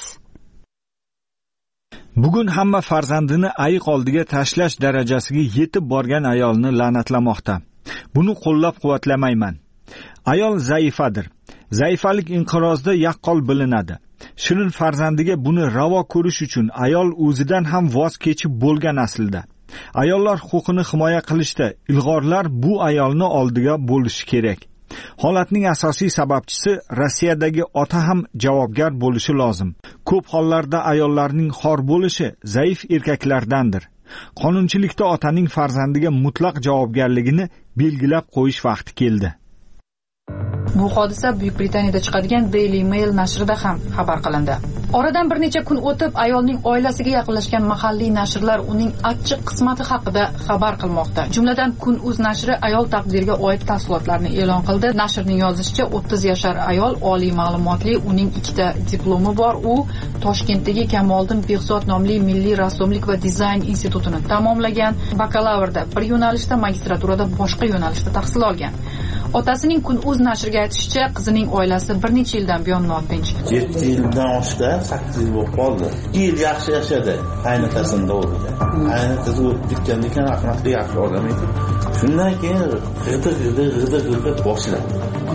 Bugun hamma farzandini ayiq oldiga tashlash darajasiga yetib borgan ayolni la'natlamoqda. Buni qo'llab-quvvatlamayman. Ayol zaifadir. Zaifalik inqirozda yaqqol bilinadi. Shirin farzandiga buni ravo ko'rish uchun ayol o'zidan ham voz kechib bo'lgan aslida. Ayollar huquqini himoya qilishda ilg'orlar bu ayolni oldiga bo'lishi kerak. Holatning asosiy sababchisi Rossiyadagi ota ham javobgar bo'lishi lozim. Ko'p hollarda ayollarning xor bo'lishi zaif erkaklardandir. Qonunchilikda otaning farzandiga mutlaq javobgarligini belgilab qo'yish vaqti keldi. Bu hodisa Buyuk Britaniyada chiqadigan Daily Mail nashrida ham xabar qilindi. Oradan bir necha kun o'tib, ayolning oilasiga yaqinlashgan mahalliy nashrlar uning achchiq qismati haqida xabar qilmoqda. Jumladan Kun.uz nashri ayol taqdiriga oid tafsilotlarni e'lon qildi. Nashrning yozishicha, 30 yashar ayol oliy ma'lumotli, uning 2 ta diplomi bor. U Toshkentdagi Kamoliddin Behzod nomli Milliy rassomlik va dizayn institutini tamomlagan. Bakalavrda bir yo'nalishda, magistraturada boshqa yo'nalishda tahsil olgan. Otasining Kun.uz nashriga aytishicha, qizining oilasi bir necha yildan buyon notinch. 7 yildan oshdi, 8 yil bo'lib qoldi. 2 yil yaxshi yashadi, aynatasida o'lgan. Aynatasi o'tib ketgandan keyin rahmatli yaxshi odam edi. Shundan keyin g'ida boshladi.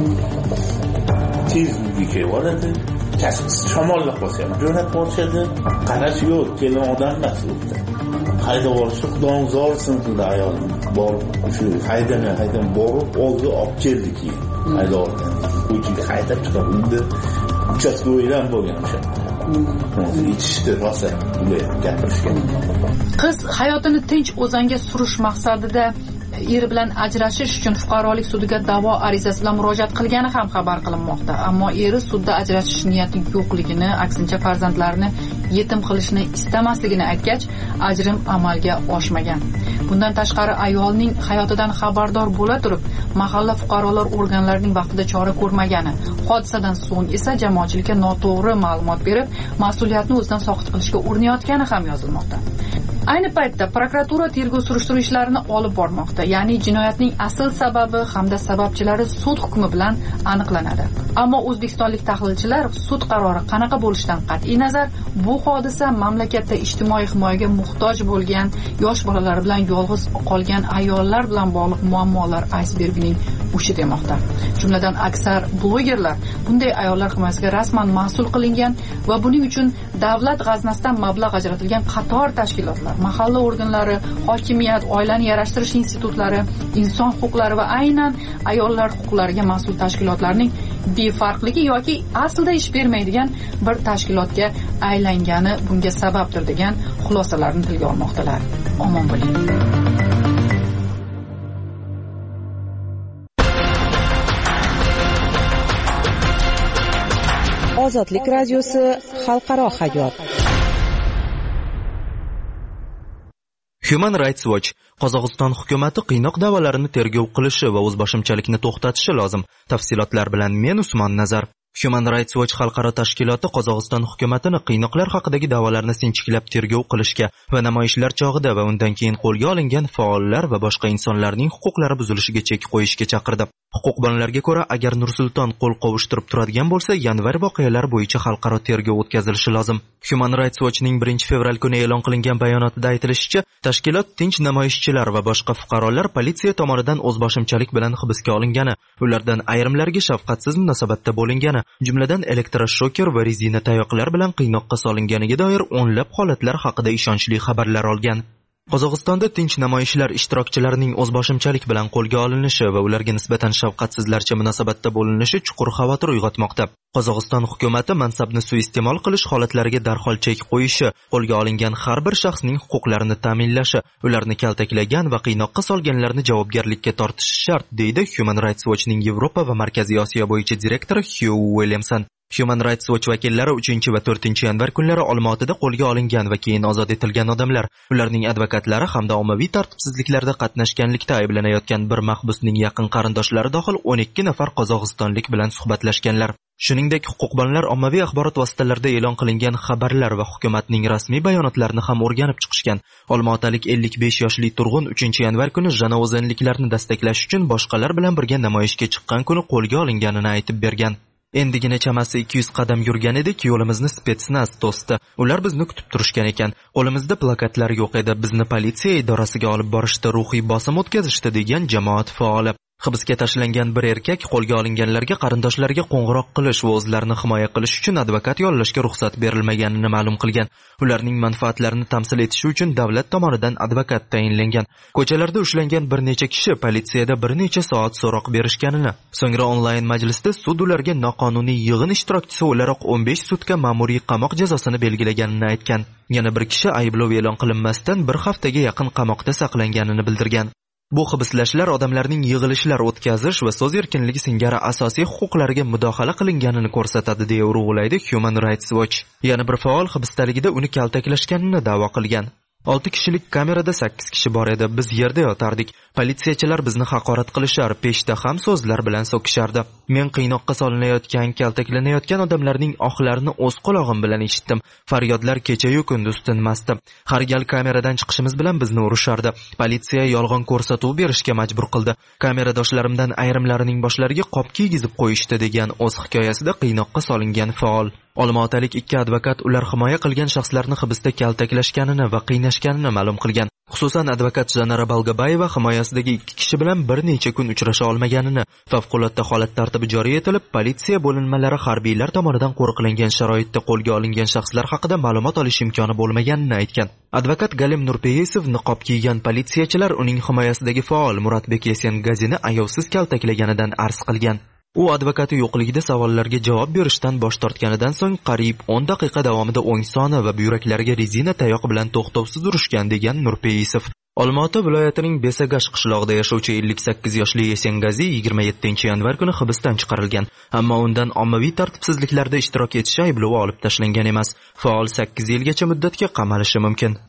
Tez uyga boradi, shamollab qolsa, jo'nab borishadi. Qarash yo'q, kelin odam emas o'tdi. Hayda borishdi, xudoning zorsin dedi ayol. Borib, shu haydan borib, oldi olib keldi keyin. Hayda olgan. Ko'chaga haydab chiqib, unda uchastko'ylar bo'lgan o'sha. Yetishdi rosa gapirishgan. Qiz hayotini tinch o'zanga surish maqsadida eri bilan ajrashish uchun fuqarolik sudiga da'vo arizasi bilan murojaat qilgani ham xabar qilinmoqda. Ammo eri sudda ajrashish niyati yo'qligini, aksincha farzandlarini yetim qilishni istamasligini aytgach, ajrim amalga oshmagan. Bundan tashqari ayolning hayotidan xabardor bo'la turib, mahalla fuqarolar organlarining vaqtida chora ko'rmagani, hodisadan so'ng esa jamoatchilikka noto'g'ri ma'lumot berib, mas'uliyatni o'zidan soqit qilishga urinayotgani ham yozilmoqda. Ayni paytda prokuratura tergov surishtiruv ishlarini olib bormoqda, ya'ni jinoyatning asl sababi hamda sababchilari sud hukmi bilan aniqlanadi. Ammo o'zbekistonlik tahlilchilar sud qarori qanaqa bo'lishidan qat'iy nazar, bu hodisa mamlakatda ijtimoiy himoyaga muhtoj bo'lgan yosh bolalar bilan yolg'iz qolgan ayollar bilan bog'liq muammolar aysbergining uchi demoqda. Jumladan aksar blogerlar bunday ayollar himoyasiga rasman mas'ul qilingan va buning uchun davlat g'aznasidan mablag' ajratilgan qator tashkilotlar, mahalla organlari, hokimiyat, oilani yarashtirish institutlari, inson huquqlari va aynan ayollar huquqlariga mas'ul tashkilotlarning befarqligi yoki aslida ish bermaydigan bir tashkilotga aylangani bunga sababdir degan xulosalarni tilga olmoqdalar. Omon bo'ling. Ozodlik radiosi xalqaro hayot. Human Rights Watch Qozog'iston hukumati qiynoq da'volarini tergov qilishi va o'zboshimchalikni to'xtatishi lozim. Tafsilotlar bilan men Usmon Nazar. Human Rights Watch xalqaro tashkiloti Qozog'iston hukumatini qiynoqlar haqidagi da'volarni sinchiklab tergov qilishga va namoyishlar chog'ida va undan keyin qo'lga olingan faollar va boshqa insonlarning huquqlari buzilishiga chek qo'yishga chaqirdi. Huquqbonlarga ko'ra, agar Nursulton qo'l qovushtirib turadigan bo'lsa, yanvar voqealari bo'yicha xalqaro tergov o'tkazilishi lozim. Human Rights Watchning 1-fevral kuni e'lon qilingan bayonotida aytilishicha, tashkilot tinch namoyishchilar va boshqa fuqarolar politsiya tomonidan o'zboshimchalik bilan hibsga olingani, ulardan ayrimlariga shafqatsiz munosabatda bo'lingani, jumladan elektroshoker va rezina tayoqlar bilan qiynoqqa solinganiga doir o'nlab holatlar haqida ishonchli xabarlar olgan. Qozog'istonda tinch namoyishlar ishtirokchilarining o'zboshimchalik bilan qo'lga olinishi va ularga nisbatan shafqatsizlarcha munosabatda bo'linishi chuqur xavotir uyg'otmoqda. Qozog'iston hukumati mansabni suiiste'mol qilish holatlariga darhol chek qo'yishi, qo'lga olingan har bir shaxsning huquqlarini ta'minlashi, ularni kaltaklagan va qiynoqqa solganlarni javobgarlikka tortishi shart, deydi Human Rights Watchning Yevropa va Markaziy Osiyo bo'yicha direktori Hugh Williamson. Human Rights Watch vakillari 3 va 4 yanvar kunlari Olmaotada qo'lga olingan va keyin ozod etilgan odamlar, ularning advokatlari hamda ommaviy tartibsizliklarda qatnashganlikda ayblanayotgan bir mahbusning yaqin qarindoshlari dohil 12 nafar qozog'istonlik bilan suhbatlashganlar. Shuningdek, huquqbonlar ommaviy axborot vositalarida e'lon qilingan xabarlar va hukumatning rasmiy bayonotlarini ham o'rganib chiqishgan. Olmaotalik 55 yoshli turg'un 3 yanvar kuni janozaliklarni dastaklash uchun boshqalar bilan birga namoyishga chiqqan kuni qo'lga olinganini aytib bergan. Endigina chamasi 200 qadam yurgan edik, yo'limizni spetsnaz to'sdi. Ular bizni kutib turishgan ekan. Qo'limizda plakatlar yo'q edi. Bizni politsiya idorasiga olib borishdi, ruhiy bosim o'tkazishdi, degan jamoat faoli. Hibsga tashlangan bir erkak qo'lga olinganlarga qarindoshlariga qo'ng'iroq qilish va o'zlarini himoya qilish uchun advokat yollashga ruxsat berilmaganini ma'lum qilgan. Ularning manfaatlarini tamsil etishi uchun davlat tomonidan advokat tayinlangan. Ko'chalarda ushlangan bir necha kishi politsiyada bir necha soat so'roq berishganini, so'ngra onlayn majlisda sud ularga noqonuniy yig'in ishtirokchisi o'laroq 15 sutka ma'muriy qamoq jazosini belgilaganini aytgan. Yana bir kishi ayblov e'lon qilinmasdan bir haftaga yaqin qamoqda saqlanganini bildirgan. Bu hibslashlar odamlarning yig'ilishlar o'tkazish va so'z erkinligi singari asosiy huquqlariga mudohala qilinganini ko'rsatadi, deya urg'ulaydi Human Rights Watch. Yana bir faol hibsdaligida uni kaltaklashganini da'vo qilgan. 6 kishilik kamerada 8 kishi bor edi. Biz yerda yotardik. Politsiyachilar bizni haqorat qilishar, peshda ham so'zlar bilan so'kishardi. Men qiynoqqa solinayotgan, kaltaklanayotgan odamlarning ohlarini o'z quloqim bilan eshitdim. Faryodlar kecha-yu kunduz tinmasdi. Har gal kameradan chiqishimiz bilan bizni urishardi. Politsiya yolg'on ko'rsatuv berishga majbur qildi. Kameradoshlarimdan ayrimlarining boshlariga qop kiygizib qo'yishdi, degan o'z hikoyasida qiynoqqa solingan faol. Olmaotalik 2 advokat ular himoya qilgan shaxslarni hibsda kaltaklashganini va qiynashganini ma'lum qilgan. Xususan advokat Janara Balgabayeva himoyasidagi 2 kishi bilan bir necha kun uchrasha olmaganini, favqulodda holat tartibi joriy etilib, politsiya bo'linmalari harbiylar tomonidan qo'riqlangan sharoitda qo'lga olingan shaxslar haqida ma'lumot olish imkoni bo'lmaganini aytgan. Advokat Galim Nurpeyesov niqob kiygan politsiyachilar uning himoyasidagi faol Muratbek Esengazini ayovsiz kaltaklaganidan arz qilgan. U advokati yo'qligida savollarga javob berishdan bosh tortganidan so'ng qariyb 10 daqiqa davomida o'ng soni va buyraklariga rezina tayoq bilan to'xtovsiz urishgan, degan Nurpeyesov. Olmaota viloyatining Besagash qishlog'ida yashovchi 58 yoshli Esengazi 27 yanvar kuni hibsdan chiqarilgan, ammo undan ommaviy tartibsizliklarda ishtirok etishi ayblovi olib tashlangan emas. Faol 8 yilgacha muddatga qamalishi mumkin.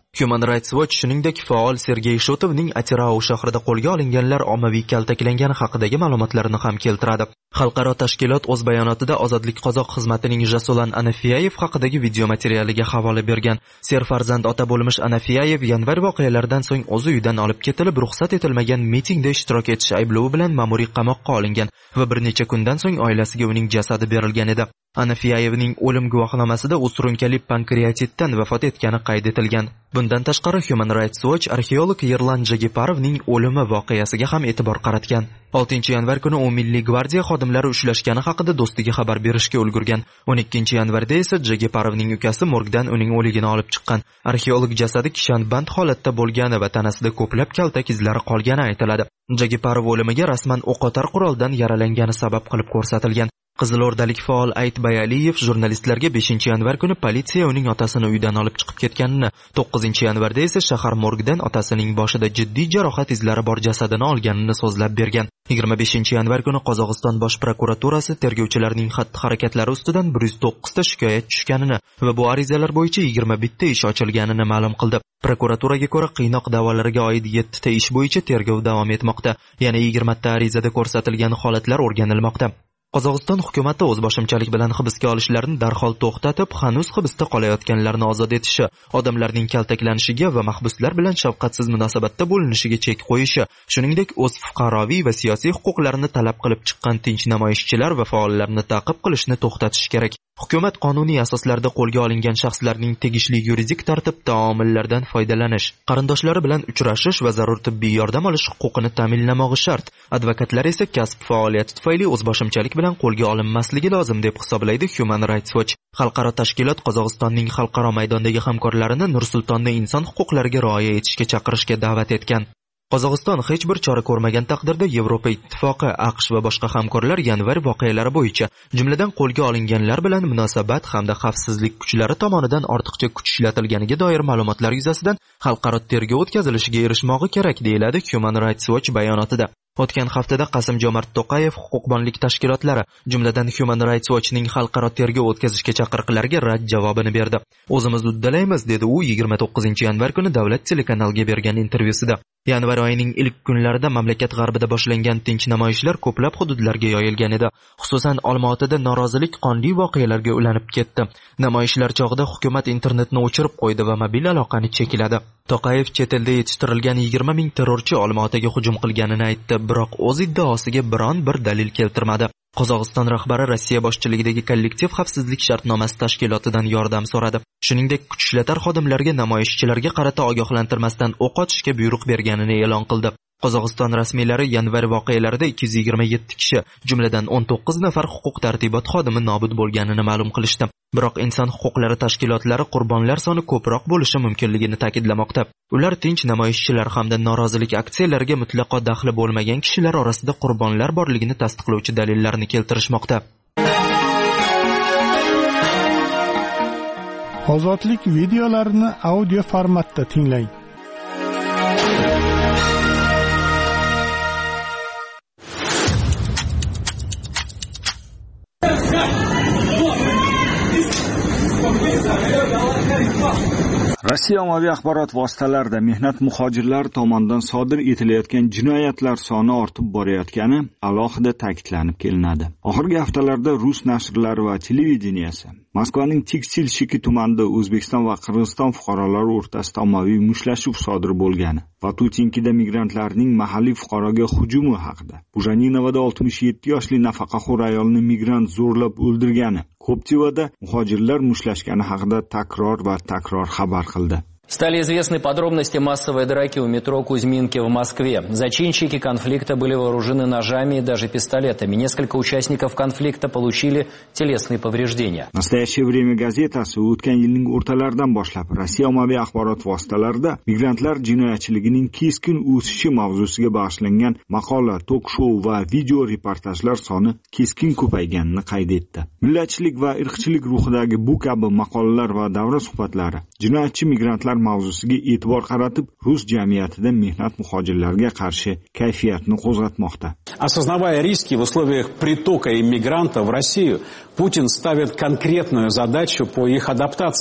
Human Rights Watch shuningdek faol Sergey Shotovning Atirau shahrida qo'lga olinganlar ommaviy kaltaklangani haqidagi ma'lumotlarni ham keltiradi. Xalqaro tashkilot o'z bayonotida Ozodlik Qozoq xizmatining Jasulan Anafiyayev haqidagi video materialiga havola bergan. Serfarzand ota bo'lmish Anafiyayev yanvar voqealaridan so'ng o'z uyidan olib ketilib, ruxsat etilmagan mitingda ishtirok etish ayblovi bilan ma'muriy qamoqqa olingan va bir necha kundan so'ng oilasiga uning jasadi berilgan edi. Anafiyayevning o'lim guvohnomasida u surunkali pankreatitdan vafot etgani qayd etilgan. Bundan tashqari Human Rights Watch arxeolog Yerlan Jagiparovning o'limi voqeasiga ham e'tibor qaratgan. 6-yanvar kuni u Milliy gvardiya xodimlari ushlashgani haqida do'stiga xabar berishga ulgurgan. 12-yanvarda esa Jagiparovning ukasi morgdan uning o'ligini olib chiqqan. Arxeolog jasadi kishanband holatda bo'lgani va tanasida ko'plab kaltak izlari qolgani aytiladi. Jagiparov o'limiga rasman o'qotar quroldan yaralangani sabab qilib ko'rsatilgan. Qizilo'rdalik faol Ayt Bayaliyev jurnalistlarga 5-yanvar kuni politsiya uning otasini uydan olib chiqib ketganini, 9-yanvarda esa shahar morgidan otasining boshida jiddiy jarohat izlari bor jasadini olganini so'zlab bergan. 25-yanvar kuni Qozog'iston bosh prokuraturasi tergovchilarning xatti-harakatlari ustidan 109 ta shikoyat tushganini va bu arizalar bo'yicha 21 ta ish ochilganini ma'lum qildi. Prokuraturaga ko'ra qiynoq da'volariga oid 7 ta ish bo'yicha tergov davom etmoqda. Yana 20 ta arizada ko'rsatilgan holatlar o'rganilmoqda. Qozog'iston hukumati o'zboshimchalik bilan hibsga olishlarni darhol to'xtatib, hanuz hibsda qolayotganlarni ozod etishi, odamlarning kaltaklanishiga va mahbuslar bilan shafqatsiz munosabatda bo'linishiga chek qo'yishi, shuningdek o'z fuqaroviy va siyosiy huquqlarini talab qilib chiqqan tinch namoyishchilar va faollarni ta'qib qilishni to'xtatish kerak. Hukumat qonuniy asoslarda qo'lga olingan shaxslarning tegishli yuridik tartibda omillardan foydalanish, qarindoshlari bilan uchrashish va zarur tibbiy yordam olish huquqini ta'minlamog'i shart. Advokatlar esa kasb faoliyati tufayli o'zboshimchalik bilan qo'lga olinmasligi lozim deb hisoblaydi Human Rights Watch. Xalqaro tashkilot Qozog'istonning xalqaro maydondagi hamkorlarini Nur-Sultonda inson huquqlariga rioya etishga chaqirishga da'vat etgan. Qozog'iston hech bir chora ko'rmagan taqdirda Yevropa Ittifoqi, AQSh va boshqa hamkorlar yanvar voqealari bo'yicha, jumladan qo'lga olinganlar bilan munosabat hamda xavfsizlik kuchlari tomonidan ortiqcha kuch ishlatilganiga doir ma'lumotlar yuzasidan xalqaro tergov o'tkazilishiga erishmog'i kerak, deyiladi Human Rights Watch bayonotida. O'tgan haftada Qasim-Jomart To'qayev huquqbonlik tashkilotlari, jumladan Human Rights Watchning xalqaro tergov o'tkazishga chaqiriqlarga rad javobini berdi. O'zimiz uddalaymiz, dedi u 29-yanvar kuni davlat telekanaliga bergan intervyusida. Yanvar oyining ilk kunlarida mamlakat g'arbida boshlangan tinch namoyishlar ko'plab hududlarga yoyilgan edi. Xususan, Olmaotada norozilik qonli voqealarga ulanib ketdi. Namoyishlar chog'ida hukumat internetni o'chirib qo'ydi va mobil aloqani chekladi. To'qayev chet elda yetishtirilgan 20 ming terrorchi Olmaotaga hujum qilganini aytdi, biroq o'z iddaosiga biron bir dalil keltirmadi. Qozog'iston rahbari Rossiya boshchiligidagi kollektiv xavfsizlik shartnomasi tashkilotidan yordam so'radi. Shuningdek, kuch ishlatar xodimlarga namoyishchilarga qarata ogohlantirmasdan o'q otishga buyruq berganini e'lon qildi. Qozog'iston rasmiylari yanvar voqealarida 227 kishi, jumladan 19 nafar huquq tartibot xodimi nobud bo'lganini ma'lum qilishdi. Biroq inson huquqlari tashkilotlari qurbonlar soni ko'proq bo'lishi mumkinligini ta'kidlamoqda. Ular tinch namoyishchilar hamda norozilik aksiyalariga mutlaqo daxli bo'lmagan kishilar orasida qurbonlar borligini tasdiqlovchi dalillarni keltirishmoqda. Ozodlik videolarini audio formatda tinglang. Rossiya ommaviy axborot vositalarida mehnat muhojirlari tomonidan sodir etilayotgan jinoyatlar soni ortib borayotgani alohida ta'kidlanib kelinadi. Oxirgi haftalarda rus nashrlari va televideniyasi Moskvaning Tiksil-Shiki tumanida O'zbekiston va Qirg'iziston fuqarolari o'rtasida ommaviy mushtlashuv sodir bo'lgani va Tutinkida migrantlarning mahalliy fuqaroga hujumi haqida, Bujaninovada 67 yoshli nafaqaxo'r ayolni migrant zo'rlab o'ldirgani, Koptivada muhojirlar mushtlashgani haqida takror xabar qildi. Стали известны подробности массовой драки у метро Кузьминки в Москве. Зачинщики конфликта были вооружены ножами и даже пистолетами. Несколько участников конфликта получили телесные повреждения. Настоящее время gazetasi o'tgan yilning o'rtalaridan boshlab Rossiya ommaviy axborot vositalarida migrantlar jinoyatchiligining keskin o'sishi mavzusiga bag'ishlangan maqola, tok-shou va video reportajlar soni keskin ko'payganini qayd etdi. Millatchilik va irqchilik ruhidagi bu kabi maqolalar va davra suhbatlari jinoyatchi migrantlar mavzusiga e'tibor qaratib, rus jamiyatida mehnat muhojirlarga qarshi kayfiyatni qo'zg'atmoqda. Осознавая риски в условиях притока иммигрантов в Россию, Путин ставит конкретную задачу по их адаптации.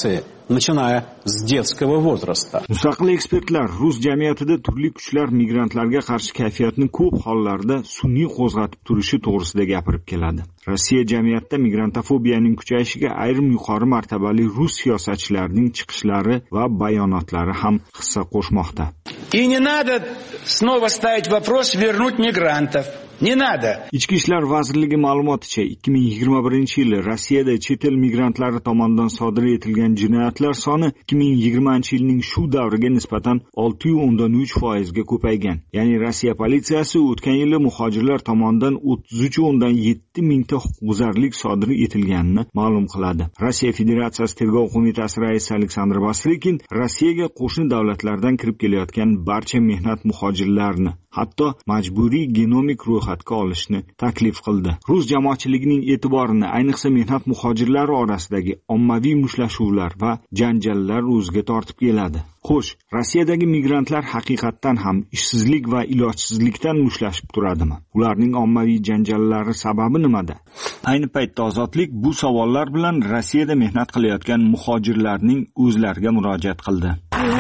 начиная с детского возраста. Mustaqil ekspertlar rus jamiyatida turli kuchlar migrantlarga qarshi kayfiyatni ko'p hollarda sun'iy qo'zg'atib turishi to'g'risida gapirib keladi. Rossiya jamiyatida migrantofobiyaning kuchayishiga ayrim yuqori martabali rus siyosatchilarining chiqishlari va bayonotlari ham hissa qo'shmoqda. И не надо снова ставить вопрос вернуть мигрантов. Не надо. Ichki ishlar vazirligi ma'lumoticha 2021-yili Rossiyada chet el migrantlari tomonidan sodir etilgan jinoyatlar soni 2020-yilning shu davriga nisbatan 6.3% ga ko'paygan. Ya'ni Rossiya politsiyasi o'tgan yili muhojirlar tomonidan 33.7 mingta huquqbuzarlik sodir etilganini ma'lum qiladi. Rossiya Federatsiyasi Tergov qo'mitasi raisi Aleksandr Basrikin Rossiyaga qo'shni davlatlardan kirib kelayotgan barcha mehnat muhojirlarini, hatto majburiy genomik ro'yxatga olishni taklif qildi. Rus jamoatchiligining e'tiborini ayniqsa mehnat muhojirlari orasidagi ommaviy mushtlashuvlar va janjallar o'ziga tortib keladi. Xo'sh, Rossiyadagi migrantlar haqiqatdan ham ishsizlik va ilojsizlikdan mushtlashib turadimi? Ularning ommaviy janjallari sababi nimada? Ayni paytda Ozodlik bu savollar bilan Rossiyada mehnat qilayotgan muhojirlarning o'zlariga murojaat qildi.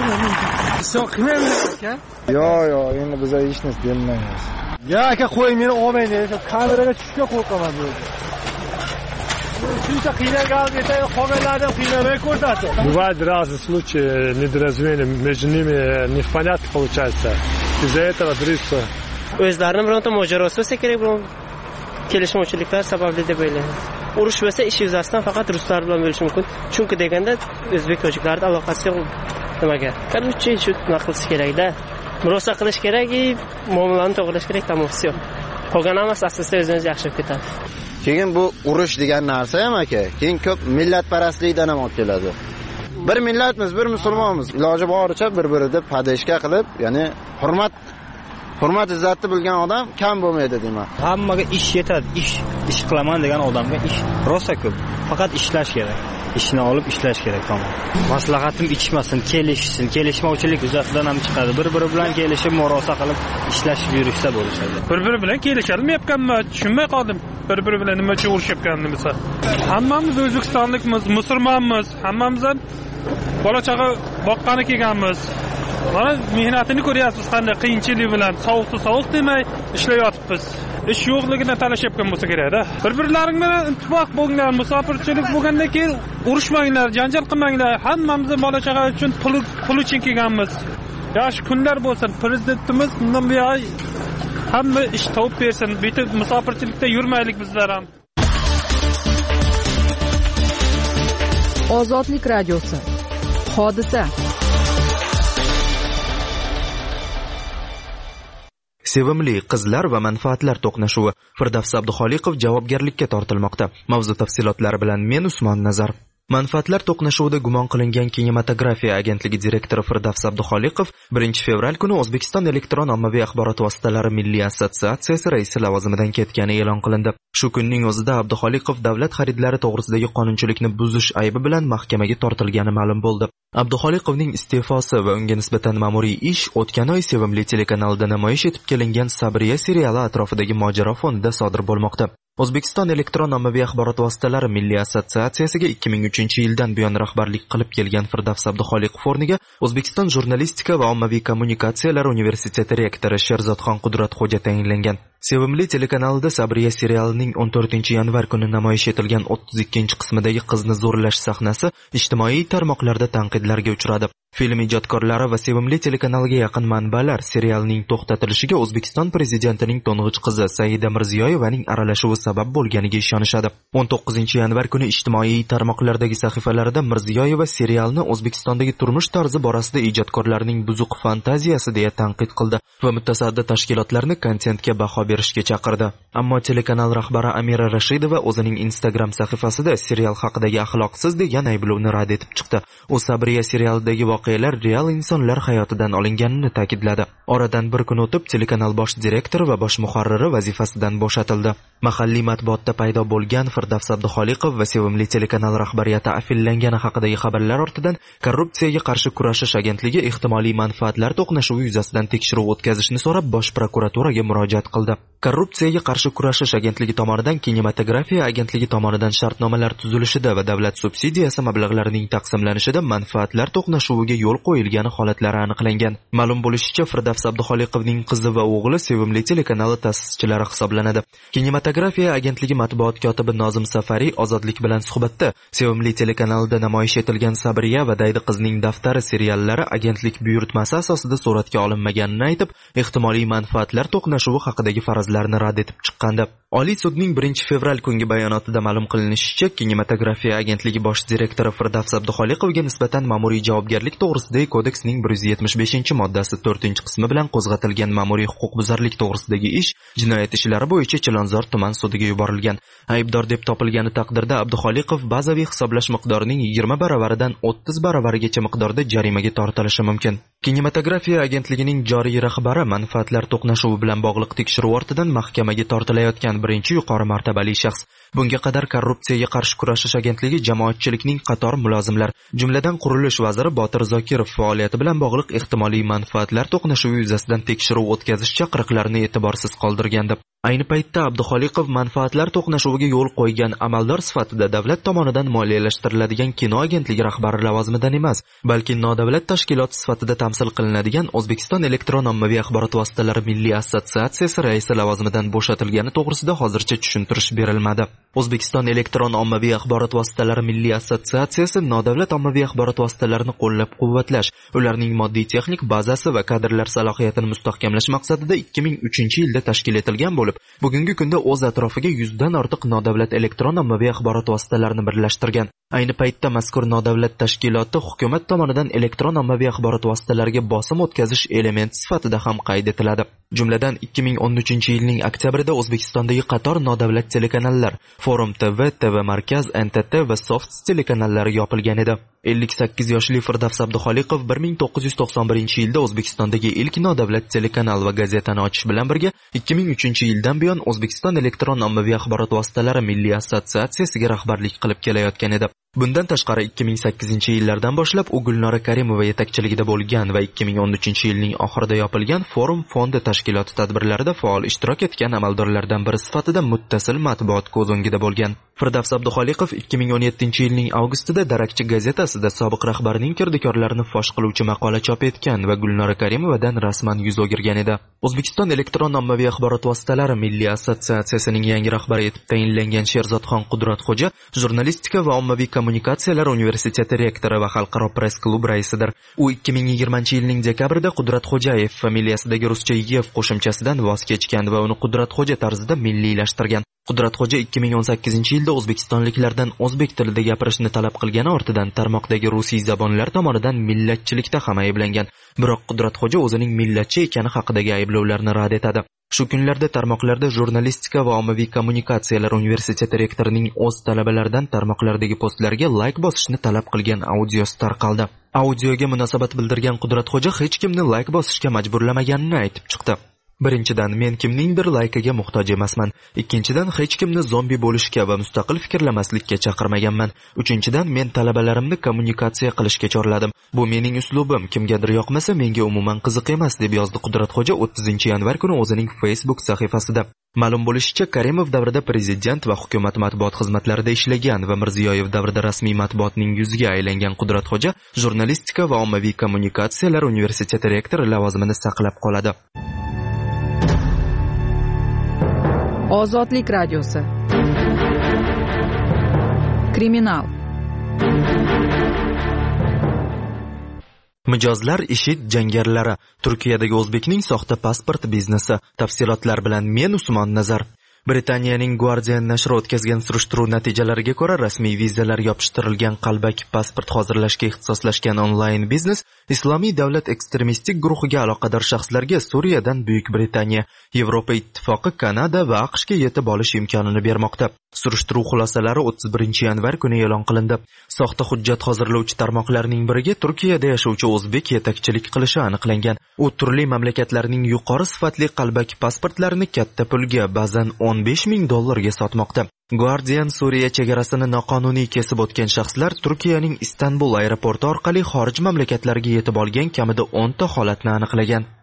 Yo'q, endi biz hech narsa demaymiz. Ya aka, qo'y, meni olmaydi. Kameraga tushishga qo'rqaman bu. Shuncha qiynalgan desa, qolganlardan qiynalmay ko'rsatdi. Бывают разные случаи недоразумения, между ними непонятно получается. Из-за этого дрится. O'zlarini bironta mojarosi bo'lsa kerak, biron kelishmovchiliklar sababli deb o'ylayman. Urush bo'lsa ish yuzasidan faqat ruslar bilan bo'lishi mumkin. Chunki deganda o'zbek tojiklarning aloqasi yo'q nimaga. Короче, shu naqlish kerak-da. Murosa qilish kerak, muomalani to'g'rilash kerak, tamomsi yo'q. Qolgan hammasi asosda o'zimiz yaxshi bo'lib ketadi. Keyin bu urush degan narsa ham aka, keyin ko'p millatparastlikdan ham olib keladi. Bir millatmiz, bir musulmonmiz. Iloji boricha bir-biriga padeshka qilib, ya'ni hurmat izzatni bilgan odam kam bo'lmaydi deyman. Hammaga ish yetadi, ish qilaman degan odamga ish rosa ko'p. Faqat ishlash kerak. Ishni olib ishlash kerak, tamom. Maslahatim ichmasin, kelishsin, kelishmovchilik yuzasidan ham chiqadi. Bir-biri bilan kelishib, murosa qilib ishlashib yurishsa bo'lishadi. Bir-biri bilan kelisholmayapmanmi? Tushunmay qoldim. Bir-biri bilan nima uchun urushayotganimiz. Hammamiz O'zbekistonlikmiz, musulmonmiz, hammamiz ham bola chaqa boqqani kelganmiz. Mana mehnatini ko'ryapsiz, qanday qiyinchilik bilan, sovuq demay ishlayotibmiz. Ish yo'qligidan talashayotgan bo'lsa kerak-da. Bir-birlaring bilan ittifoq bo'linglar, musofirchilik bo'lgandan keyin urushmanglar, janjal qilmanglar. Hammamiz bola chaqa uchun pul uchun kelganmiz. Yaxshi kunlar bo'lsin, prezidentimiz bundan buyon hamma ish topib bersin. Bitib musofirchilikda yurmaylik bizlar ham. Ozodlik radiosi. Hodisa. Sevimli qizlar va manfaatlar to'qnashuvi. Firdavs Abduxoliqov javobgarlikka tortilmoqda. Mavzu tafsilotlari bilan men Usmon Nazar. Manfaatlar to'qnashuvida gumon qilingan kinematografiya agentligi direktori Firdavs Abduxoliqov 1 fevral kuni O'zbekiston elektron ommaviy axborot vositalari milliy assotsiatsiyasi raisi lavozimidan ketgani e'lon qilindi. Shu kunning o'zida Abduxoliqov davlat xaridlari to'g'risidagi qonunchilikni buzish aybi bilan mahkamaga tortilgani ma'lum bo'ldi. Abduxoliqovning iste'fosi va unga nisbatan ma'muriy ish o'tgan oy Sevimli telekanalida namoyish etib kelingan Sabriya seriali atrofidagi mojaro fonida sodir bo'lmoqda. O'zbekiston elektron ommaviy axborot vositalari milliy assotsiatsiyasiga 2003-yildan buyon rahbarlik qilib kelgan Firdavs Abduxoliqov o'rniga O'zbekiston jurnalistika va ommaviy kommunikatsiyalar universiteti rektori Sherzodxon Qudratxo'ja tayinlangan. Sevimli telekanalida Sabriya serialining 14-yanvar kuni namoyish etilgan 32-qismidagi qizni zo'rlash sahnasi ijtimoiy tarmoqlarda tanqidlarga uchradi. Film ijodkorlari va Sevimli telekanaliga yaqin manbalar serialning to'xtatilishiga O'zbekiston prezidentining to'ng'ich qizi Saida Mirziyoyevaning aralashuvi sabab bo'lganiga ishonishadi. 19-yanvar kuni ijtimoiy tarmoqlardagi sahifalarida Mirziyoyeva serialni O'zbekistondagi turmush tarzi borasida ijodkorlarning buzuq fantaziyasi deya tanqid qildi va mutasaddi tashkilotlarni kontentga baho berishga chaqirdi. Ammo telekanal rahbari Amira Rashidova o'zining Instagram sahifasida serial haqidagi axloqsiz degan ayblovni rad etib chiqdi. U Sabriya serialidagi voqealar real insonlar hayotidan olinganini ta'kidladi. Oradan bir kun o'tib telekanal bosh direktori va bosh muharriri vazifasidan bo'shatildi. Mahalliy matbuotda paydo bo'lgan Firdavs Abduxoliqov va Sevimli telekanal rahbariyati afillangani haqidagi xabarlar ortidan Korrupsiyaga qarshi kurashish agentligi ehtimoliy manfaatlar to'qnashuvi yuzasidan tekshiruv o'tkazishni so'rab Bosh prokuraturaga murojaat qildi. Korrupsiyaga qarshi kurashish agentligi tomonidan kinematografiya agentligi tomonidan shartnomalar tuzilishida va davlat subsidiyasi mablag'larining taqsimlanishida manfaatlar to'qnashuviga yo'l qo'yilgani holatlari aniqlangan. Ma'lum bo'lishicha, Firdavs Abduxoliqovning qizi va o'g'li Sevimli telekanali ta'sischilari hisoblanadi. Kinematografiya agentligi matbuot kotibi Nozim Safari Ozodlik bilan suhbatda Sevimli telekanalida namoyish etilgan Sabriya va Daydi qizning daftari seriallari agentlik buyurtmasi asosida suratga olinmaganini aytib, ehtimoliy manfaatlar to'qnashuvi haqidagi farazlarni rad etib chiqqandi. Oliy sudning 1-fevral kungi bayonotida ma'lum qilinishicha, kinematografiya agentligi bosh direktori Firdavs Abduxoliqovga nisbatan ma'muriy javobgarlik to'g'risidagi kodeksning 175-moddasi 4-qismi bilan qo'zg'atilgan ma'muriy huquqbuzarlik to'g'risidagi ish jinoyat ishlari bo'yicha Chilonzor tuman sudiga yuborilgan. Aybdor deb topilgani taqdirda Abduxoliqov bazaviy hisoblash miqdorining 20 baravaridan 30 baravarigacha miqdorda jarimaga tortilishi mumkin. Kinematografiya agentligining joriy rahbari manfaatlar to'qnashuvi bilan bog'liq tekshiruv ortidan mahkamaga tortilayotgan birinchi yuqori martabali shaxs. Bunga qadar korrupsiyaga qarshi kurashish agentligi jamoatchilikning qator mulozimlar, jumladan qurilish vaziri Botir Zokirov faoliyati bilan bog'liq ehtimoliy manfaatlar to'qnashuvi yuzasidan tekshiruv o'tkazish chaqiriqlarini e'tiborsiz qoldirgandi. Ayni paytda Abduxoliqov manfaatlar to'qnashuviga yo'l qo'ygan amaldor sifatida davlat tomonidan moliyalashtiriladigan kino agentligi rahbari lavozimidan emas, balki nodavlat tashkilot sifatida tamsil qilinadigan O'zbekiston elektron ommaviy axborot vositalari milliy assotsiatsiyasi raisi lavozimidan bo'shatilgani to'g'risida hozircha tushuntirish berilmadi. O'zbekiston elektron ommaviy axborot vositalari milliy assotsiatsiyasi nodavlat ommaviy axborot vositalarini qo'llab-quvvatlash, ularning moddiy-texnik bazasi va kadrlar salohiyatini mustahkamlash maqsadida 2003-yilda tashkil etilgan bo'lib, bugungi kunda o'z atrofiga 100 dan ortiq nodavlat elektron ommaviy axborot vositalarini birlashtirgan. Ayni paytda mazkur nodavlat tashkiloti hukumat tomonidan elektron ommaviy axborot vositalariga bosim o'tkazish elementi sifatida ham qayd etiladi. Jumladan 2013-yilning oktyabrida O'zbekistondagi qator nodavlat telekanallar Forum TV, TV Markaz, NTT va Soft telekanallari yopilgan edi. 58 yoshli Firdavs Abduxoliqov 1991-yilda O'zbekistondagi ilk nodavlat telekanal va gazetani ochish bilan birga 2003-yildan buyon O'zbekiston elektron ommaviy axborot vositalari milliy assotsiatsiyasiga rahbarlik qilib kelayotgan edi. Bundan tashqari 2008-yillardan boshlab u Gulnora Karimova yetakchiligida bo'lgan va 2013-yilning oxirida yopilgan Forum fondi tashkiloti tadbirlarida faol ishtirok etgan amaldorlardan biri sifatida muttasil matbuot ko'z o'ngida bo'lgan. Firdavs Abduxoliqov 2017-yilning avgustida Darakchi gazetasida sobiq rahbarining kirdikorlarini fosh qiluvchi maqola chop etgan va Gulnora Karimovadan rasman yuz o'girgan edi. O'zbekiston elektron ommaviy axborot vositalari milliy assotsiatsiyasining yangi rahbari etib tayinlangan Sherzodxon Qudratxo'ja jurnalistika va ommaviy kommunikatsiyalar universiteti rektori va xalqaro press klub raisidir. U 2020-yilning dekabrida Qudratxo'jayev familiyasidagi ruscha Yev qo'shimchasidan voz kechgan va uni Qudratxo'ja tarzida milliylashtirgan. Qudratxo'ja 2018-yilda o'zbekistonliklardan o'zbek tilida gapirishni talab qilgani ortidan tarmoqdagi rusiy zabonlar tomonidan millatchilikda ham ayblangan. Biroq Qudratxo'ja o'zining millatchi ekani haqidagi ayblovlarni rad etadi. Shu kunlarda tarmoqlarda jurnalistika va ommaviy kommunikatsiyalar universiteti rektorining o'z talabalaridan tarmoqlardagi postlarga like bosishni talab qilgan audiosi tarqaldi. Audioga munosabat bildirgan Qudratxo'ja hech kimni like bosishga majburlamaganini aytib chiqdi. Birinchidan, men kimningdir laykiga muhtoj emasman. Ikkinchidan, hech kimni zombi bo'lishga va mustaqil fikrlamaslikka chaqirmaganman. Uchinchidan, men talabalarimni kommunikatsiya qilishga chorladim. Bu mening uslubim, kimgadir yoqmasa menga umuman qiziq emas, deb yozdi Qudratxo'ja 30-yanvar kuni o'zining Facebook sahifasida. Ma'lum bo'lishicha, Karimov davrida prezident va hukumat matbuot xizmatlarida ishlagan va Mirziyoyev davrida rasmiy matbuotning yuziga aylangan Qudratxo'ja jurnalistika va ommaviy kommunikatsiyalar universiteti rektori lavozimini saqlab qoladi. Ozodlik radiosi. Kriminal. Mijozlar IShID jangarilari, Turkiyadagi o'zbekning soxta pasport biznesi. Tafsilotlar bilan men Usmon Nazar. Britaniyaning Guardian nashri o'tkazgan surishtiruv natijalariga ko'ra, rasmiy vizalar yopishtirilgan qalbaki pasport hozirlashga ixtisoslashgan onlayn biznes Islomiy davlat ekstremistik guruhiga aloqador shaxslarga Suriyadan Buyuk Britaniya, Yevropa Ittifoqi, Kanada va AQShga yetib olish imkonini bermoqda. Surishtiruv xulosalari 31-yanvar kuni e'lon qilindi. Soxta hujjat hozirlovchi tarmoqlarning biriga Turkiyada yashovchi o'zbek yetakchilik qilishi aniqlangan. U turli mamlakatlarning yuqori sifatli qalbaki pasportlarini katta pulga, ba'zan $15,000 sotmoqda. Guardian Suriya chegarasini noqonuniy kesib o'tgan shaxslar Turkiyaning Istanbul aeroporti orqali xorij mamlakatlariga yetib olgan kamida 10 ta holatni aniqlagan.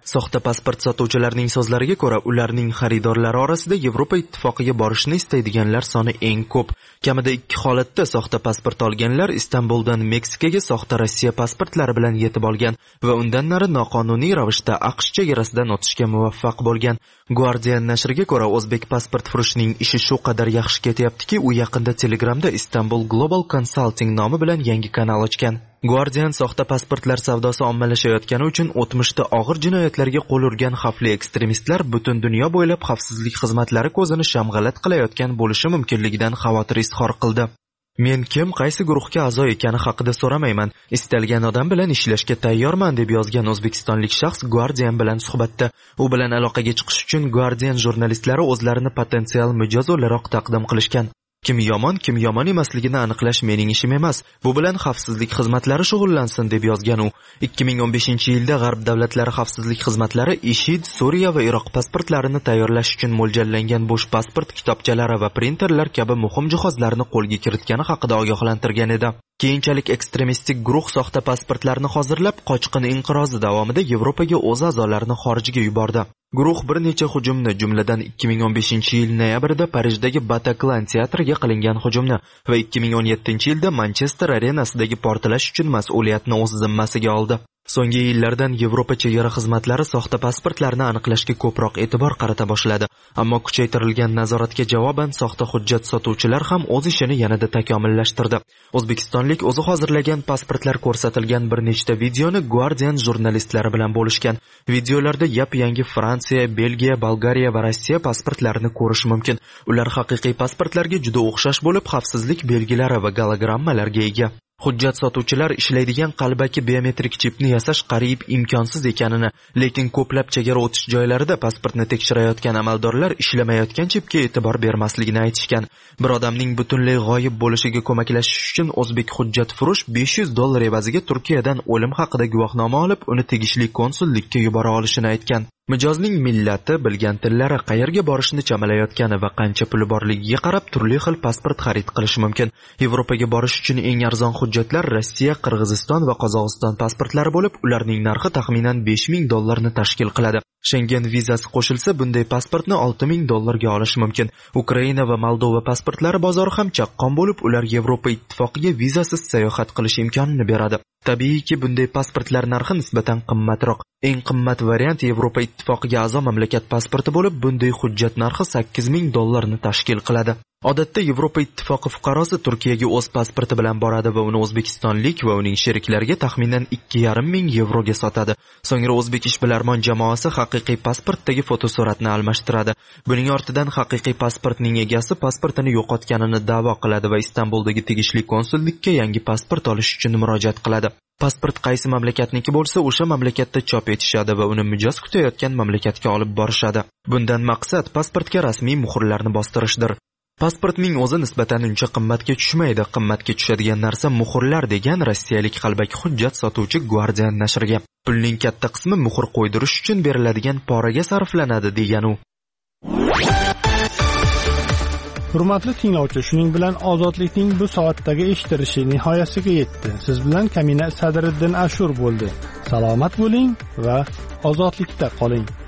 Soxta pasport sotuvchilarining so'zlariga ko'ra, ularning xaridorlari orasida Yevropa ittifoqiga borishni istaydiganlar soni eng ko'p. Kamida 2 holatda soxta pasport olganlar Istanbuldan Meksikaga soxta Rossiya pasportlari bilan yetib olgan va undan nari noqonuniy ravishda AQSh chegarasidan o'tishga muvaffaq bo'lgan. Guardian nashriga ko'ra, o'zbek pasport furushining ishi shu qadar yaxshi ketyaptiki, u yaqinda Telegramda Istanbul Global Consulting nomi bilan yangi kanal ochgan. Guardian soxta pasportlar savdosi ommalashayotgani uchun o'tmishda og'ir jinoyatlarga qo'l urgan xavfli ekstremistlar butun dunyo bo'ylab xavfsizlik xizmatlari ko'zini shamg'alat qilayotgan bo'lishi mumkinligidan xavotir izhor qildi. Men kim, qaysi guruhga a'zo ekani haqida so'ramayman. Istalgan odam bilan ishlashga tayyorman, deb yozgan o'zbekistonlik shaxs Guardian bilan suhbatda. U bilan aloqaga chiqish uchun Guardian jurnalistlari o'zlarini potensial mijoz o'laroq taqdim qilishgan. Kim yomon emasligini aniqlash mening ishim emas. Bu bilan xavfsizlik xizmatlari shug'ullansin, deb yozgan u. 2015-yilda G'arb davlatlari xavfsizlik xizmatlari IShID, Suriya va Iroq pasportlarini tayyorlash uchun mo'ljallangan bo'sh pasport kitobchalari va printerlar kabi muhim jihozlarni qo'lga kiritgani haqida ogohlantirgan edi. Keyinchalik ekstremistik guruh soxta pasportlarni hozirlab, qochqin inqirozi davomida Yevropaga o'z a'zolarini xorijga yubordi. Guruh bir necha hujumni, jumladan 2015-yil noyabrida Parijdagi Bataclan teatriga qilingan hujumni va 2017-yilda Manchester arenasidagi portlash uchun mas'uliyatni o'z zimmasiga oldi. So'nggi yillardan Yevropa chegara xizmatlari soxta pasportlarni aniqlashga ko'proq e'tibor qarata boshladi. Ammo kuchaytirilgan nazoratga javoban soxta hujjat sotuvchilar ham o'z ishini yanada takomillashtirdi. O'zbekistonlik o'zi hozirlagan pasportlar ko'rsatilgan bir nechta videoni Guardian jurnalistlari bilan bo'lishgan. Videolarda yap-yangi Fransiya, Belgiya, Bolgariya va Rossiya pasportlarini ko'rish mumkin. Ular haqiqiy pasportlarga juda o'xshash bo'lib, xavfsizlik belgilari va gologrammalarga ega. Hujjat sotuvchilar ishlaydigan qalbaki biometrik chipni yasash qariyb imkonsiz ekanini, lekin ko'plab chegara o'tish joylarida pasportni tekshirayotgan amaldorlar ishlamayotgan chipga e'tibor bermasligini aytishgan. Bir odamning butunlay g'oyib bo'lishiga ko'maklashish uchun o'zbek hujjat furush $500 evaziga Turkiyadan o'lim haqida guvohnoma olib, uni tegishli konsullikka yubora olishini aytgan. Mijozning millati, bilgan tillari, qayerga borishni chamalayotgani va qancha puli borligiga qarab turli xil pasport xarid qilish mumkin. Yevropaga borish uchun eng arzon hujjatlar Rossiya, Qirg'iziston va Qozog'iston pasportlari bo'lib, ularning narxi taxminan $5000 ni tashkil qiladi. Schengen vizasi qo'shilsa, bunday pasportni $6000 ga olish mumkin. Ukraina va Moldova pasportlari bozori ham chaqqon bo'lib, ular Yevropa ittifoqiga vizasiz sayohat qilish imkonini beradi. Tabiiyki, bunday pasportlar narxi nisbatan qimmatroq. Eng qimmat variant Yevropa ittifoqiga a'zo mamlakat pasporti bo'lib, bunday hujjat narxi $8000 ni tashkil qiladi. Odatda Yevropa ittifoqi fuqarosi Turkiyaga o'z pasporti bilan boradi va uni o'zbekistonlik va uning sheriklariga taxminan $2500 ga sotadi. So'ngra o'zbek ishbilarmon jamoasi haqiqiy pasportdagi fotosuratni almashtiradi. Buning ortidan haqiqiy pasportning egasi pasportini yo'qotganini da'vo qiladi va Istanbuldagi tegishli konsullikka yangi pasport olish uchun murojaat qiladi. Pasport qaysi mamlakatniki bo'lsa, o'sha mamlakatda chop etishadi va uni mijoz kutayotgan mamlakatga olib borishadi. Bundan maqsad pasportga rasmiy muhrlarni bostirishdir. Pasportning o'zi nisbatan uncha qimmatga tushmaydi. Qimmatga tushadigan narsa muhrlar, degan rossiyalik qalbaki hujjat sotuvchi Guardian nashriga. Pulning katta qismi muhr qo'ydirish uchun beriladigan poraga sarflanadi, degan u. Hurmatli tinglovchi, shuning bilan ozodlikning bu soatdagi eshitilishi nihoyasiga yetdi. Siz bilan Kamina Sadriddin Ashur bo'ldi. Salomat bo'ling va ozodlikda qoling.